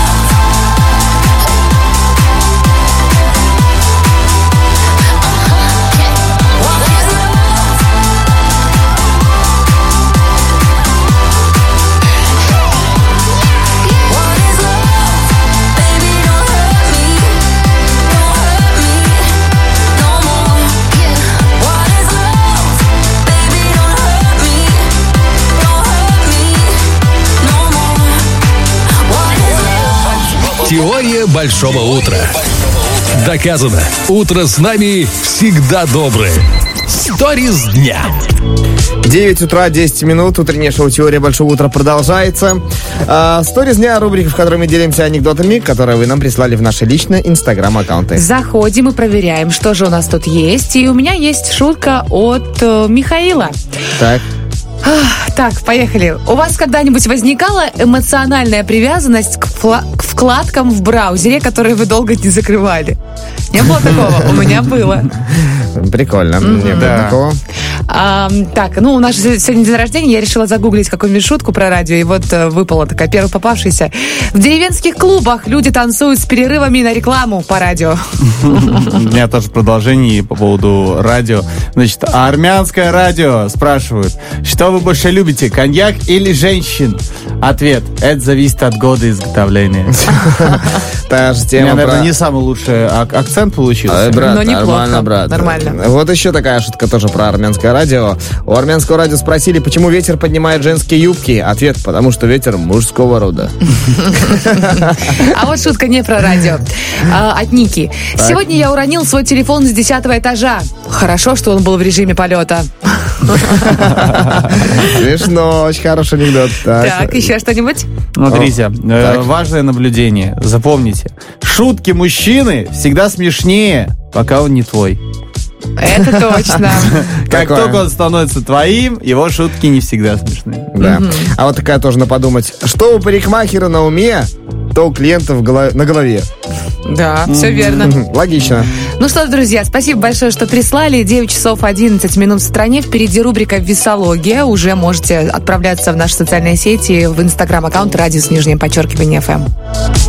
Теория большого утра. Доказано. Утро с нами всегда доброе. Сторис дня. девять утра, десять минут. Утреннее шоу «Теория большого утра» продолжается. А, Сторис дня — рубрика, в которой мы делимся анекдотами, которые вы нам прислали в наши личные инстаграм-аккаунты. Заходим и проверяем, что же у нас тут есть. И у меня есть шутка от э, Михаила. Так. Так, поехали. У вас когда-нибудь возникала эмоциональная привязанность к, фла- к вкладкам в браузере, которые вы долго не закрывали? Не было такого? У меня было. Прикольно. Не было такого. А, так, ну, у нас же сегодня день рождения, я решила загуглить какую-нибудь шутку про радио, и вот э, выпала такая первая попавшаяся. В деревенских клубах люди танцуют с перерывами на рекламу по радио. У меня тоже продолжение по поводу радио. Значит, а армянское радио спрашивают, что вы больше любите, коньяк или женщин? Ответ: это зависит от года изготовления. Та же У тема, меня, наверное, брат. не самый лучший ак- акцент получился. Ой, брат, Но неплохо. нормально, брат. Нормально. Вот еще такая шутка тоже про армянское радио. У армянского радио спросили, почему ветер поднимает женские юбки. Ответ: потому что ветер мужского рода. А вот шутка не про радио. А, от Ники. Сегодня я уронил свой телефон с десятого этажа. Хорошо, что он был в режиме полета. Смешно, очень хороший анекдот. Так, еще что-нибудь? Смотрите, э, Так. важное наблюдение. Запомните. Шутки мужчины всегда смешнее, пока он не твой. Это точно. Как Такое. только он становится твоим, его шутки не всегда смешные. Да. А вот такая тоже надо подумать. Что у парикмахера на уме, то у клиента в голо- на голове. Да, все верно. Логично. Ну что ж, друзья, спасибо большое, что прислали. девять часов одиннадцать минут в стране. Впереди рубрика «Весология». Уже можете отправляться в наши социальные сети, в инстаграм-аккаунт «Радиус», нижнее подчеркивание, эф эм.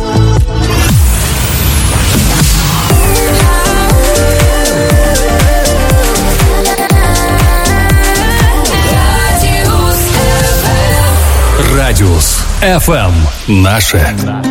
Радиус эф эм. Наше.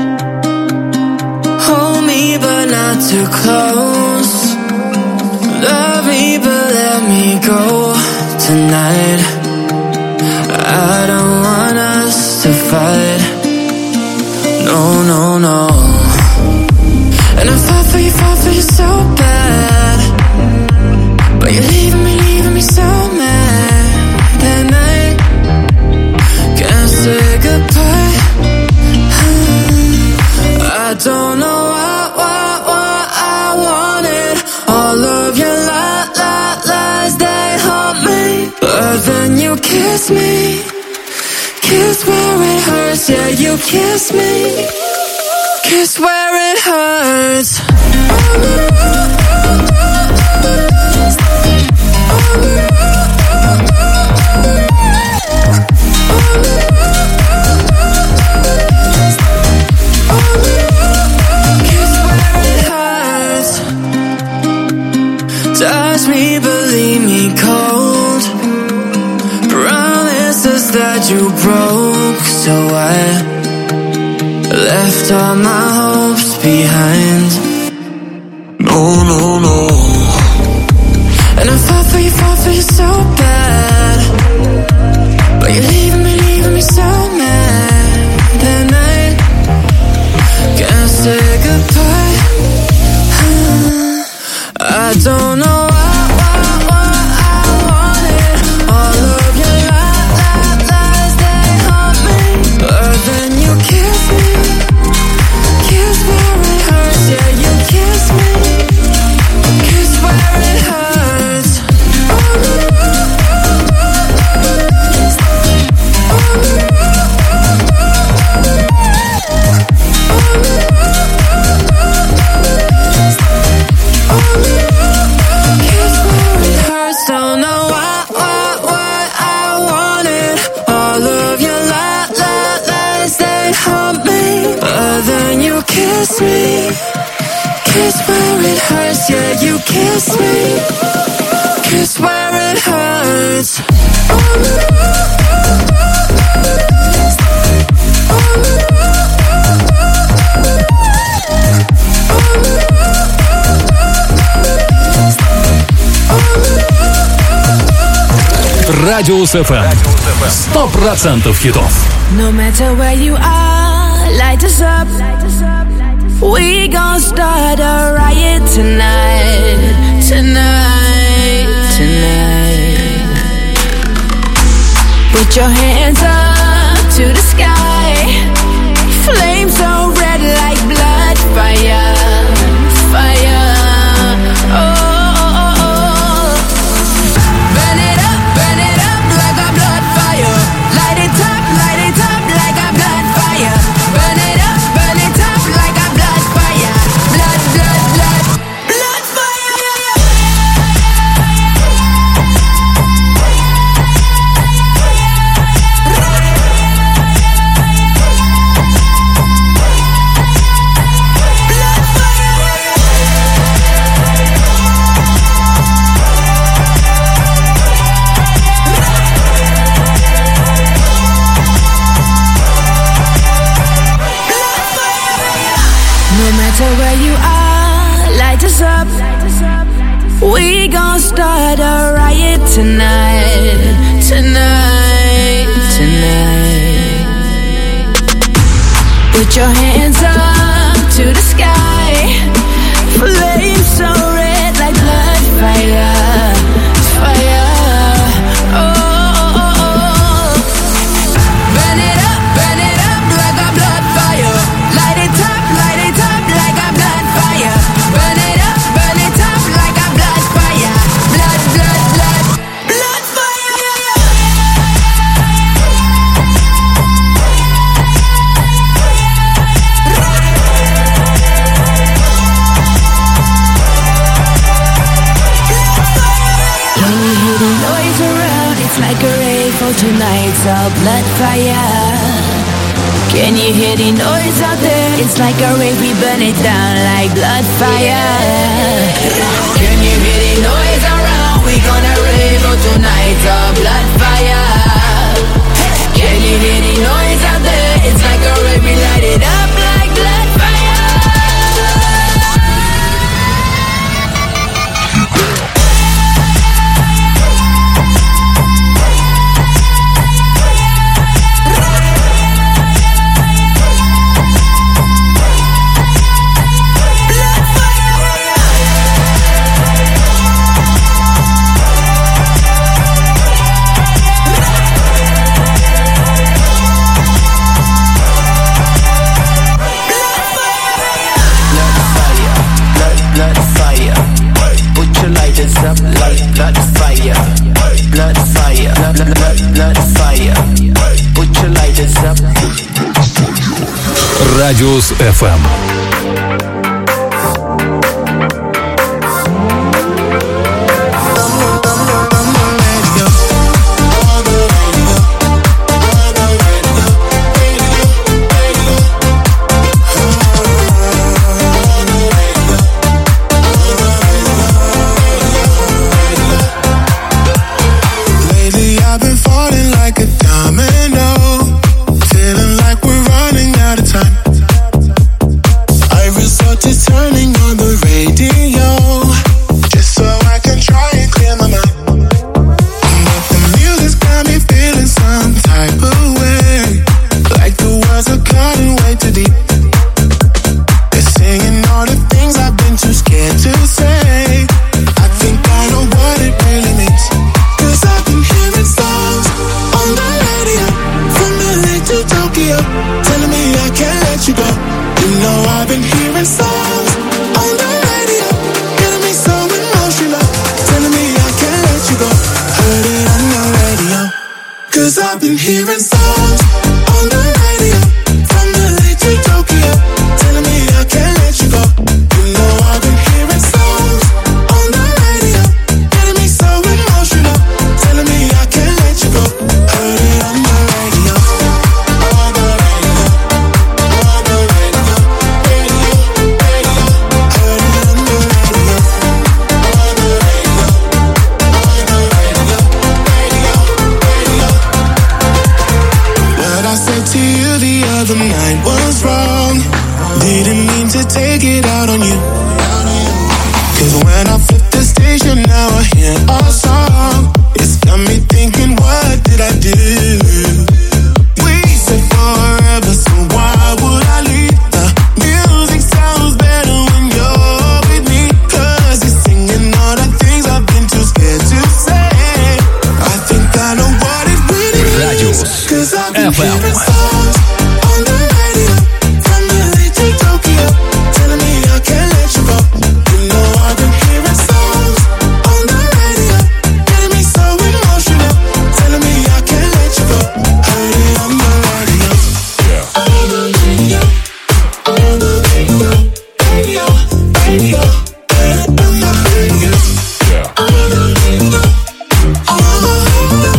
Hold me but not too close. Love me but let me go tonight. I don't want us to fight. No, no, no. And I fought for you, fought for you so bad. But you're leaving me, leaving me so mad. And I can't say goodbye. kiss me. Kiss where it hurts, yeah, you kiss me. Kiss where it hurts. Kiss where it hurts. Touch me, believe me, cold. Promises that you broke, so I left all my hopes behind. No, no, no. And I fought for you, fought for you so bad, but you're leaving me, leaving me so mad. And I can't say goodbye. I don't know why, why, why I wanted all of your lies, lies, lies, they haunt me. But then you kiss me. Kiss where it hurts, yeah, you kiss me. Kiss where it hurts. Kiss where it hurts. Don't know why, why, why I wanted all of your lies, lies, lies, they haunt me. But then you kiss me. Kiss where it hurts, yeah, you kiss me. Kiss where it hurts. Радиус эф эм. Сто процентов хитов. No matter where you are, light us up. We gon' start a riot tonight, tonight, tonight. Put your hands up to the sky. Flames so red like blood, fire, fire. Oh, oh, oh, oh. Burn it up, burn it up like a blood fire. Light it up, light it up like a blood fire. Burn it up, burn it up like a blood fire. Blood, blood, blood, blood fire. No matter where you are, light us up. We gon' start a riot tonight, tonight, tonight. Put your hands up to the sky. Flames so red like blood, fire, fire. Oh, oh, oh, oh. Burn it up, burn it up like a blood fire. Light it up, light it up like a blood fire. Burn it up, burn it up like a blood fire. Blood, blood, blood, blood fire. Can you hear the noise around? It's like a rave for tonight's a blood fire. Can you hear the noise out there? It's like a rave, we burn it down like blood fire. Can you hear the noise around? We gonna rave oh tonight's a blood fire. Can you hear the noise out there? It's like a rave, we light it up like blood fire. Радиус эф эм. Lately I've been falling like a domino, feeling like we're running out of time. I resort to turning on the radio, just so I can try and clear my mind. But the music's got me feeling some type of way, like the words are cutting way too deep. They're singing all the things I've been too scared to say. I think I know what it really means, 'cause I've been hearing songs on the radio from L A to Tokyo, telling me I can't let you go. You know I've been hearing songs on the radio, getting me so emotional, telling me I can't let you go. Heard it on the radio, 'cause I've been hearing songs on the radio from L A to Tokyo, telling me I can't let you go. You know I've been hearing songs on the radio, getting me so emotional, telling me I can't let you go. Heard it on the radio, on the radio, on the radio, radio, radio. Heard it on the radio, on the radio, on the radio, radio, radio. What I said to you the other night was wrong. Didn't mean to take it out on you. 'Cause when I flip the station, now I hear our song. It's got me thinking, what did I do? We said forever, so why would I leave? The music sounds better when you're with me, 'cause you're singing all the things I've been too scared to say. I think I know what it really means, Радиус 'cause I've been эф эм. hearing songs on the radio from L A to Tokyo, telling me I can't let you go. You know I've been hearing songs on the radio, getting me so emotional, telling me I can't let you go. Heard it on the radio, on the radio, on the radio, radio, radio. Heard it on the radio, on the radio, on the radio.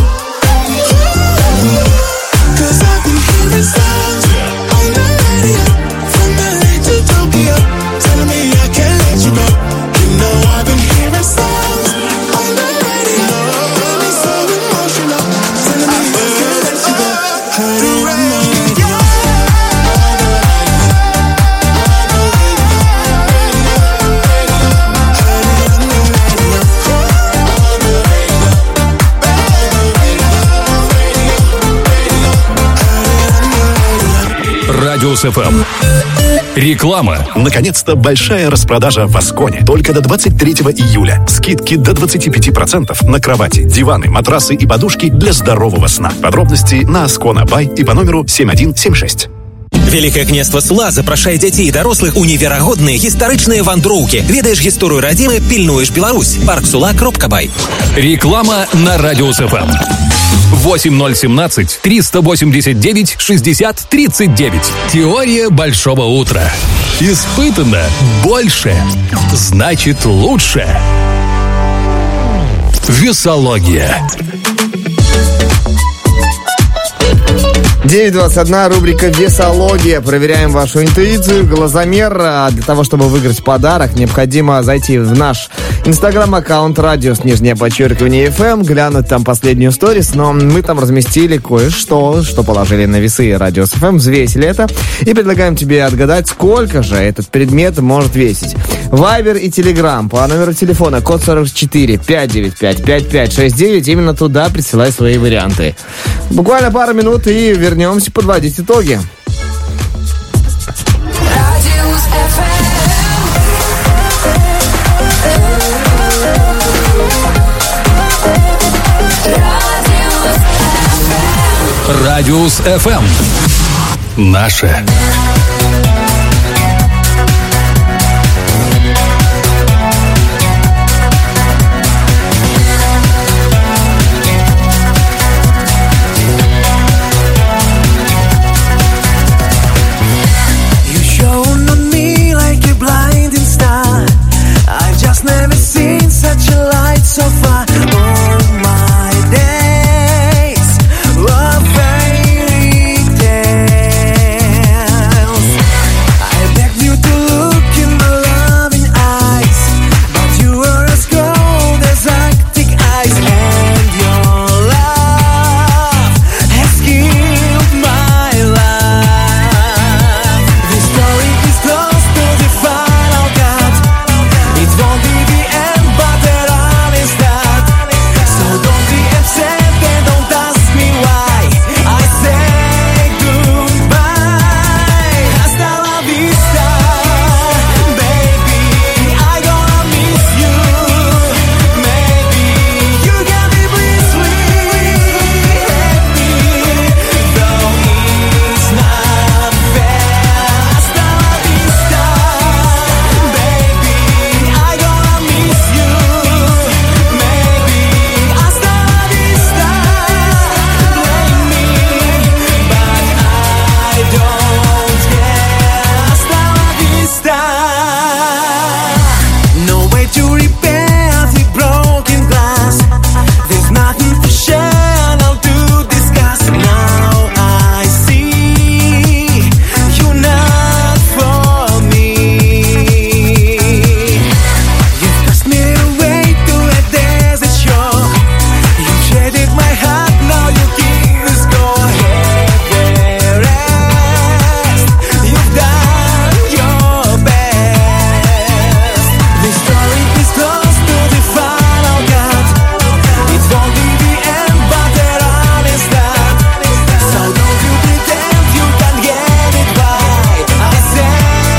'Cause I've been hearing songs on the radio from L A to Tokyo, telling me I can't let you go. You know I've been hearing songs on the radio, getting me so emotional, telling me I can't let you go. Heard it on the radio, on the radio, on the radio, radio, radio. Heard it on the radio, on the radio, Радиус эф эм. Реклама. Наконец-то большая распродажа в Асконе. Только до двадцать третьего июля. Скидки до двадцати пяти процентов на кровати, диваны, матрасы и подушки для здорового сна. Подробности на Аскона Бай и по номеру семь один семь шесть. Велике княство Сла запрашае дзяцей і дарослых у неверагодныя гістарычныя вандроўкі. Ведаеш гісторыю радзімы, пільнуеш Беларусь. парк сула кропка бай. Реклама на Радиус эф эм. восемь ноль семнадцать триста восемьдесят девять шестьдесят тридцать девять. Теория большого утра. Испытано больше, значит лучше. Весология. девять двадцать один, рубрика «Весология». Проверяем вашу интуицию, глазомер. А для того, чтобы выиграть подарок, необходимо зайти в наш инстаграм-аккаунт «Радиус», нижнее подчеркивание эф эм, глянуть там последнюю сторис, но мы там разместили кое-что, что положили на весы «Радиус эф эм», взвесили это и предлагаем тебе отгадать, сколько же этот предмет может весить. Вайбер и Телеграм по номеру телефона код сорок четыре пятьсот девяносто пять пятьдесят пять шестьдесят девять. Именно туда присылай свои варианты. Буквально пару минут и вернемся подводить итоги. Радиус эф эм. Наше. so far. All my days were fairy tales. I begged you to look in my loving eyes, but you were as cold as Arctic ice, and your love has killed my life. The story is close to the final cut. It won't be the end, but there are is that. So don't be upset and don't ask me why I say goodbye. Hasta la vista, baby. I gonna miss you. Maybe you can be please happy, though it's not fair. Hasta la vista, baby. I gonna miss you. Maybe hasta la vista. Blame me, but I don't care. Hasta la vista. No way to repair the broken glass. There's nothing to share, no to discuss. Now I see you're not for me. You've cast me away to a desert shore. You shaded my heart, now you keep the score. Everest, you've done your best. The story is close to the final cut. It won't be the end, but there are is that. So don't you pretend you can get it right. I say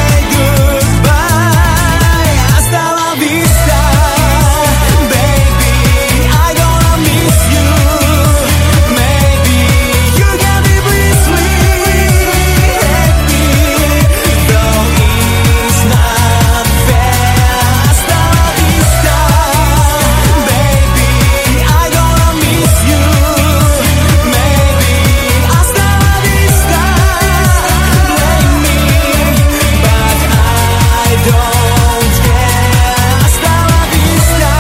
goodbye. Hasta la vista, baby. I gonna miss you. Maybe you can be please happy, though it's not fair. Hasta la vista, baby. I gonna miss you. Maybe hasta la vista. Blame me, but I don't care. Hasta la vista.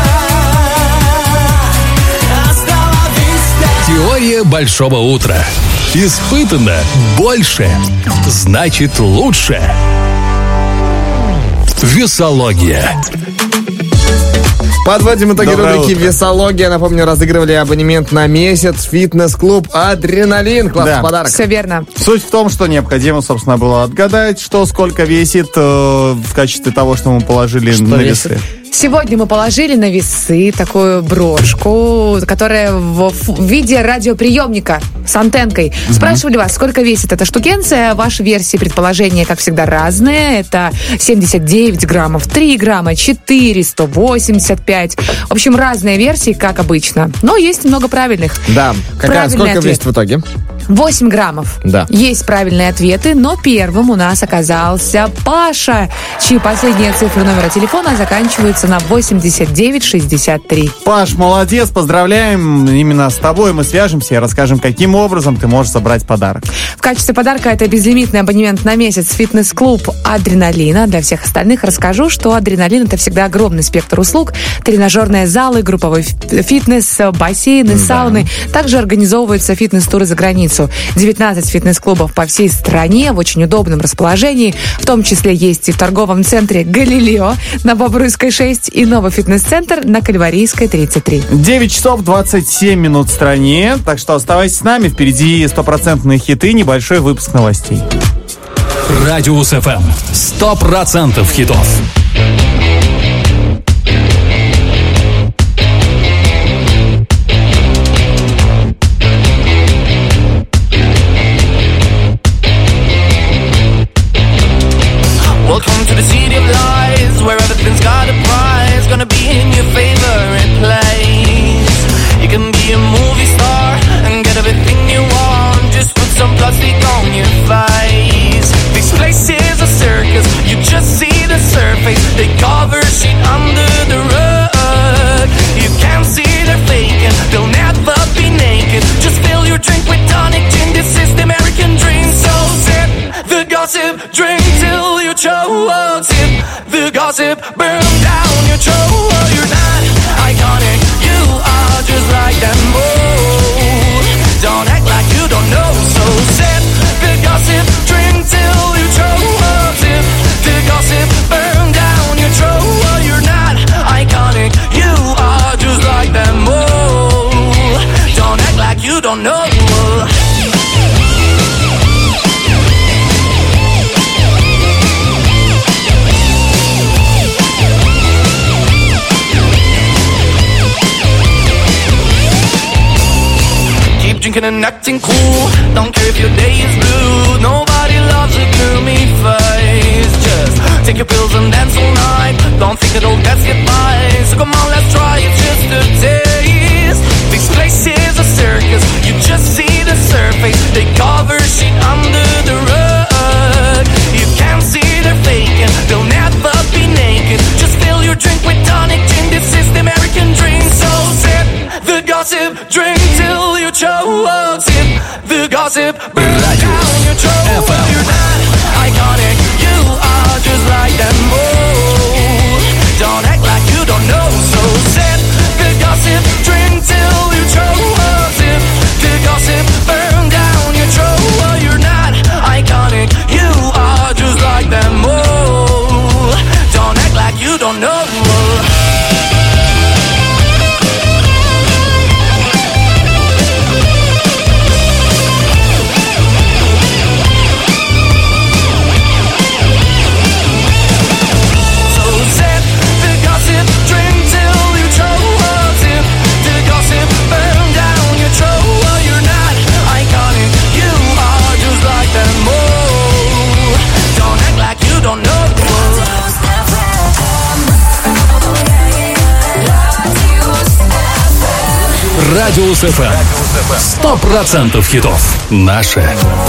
Hasta la vista. Теория большого утра. Испытано больше. Значит лучше. Весология. Подводим итоги Доброе рубрики утро. «Весология». Напомню, разыгрывали абонемент на месяц в фитнес-клуб «Адреналин». Классный Да. подарок. Все верно. Суть в том, что необходимо, собственно, было отгадать, что сколько весит э, в качестве того, что мы положили на весит? весы. Сегодня мы положили на весы такую брошку, которая в, в виде радиоприемника с антенкой. Спрашивали вас, сколько весит эта штукенция. Ваши версии, предположения, как всегда, разные. Это семьдесят девять граммов, три грамма, четыре, сто восемьдесят пять. В общем, разные версии, как обычно. Но есть много правильных. Да. Какая, Правильный сколько ответ. весит в итоге? восемь граммов. Да. Есть правильные ответы, но первым у нас оказался Паша, чьи последние цифры номера телефона заканчиваются на восемьдесят девять шестьдесят три. Паш, молодец, поздравляем. Именно с тобой мы свяжемся и расскажем, каким образом ты можешь собрать подарок. В качестве подарка это безлимитный абонемент на месяц в фитнес-клуб «Адреналина». Для всех остальных расскажу, что «Адреналин» — это всегда огромный спектр услуг. Тренажерные залы, групповой ф- фитнес, бассейны, Да. сауны. Также организовываются фитнес-туры за границу. девятнадцать фитнес-клубов по всей стране в очень удобном расположении. В том числе есть и в торговом центре «Галилео» на Бобруйской шесть и новый фитнес-центр на Кальварийской тридцать три. девять часов двадцать семь минут в стране, так что оставайтесь с нами. Впереди стопроцентные хиты, небольшой выпуск новостей. Радиус эф эм. Сто процентов хитов. Welcome to the city of lies, where everything's got a prize. Gonna be in your favorite place. You can be a movie star and get everything you want. Just put some plastic on your face. This place is a circus, you just see the surface. They cover shit under the rug. You can't see they're faking, they'll never be naked. Just fill your drink with tonic gin, this is the American dream. So sip the gossip, drink till you choke. Sip the gossip, burn down your throat. You're not iconic, drinking and acting cool. Don't care if your day is blue. Nobody loves a gloomy face. Just take your pills and dance all night. Don't think it'll get you by. So come on, let's try it just a taste. This place is a circus. You just see the surface. They cover shit under the rug. You can't see they're faking. They'll never be naked. Just fill your drink with tonic gin. This is the American dream. So sip the gossip, drink till you choke. Sip the gossip, burn down your throat. You're not iconic. You are just like them all. Don't act like you don't know. So sip the gossip, drink till you choke. Sip the gossip, burn down your throat. You're not iconic. You are just like them all. Don't act like you don't know. Радиус эф эм. Сто процентов хитов. Наше.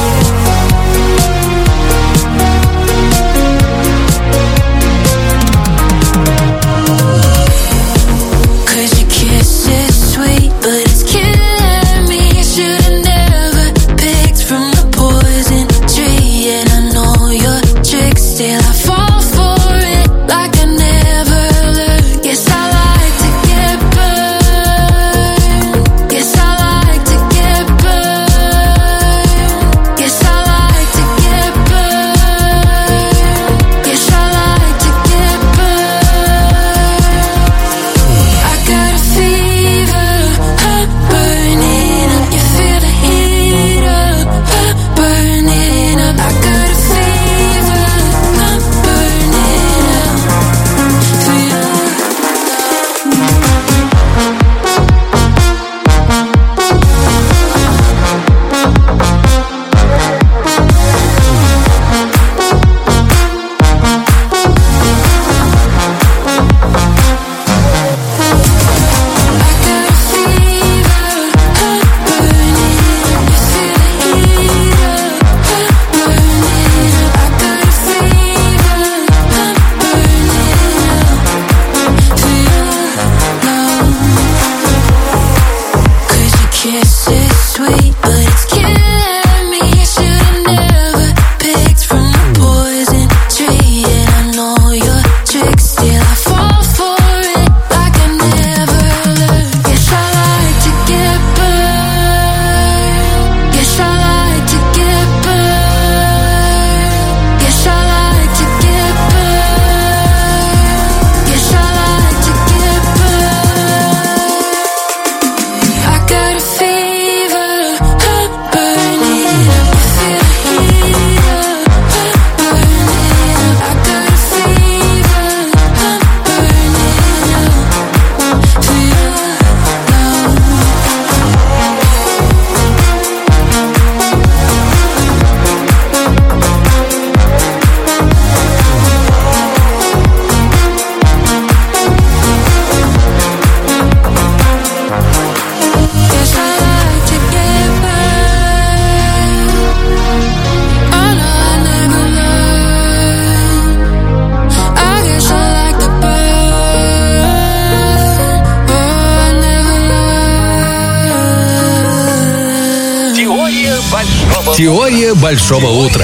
Теория большого утра.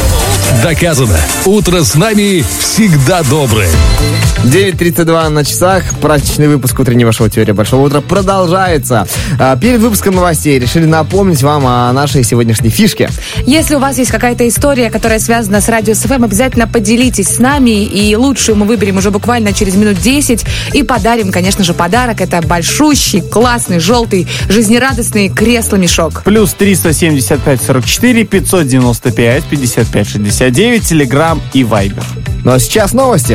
Доказано. Утро с нами всегда доброе. девять тридцать два на часах. Праздничный выпуск утреннего шоу «Теория большого утра» продолжается. А, перед выпуском новостей решили напомнить вам о нашей сегодняшней фишке. Если у вас есть какая-то история, которая связана с Радиус эф эм, обязательно поделитесь с нами. И лучшую мы выберем уже буквально через минут десять. И подарим, конечно же, подарок. Это большущий, классный, желтый, жизнерадостный кресло-мешок. Плюс триста семьдесят пять сорок четыре пятьсот девяносто пять пятьдесят пять шестьдесят девять, Телеграм и Вайбер. Ну а сейчас новости.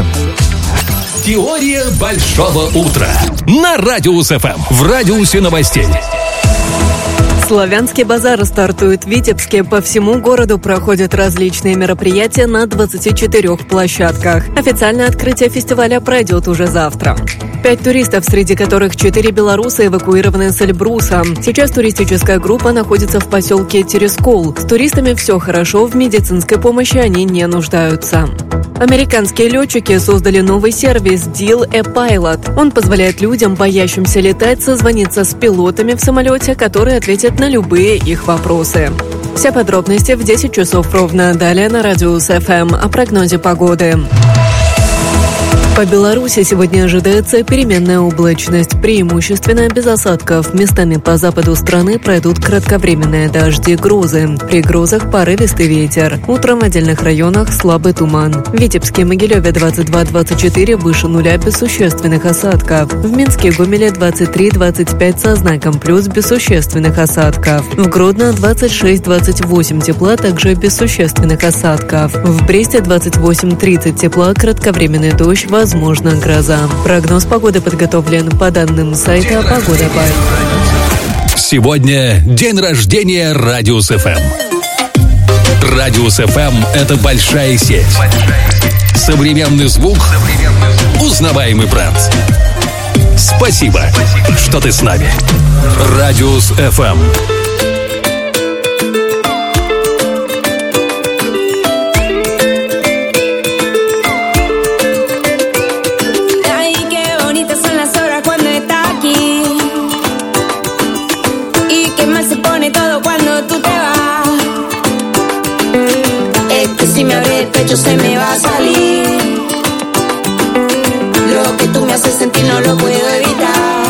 Теория большого утра на Радиус эф эм. В радиусе новостей. Славянский базар стартует в Витебске. По всему городу проходят различные мероприятия на двадцати четырёх площадках. Официальное открытие фестиваля пройдет уже завтра. Пять туристов, среди которых четыре белоруса, эвакуированы с Эльбруса. Сейчас туристическая группа находится в поселке Терескол. С туристами все хорошо, в медицинской помощи они не нуждаются. Американские летчики создали новый сервис Deal a Pilot. Он позволяет людям, боящимся летать, созвониться с пилотами в самолете, которые ответят на любые их вопросы. Все подробности в десять часов ровно. Далее на Радиус эф эм о прогнозе погоды. По Беларуси сегодня ожидается переменная облачность, преимущественно без осадков. Местами по западу страны пройдут кратковременные дожди и грозы. При грозах порывистый ветер. Утром в отдельных районах слабый туман. В Витебске и Могилеве двадцать два - двадцать четыре выше нуля без существенных осадков. В Минске и Гомеле двадцать три - двадцать пять со знаком плюс без существенных осадков. В Гродно двадцать шесть - двадцать восемь тепла, также без существенных осадков. В Бресте двадцать восемь - тридцать тепла, кратковременный дождь, возможно гроза. Прогноз погоды подготовлен по данным сайта Погода.бай. Сегодня день рождения Радиус эф эм. Радиус эф эм – это большая сеть. Современный звук, узнаваемый бренд. Спасибо, что ты с нами. Радиус эф эм. Si me abre el pecho se me va a salir. Lo que tú me haces sentir no lo puedo evitar.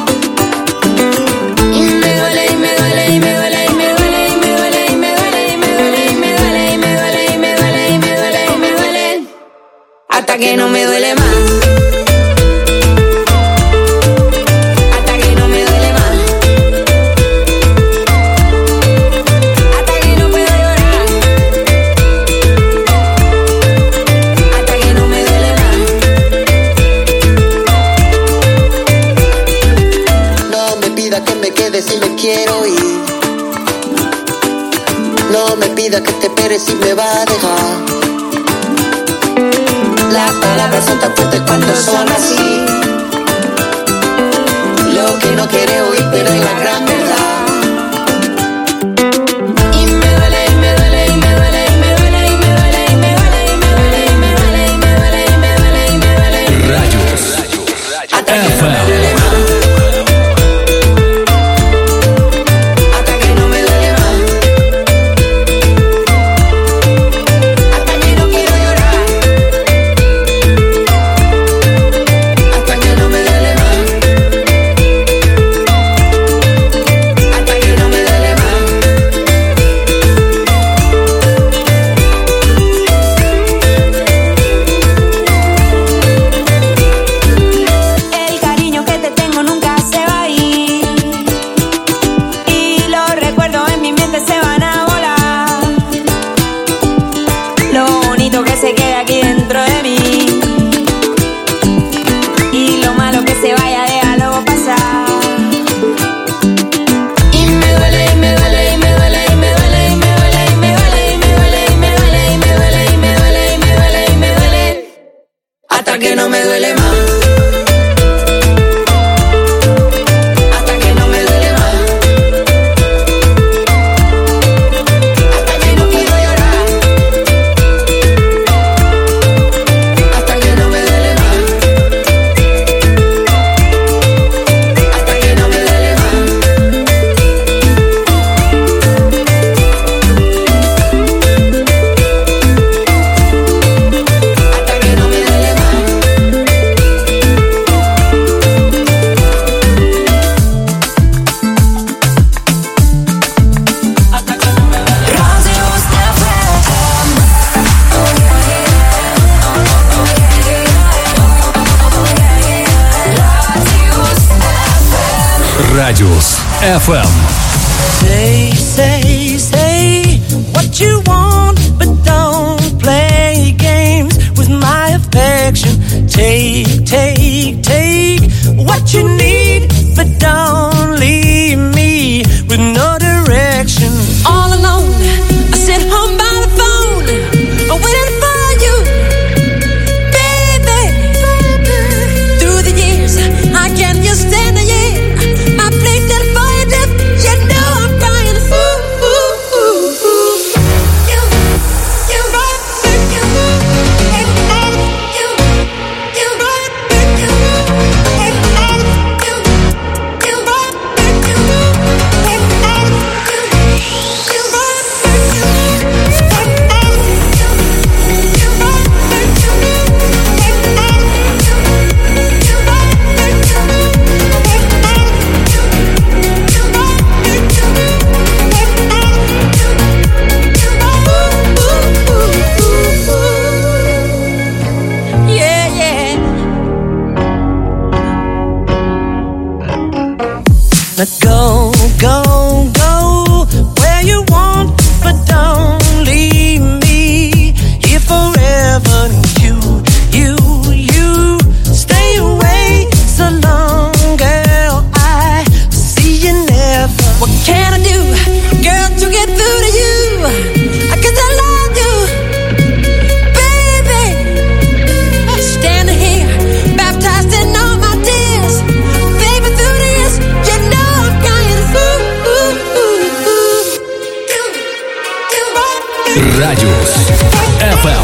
Y me duele, y me duele, y me duele, y me duele, y me duele, y me duele, y me duele, y me duele, y me duele, y me duele, y me duele, y me duele. Hasta que no me duele más. Si me quiero ir, no me pida que te esperes si me va a dejar. Las palabras son tan fuertes cuando son así. Lo que no quiere oír, pero es la gran verdad. Y me duele, y me duele, y me duele, y me duele, y me duele, y me duele, y me duele, y me duele, y me duele, y me duele, y me duele, y me duele. Радиус эф эм. Радиус эф эм. Say, say, say what you want, but don't play games with my affection. Take, take, take what you need, but don't leave me with no Now go, go, go where you want, but don't leave me here forever. You, you, you stay away so long, girl. I see you never. What can I do, girl, to get through to you? Cause I love you, baby. Standing here, baptized in all my tears. Baby, through this, you know I'm crying. Радиус эф эм.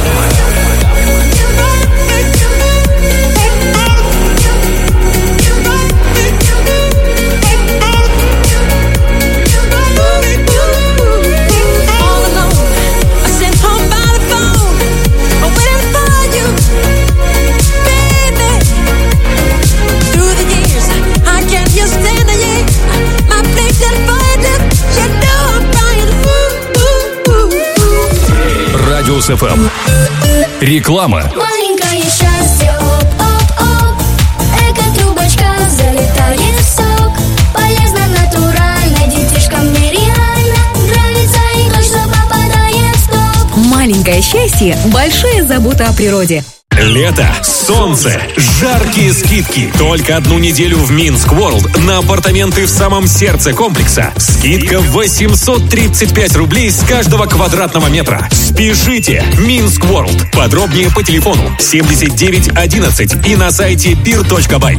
Радиус эф эм. Реклама. Маленькое счастье, оп-оп-оп. Эко-трубочка залетает в сок. Полезно, натурально, детишкам нереально. Нравится и точно попадает в стоп. Маленькое счастье – большая забота о природе. Лето, солнце, жаркие скидки. Только одну неделю в Минск Ворлд на апартаменты в самом сердце комплекса. Скидка восемьсот тридцать пять рублей с каждого квадратного метра. Спешите! Минск Ворлд. Подробнее по телефону семьдесят девять одиннадцать и на сайте бир точка бай.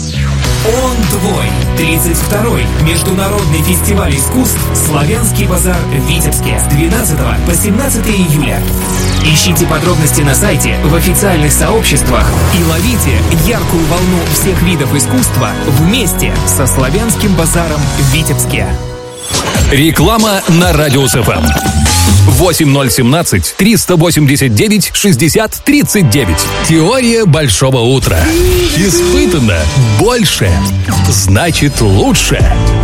Он твой. тридцать второй международный фестиваль искусств «Славянский базар» в Витебске с двенадцатого по семнадцатое июля. Ищите подробности на сайте, в официальных сообществах и ловите яркую волну всех видов искусства вместе со «Славянским базаром» в Витебске. Реклама на Радиус эф эм. восемь ноль один семь триста восемьдесят девять шестьдесят тридцать девять. Теория большого утра. Испытано больше, значит лучше.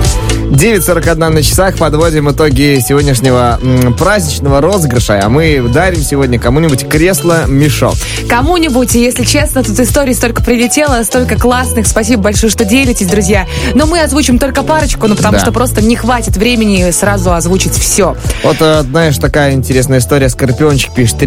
девять сорок один на часах. Подводим итоги сегодняшнего м, праздничного розыгрыша. А мы дарим сегодня кому-нибудь кресло-мешок. Кому-нибудь, и если честно, тут историй столько прилетело, столько классных. Спасибо большое, что делитесь, друзья. Но мы озвучим только парочку, ну потому Да. что просто не хватит времени сразу озвучить все. Вот, э, знаешь, такая интересная история. Скорпиончик пишет: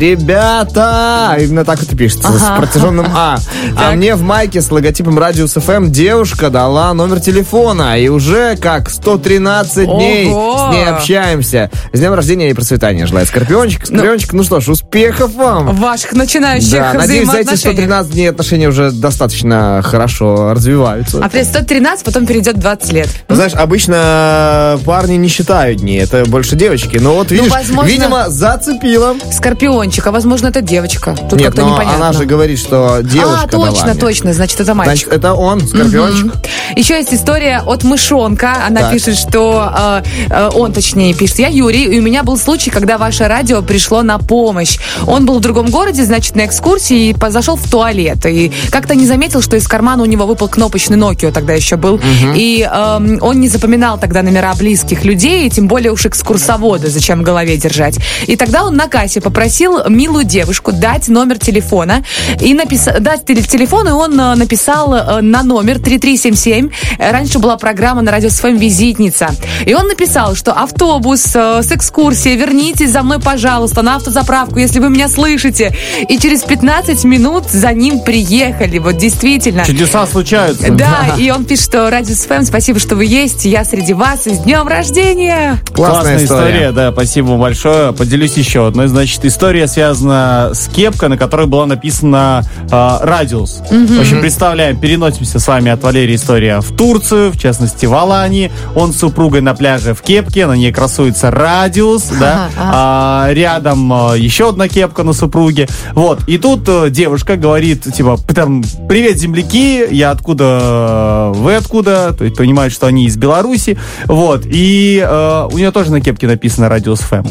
ребята! Именно так это пишется, Ага. с протяженным А. А Так. мне в майке с логотипом Радиус эф эм девушка дала номер телефона. И уже как сто тринадцать дней Ого! с ней общаемся. С днем рождения и процветания желает Скорпиончик. Скорпиончик, ну, что ж, успехов вам! В ваших начинающих Да, надеюсь, за эти сто взаимоотношениях. тринадцать дней отношения уже достаточно хорошо развиваются. А при сто тринадцать потом перейдет двадцать лет. Знаешь, обычно парни не считают дни, это больше девочки. Но вот видишь, возможно- видимо, зацепила. Скорпиончик, а возможно, это девочка. Тут Нет, как-то но непонятно. она же говорит, что девушка А, точно, дала мне. точно, значит, это мальчик. Значит, это он, Скорпиончик. Мгм. Еще есть история от мышонка. Она Так. пишет, что э, э, он, точнее, пишет: я Юрий, и у меня был случай, когда ваше радио пришло на помощь. Он был в другом городе, значит, на экскурсии, и зашел в туалет. И как-то не заметил, что из кармана у него выпал кнопочный Nokia, тогда еще был. Мгм. И эм, он не запоминал тогда номера близких людей, и тем более уж экскурсовода, зачем в голове держать. И тогда он на кассе попросил милую девушку дать номер телефона, и написать, дать теле- телефон, и он э, написал э, на номер три три семь семь. Э, Раньше была программа на радио своем «Визитница». И он написал, что автобус э, с экскурсией, вернитесь за мной, пожалуйста, на автозаправку, если вы меня слышите. И через пятнадцать минут за ним приехали. Вот действительно. Чудеса случаются. Да, и он пишет, что Радио СФМ, спасибо, что вы есть, я среди вас, и с днем рождения! Классная история, да, спасибо вам большое. Поделюсь еще одной. Значит, история связана с кепкой, на которой была написана э, «Радиус». Мгм. В общем, представляем, переносимся с вами от Валерии история в Турцию, в частности, в Алании. Он с супругой на пляже в кепке, на ней красуется «Радиус», да. Ага, А, рядом э, еще одна кепка на супруге. Вот, и тут э, девушка говорит, типа, там, привет, земляки, я откуда, вы откуда? То есть понимают, что они из Беларуси. Вот, и э, у нее тоже на кепке написано «Радиус эф эм».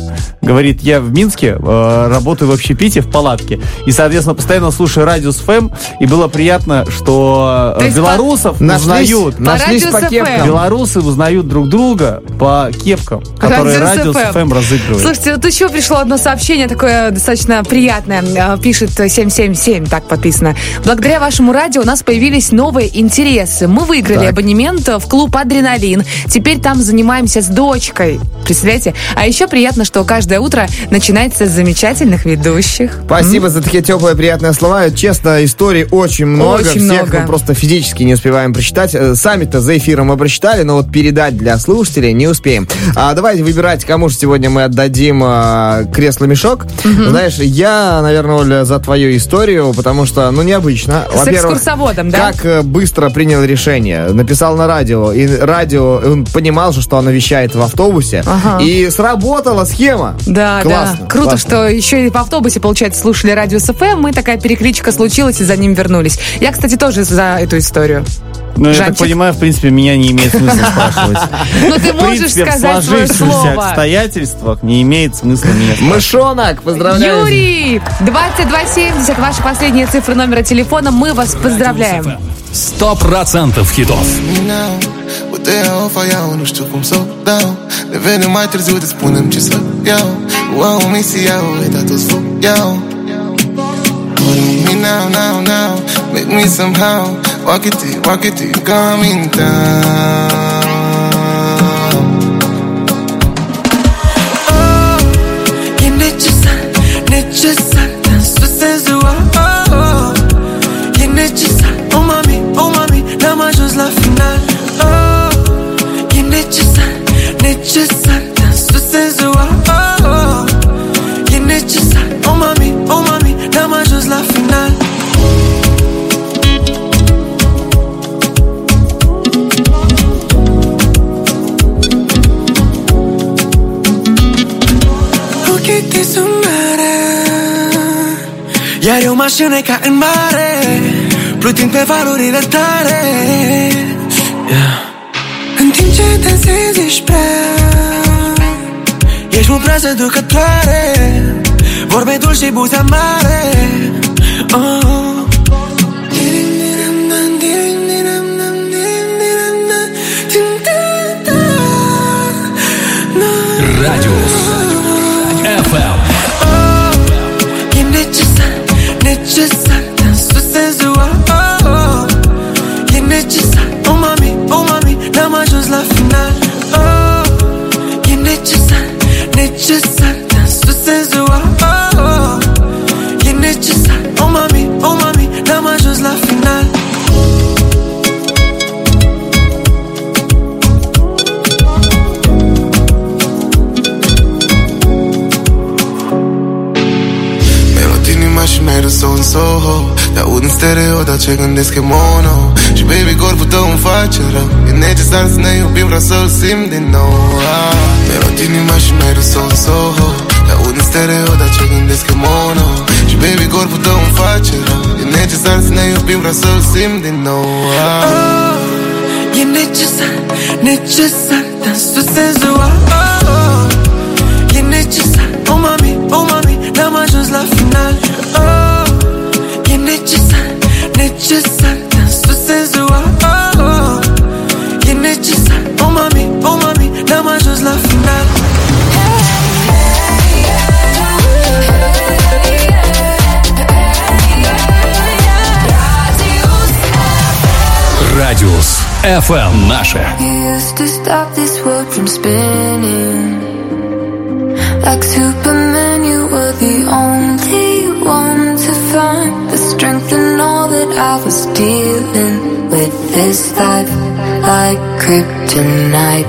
Говорит, я в Минске э, работаю в общепите, в палатке. И, соответственно, постоянно слушаю Радиус эф эм. И было приятно, что э, белорусов по... узнают. Нашлись по, по кепкам. Белорусы узнают друг друга по кепкам, которые Радиус эф эм разыгрывает. Слушайте, вот еще пришло одно сообщение, такое достаточно приятное. Пишет семь семь семь, так подписано. Благодаря вашему радио у нас появились новые интересы. Мы выиграли так. абонемент в клуб «Адреналин». Теперь там занимаемся с дочкой. Представляете? А еще приятно, что каждое утро начинается с замечательных ведущих. Спасибо М? за такие теплые, приятные слова. Честно, историй очень много. Очень Всех много. мы просто физически не успеваем прочитать. Сами-то за эфиром мы прочитали, но вот передать для слушателей не успеем. А давайте выбирать, кому же сегодня мы отдадим а, кресло-мешок. Угу. Знаешь, я, наверное, Оля, за твою историю, потому что, ну, необычно. С экскурсоводом, да? Как быстро принял решение. Написал на радио. И радио, он понимал же, что оно вещает в автобусе. Ага. И сработала схема. Да, классно, да. Круто, классно. Что еще и в автобусе, получается, слушали Радиус эф эм. Мы такая перекличка случилась, и за ним вернулись. Я, кстати, тоже за эту историю. Ну, я так понимаю, в принципе, меня не имеет смысла спрашивать. Ну, ты можешь сказать свое слово. В сложившихся обстоятельствах не имеет смысла меня спрашивать. Мышонок, поздравляю. Юрий, двадцать два семьдесят, ваши последние цифры номера телефона. Мы вас поздравляем. Сто процентов хитов. Bătea o faiau, nu știu cum să o dau. Revenim mai târziu, te spunem ce să iau. Wow, misia, uitat tot foc iau. Hold on me now, now, now. Make me somehow walk it to you, walk it to you, coming down. Oh, e necesar, necesar dansul senzual. Oh, oh, e necesar, oh mami, oh mami, n-am ajuns la final. Oh, e necesar, necesar dansul senzual. Oh, oh, e necesar, oh mami, oh mami, n-am ajuns la final. Ochii tăi sunt mare, iar eu mașină ca în mare, plutind pe valurile tale, yeah. În timp ce dansezi ești prea, ești mult prea seducătoare, vorbe dulci și buze amare. Oh. Радиус эф эм. Oh, e necesar, necesar dansul senzual. Oh, oh, e necesar, oh mami, oh mami, n-am ajuns la final. Oh, e necesar, necesar dansul senzual. Oh, oh, e necesar, oh mami, oh mami, n-am ajuns la final. Și mi-ai răs în Soho. Te aud în stereo, dar ce gândesc e mono. Și baby, corpul tău îmi face rău. E necesar să ne iubim, vreau să-l simt din nou. ah. Mi-ai luat inima și mi-ai răs în Soho. Te aud în stereo, dar ce gândesc e mono. Și baby, corpul tău îmi face rău. E necesar să ne iubim, vreau să-l simt din nou. ah. Oh, e necesar, necesar dansul senzual. Oh, oh, e necesar, oh mami, oh mami, n-am ajuns la final. Oh, e necesar, necesar dansul senzual. Oh, oh, e necesar, oh mami, oh mami, n-am ajuns la final. Радиус эф эм. Наше. You used to stop this world from spinning. Like Superman, you were the only one to find the strength in all that I was dealing with this life, like kryptonite.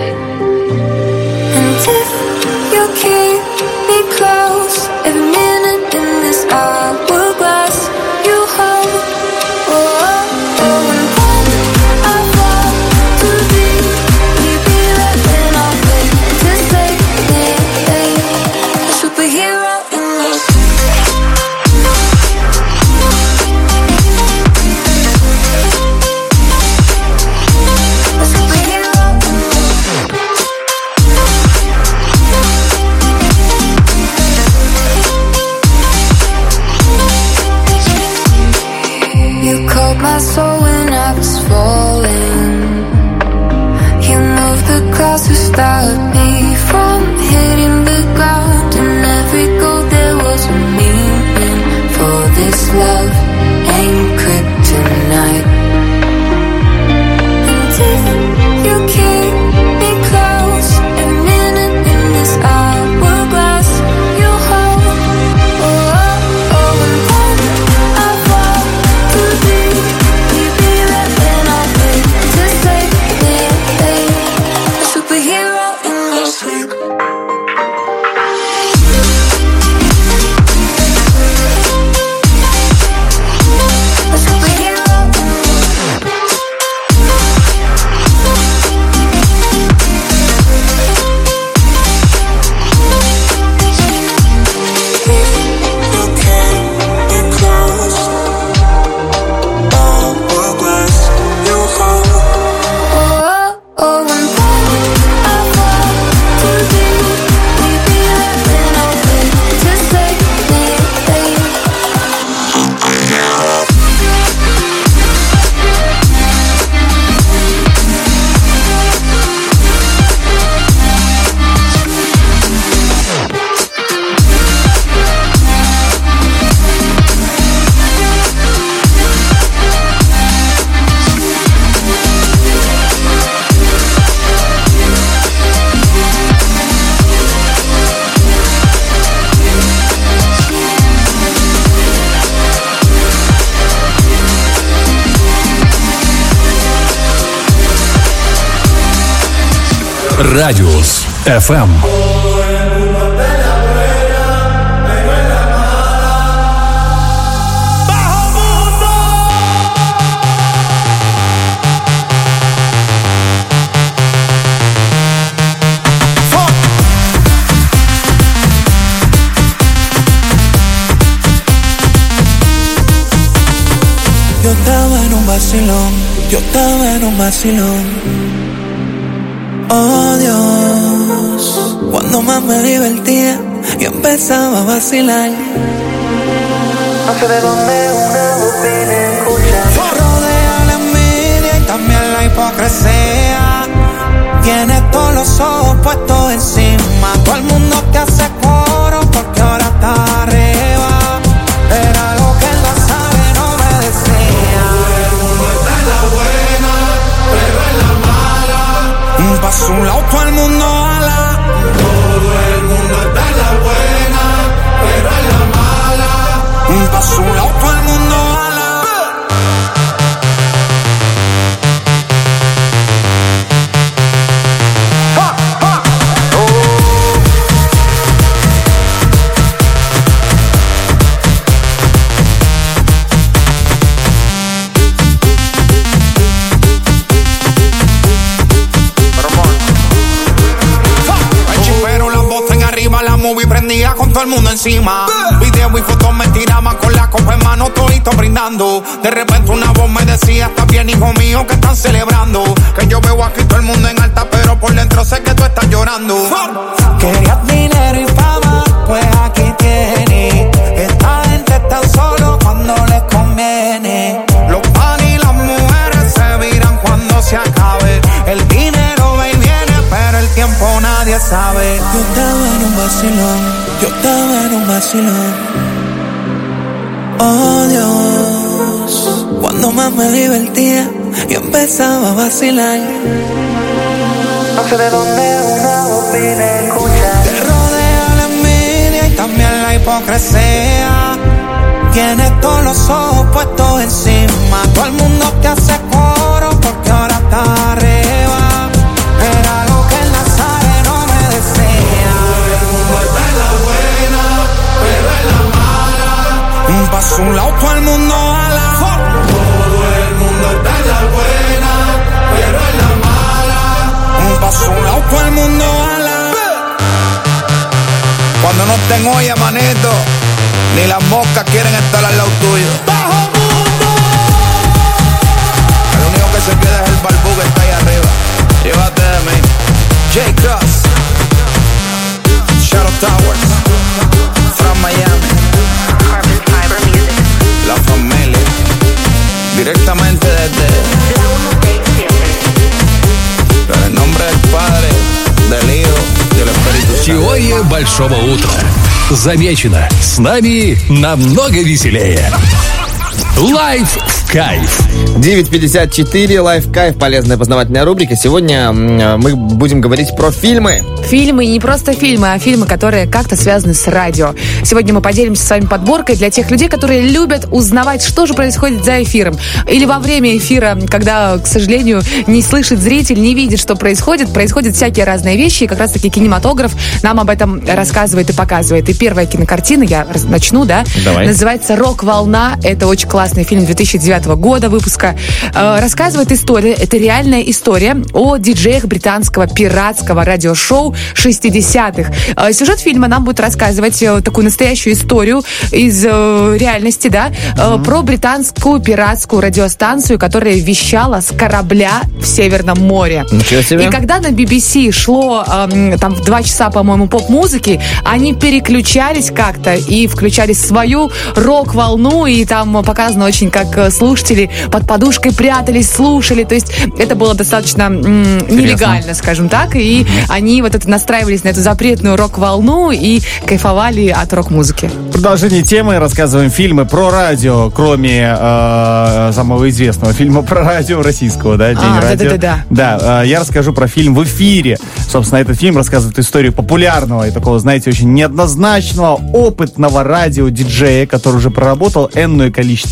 And if you keep me close, every minute in this hourglass, you hold. Oh, oh, oh, and when I fall to be, you be there when I'm waiting to save me. A superhero in me. A superhero in me. Радиус эф эм. Yo estaba en un vacilón, yo estaba en un vacilón. Oh Dios, cuando más me divertía, yo empezaba a vacilar. No sé de dónde una bocina escucha. Rodea la envidia y también la hipocresía. Tienes todos los ojos puestos encima. Todo el mundo te hace coro porque ahora está arriba. Era lo que él no sabe, no me decía. Todo el mundo está en la buena, pero en la mala. Pa' su lado todo el mundo ala. Todo el mundo está en la buena, pero en la mala. Pa' su lado todo el mundo ala. Y prendía con todo el mundo encima. Video y fotos me tiraban con la copa en mano, toditos brindando. De repente una voz me decía: está bien, hijo mío, que están celebrando. Que yo veo aquí todo el mundo en alta, pero por dentro sé que tú estás llorando. Querías dinero y fama, pues aquí tienes. Esta gente está solo cuando les conviene. Los pan y las mujeres se viran cuando se acabe. El dinero va y viene, pero el tiempo nadie sabe. Yo estaba en un vacilón, yo estaba en un vacilón. Oh Dios, cuando más me divertía, yo empezaba a vacilar. No sé de dónde una bocina escucha. Te rodea la envidia y también la hipocresía. Tienes todos los ojos puestos encima. Todo el mundo te hace coro porque ahora está arriba. Era lo que el Nazareno me decía. Todo el mundo está en la buena, pero en la mala. Pa' su lado todo el mundo ala. Todo el mundo está en la buena, pero en la mala. Pa' su lado todo el mundo ala. Cuando no estén olla, manito, ni las moscas quieren estar al lado tuyo. ¡Bajo mundo! El único que se queda es el barbú que está ahí arriba. Llévate de mí. J-Cross, Shadow Towers, from Miami, Carbon Fiber Music, La Familia, directamente desde en el nombre del Padre, del Hijo y del Espíritu Santo. Теория большого утра. Замечено. С нами намного веселее. Лайф в кайф. девять пятьдесят четыре, Лайф Кайф, полезная познавательная рубрика. Сегодня мы будем говорить про фильмы. Фильмы, и не просто фильмы, а фильмы, которые как-то связаны с радио. Сегодня мы поделимся с вами подборкой для тех людей, которые любят узнавать, что же происходит за эфиром. Или во время эфира, когда, к сожалению, не слышит зритель, не видит, что происходит. Происходят всякие разные вещи, и как раз-таки кинематограф нам об этом рассказывает и показывает. И первая кинокартина, я начну, да? Давай. Называется «Рок-волна». Это очень классный фильм две тысячи девятого года выпуска. Э, рассказывает историю, это реальная история о диджеях британского пиратского радиошоу шестидесятых. Э, сюжет фильма нам будет рассказывать э, такую настоящую историю из э, реальности, да, э, mm-hmm. про британскую пиратскую радиостанцию, которая вещала с корабля в Северном море. Ничего себе. И когда на би би си шло э, там в два часа, по-моему, поп-музыки, они переключались как-то и включали свою рок-волну, и там показано очень, как слушатели под подушкой прятались, слушали. То есть это было достаточно м- нелегально, скажем так. И mm-hmm. они вот это настраивались на эту запретную рок-волну и кайфовали от рок-музыки. В продолжении темы рассказываем фильмы про радио, кроме э, самого известного фильма про радио российского, да, День а, радио. Да-да-да. Да, э, я расскажу про фильм «В эфире». Собственно, этот фильм рассказывает историю популярного и такого, знаете, очень неоднозначного, опытного радио-диджея, который уже проработал энное количество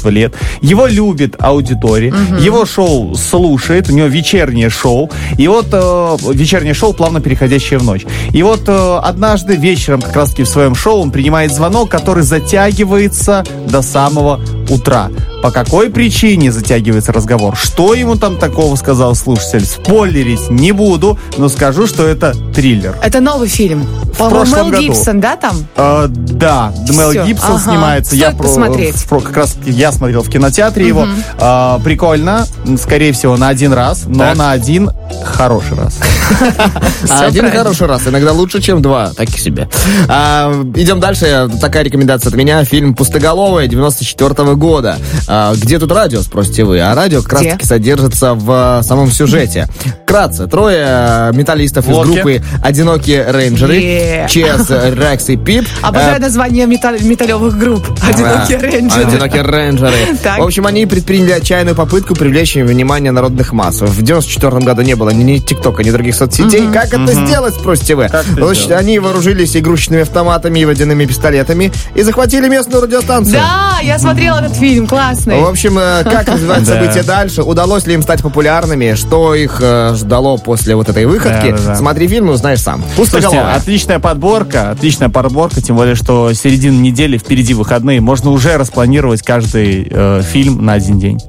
лет. Его любит аудитория. Мгм. Его шоу слушает. У него вечернее шоу. И вот э, вечернее шоу, плавно переходящее в ночь. И вот э, однажды вечером, как раз-таки в своем шоу, он принимает звонок, который затягивается до самого утра. По какой причине затягивается разговор? Что ему там такого сказал слушатель? Спойлерить не буду, но скажу, что это триллер. Это новый фильм. В По-моему, прошлом Мел году. Гибсон, да, там? Э, да, Мел Всё, Гибсон ага. снимается. Стоит я про- посмотреть. в- про- как раз я смотрел в кинотеатре его. Мгм. Э, прикольно. Скорее всего, на один раз, но Так. на один хороший раз. А один хороший раз, иногда лучше, чем два, так и себе. А, идем дальше. Такая рекомендация от меня. Фильм «Пустоголовые» девяносто четвёртого года. А, где тут радио, спросите вы? А радио как Где? раз-таки содержится в самом сюжете. Вкратце, трое э, металлистов из Лодки. группы «Одинокие рейнджеры». Е. Чес, Рекс и Пип. Обожаю э, название метал- металлевых групп. Одинокие да, рейнджеры. «Одинокие рейнджеры». Так. В общем, они предприняли отчаянную попытку привлечь внимание народных масс. В девяносто четвёртом году не было ни ТикТока, ни других соцсетей. Мгм. Как это Мгм. сделать, спросите вы? Как это Значит, сделать? они вооружились игрушечными автоматами и водяными пистолетами и захватили местную радиостанцию. Да, я смотрела этот фильм, классный. В общем, э, как развиваются Да. события дальше? Удалось ли им стать популярными? Что их э, ждало после вот этой выходки? Да, да, да. Смотри фильм и узнаешь сам. Слушайте, «Пустоголовые». отличная подборка, отличная подборка, тем более, что середина недели, впереди выходные, можно уже распланировать каждый э, фильм на один день.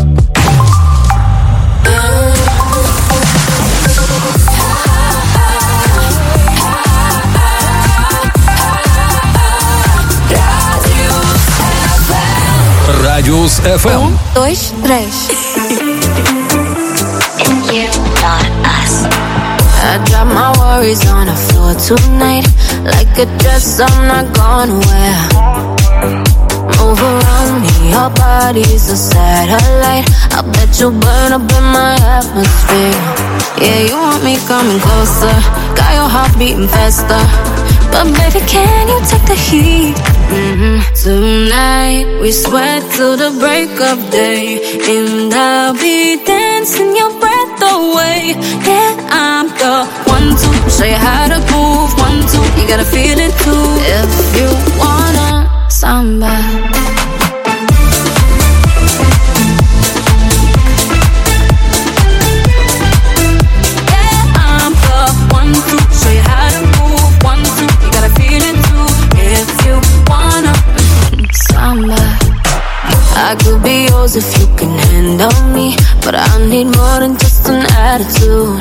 Радиус эф эм. Dois, três. And you, not us. I drop my worries on the floor tonight. Like a dress I'm not gonna wear. Move around me, your body's a satellite. I bet you burn up in my atmosphere. Yeah, you want me coming closer. Got your heart beating faster. But baby, can you take the heat? Mm-hmm. Tonight we sweat till the break of day, and I'll be dancing your breath away. Yeah, I'm the one to show you how to move. One, two, you gotta feel it too. If you wanna samba. I'm the one to show you how to move. One, two, you gotta feel it too. If you wanna samba, I could be yours if you can handle me, but I need more than just an attitude.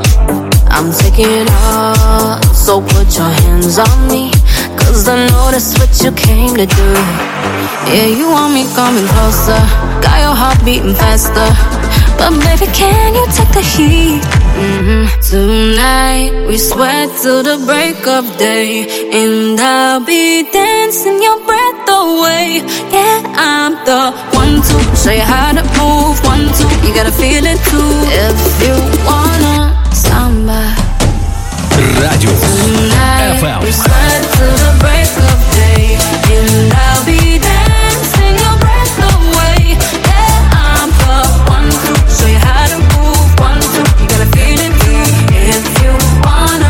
I'm taking it all, so put your hands on me, cause I know that's what you came to do. Yeah, you want me coming closer, got your heart beating faster. But baby, can you take the heat? Mm-hmm. Tonight we sweat till the break of day, and I'll be dancing your breath away. Yeah, I'm the one to show you how to move. One, two, you gotta feel it too. If you wanna samba. Радиус Tonight эф эм. we sweat till the break of day, and I'll be dancing your breath away. Yeah, I'm the one to show you how to move. One, two, you gotta feel it too. If you wanna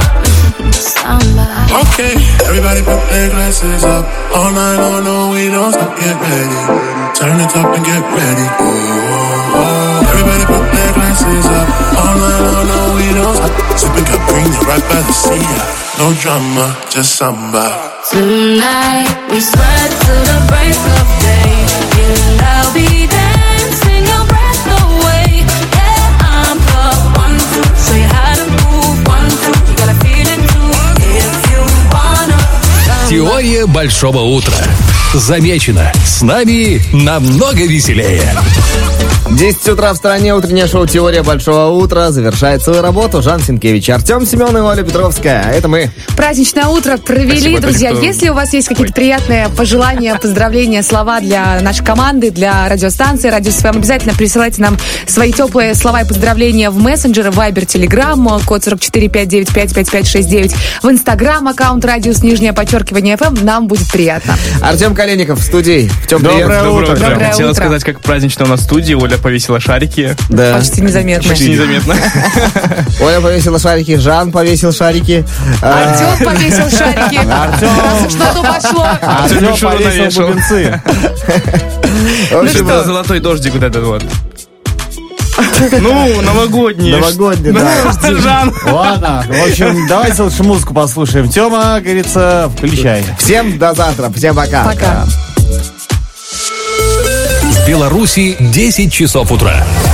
samba. Okay, everybody put their glasses up. All night long, no, we don't stop. Get ready. Turn it up and get ready. Ooh, ooh, ooh. Everybody put their glasses up. All night long, no, we don't stop. Sipping Capri right by the sea. No drama, just samba. Tonight we sweat till the break of day, and I'll be dancing your breath away. Yeah, I'm the one to show you how to move. One, two, you gotta feel it too. If you wanna. Теория большого утра. Замечено. С нами намного веселее. десять утра в стране, утреннее шоу «Теория большого утра» завершает свою работу. Жан Синкевич, Артем Семен и Оля Петровская. А это мы. Праздничное утро провели, Спасибо, друзья. кто- Если у вас есть какие-то приятные пожелания, поздравления, слова для нашей команды, для радиостанции, Радиус эф эм, обязательно присылайте нам свои теплые слова и поздравления в мессенджеры, Вайбер, Телеграм, код сорок четыре пять девять пять пять пять шесть девять, в Инстаграм, аккаунт Радиус, нижнее подчеркивание эф эм. Нам будет приятно. Артем Калиников в студии. Тём, привет. Доброе утро. Доброе Хотела утро. сказать, как празднично у нас в студии. Оля повесила шарики. Да. Почти незаметно. Почти незаметно. Оля повесила шарики, Жан повесил шарики. Артем повесил шарики. Раз уж на то пошло. Артем повесил бубенцы. В общем, Это золотой дождик вот этот вот. Ну, новогодний. Новогодний, да. Жан. Ладно, в общем, давайте лучше музыку послушаем. Тёма, говорится, включай. Всем до завтра, всем пока. Пока. В Беларуси десять часов утра.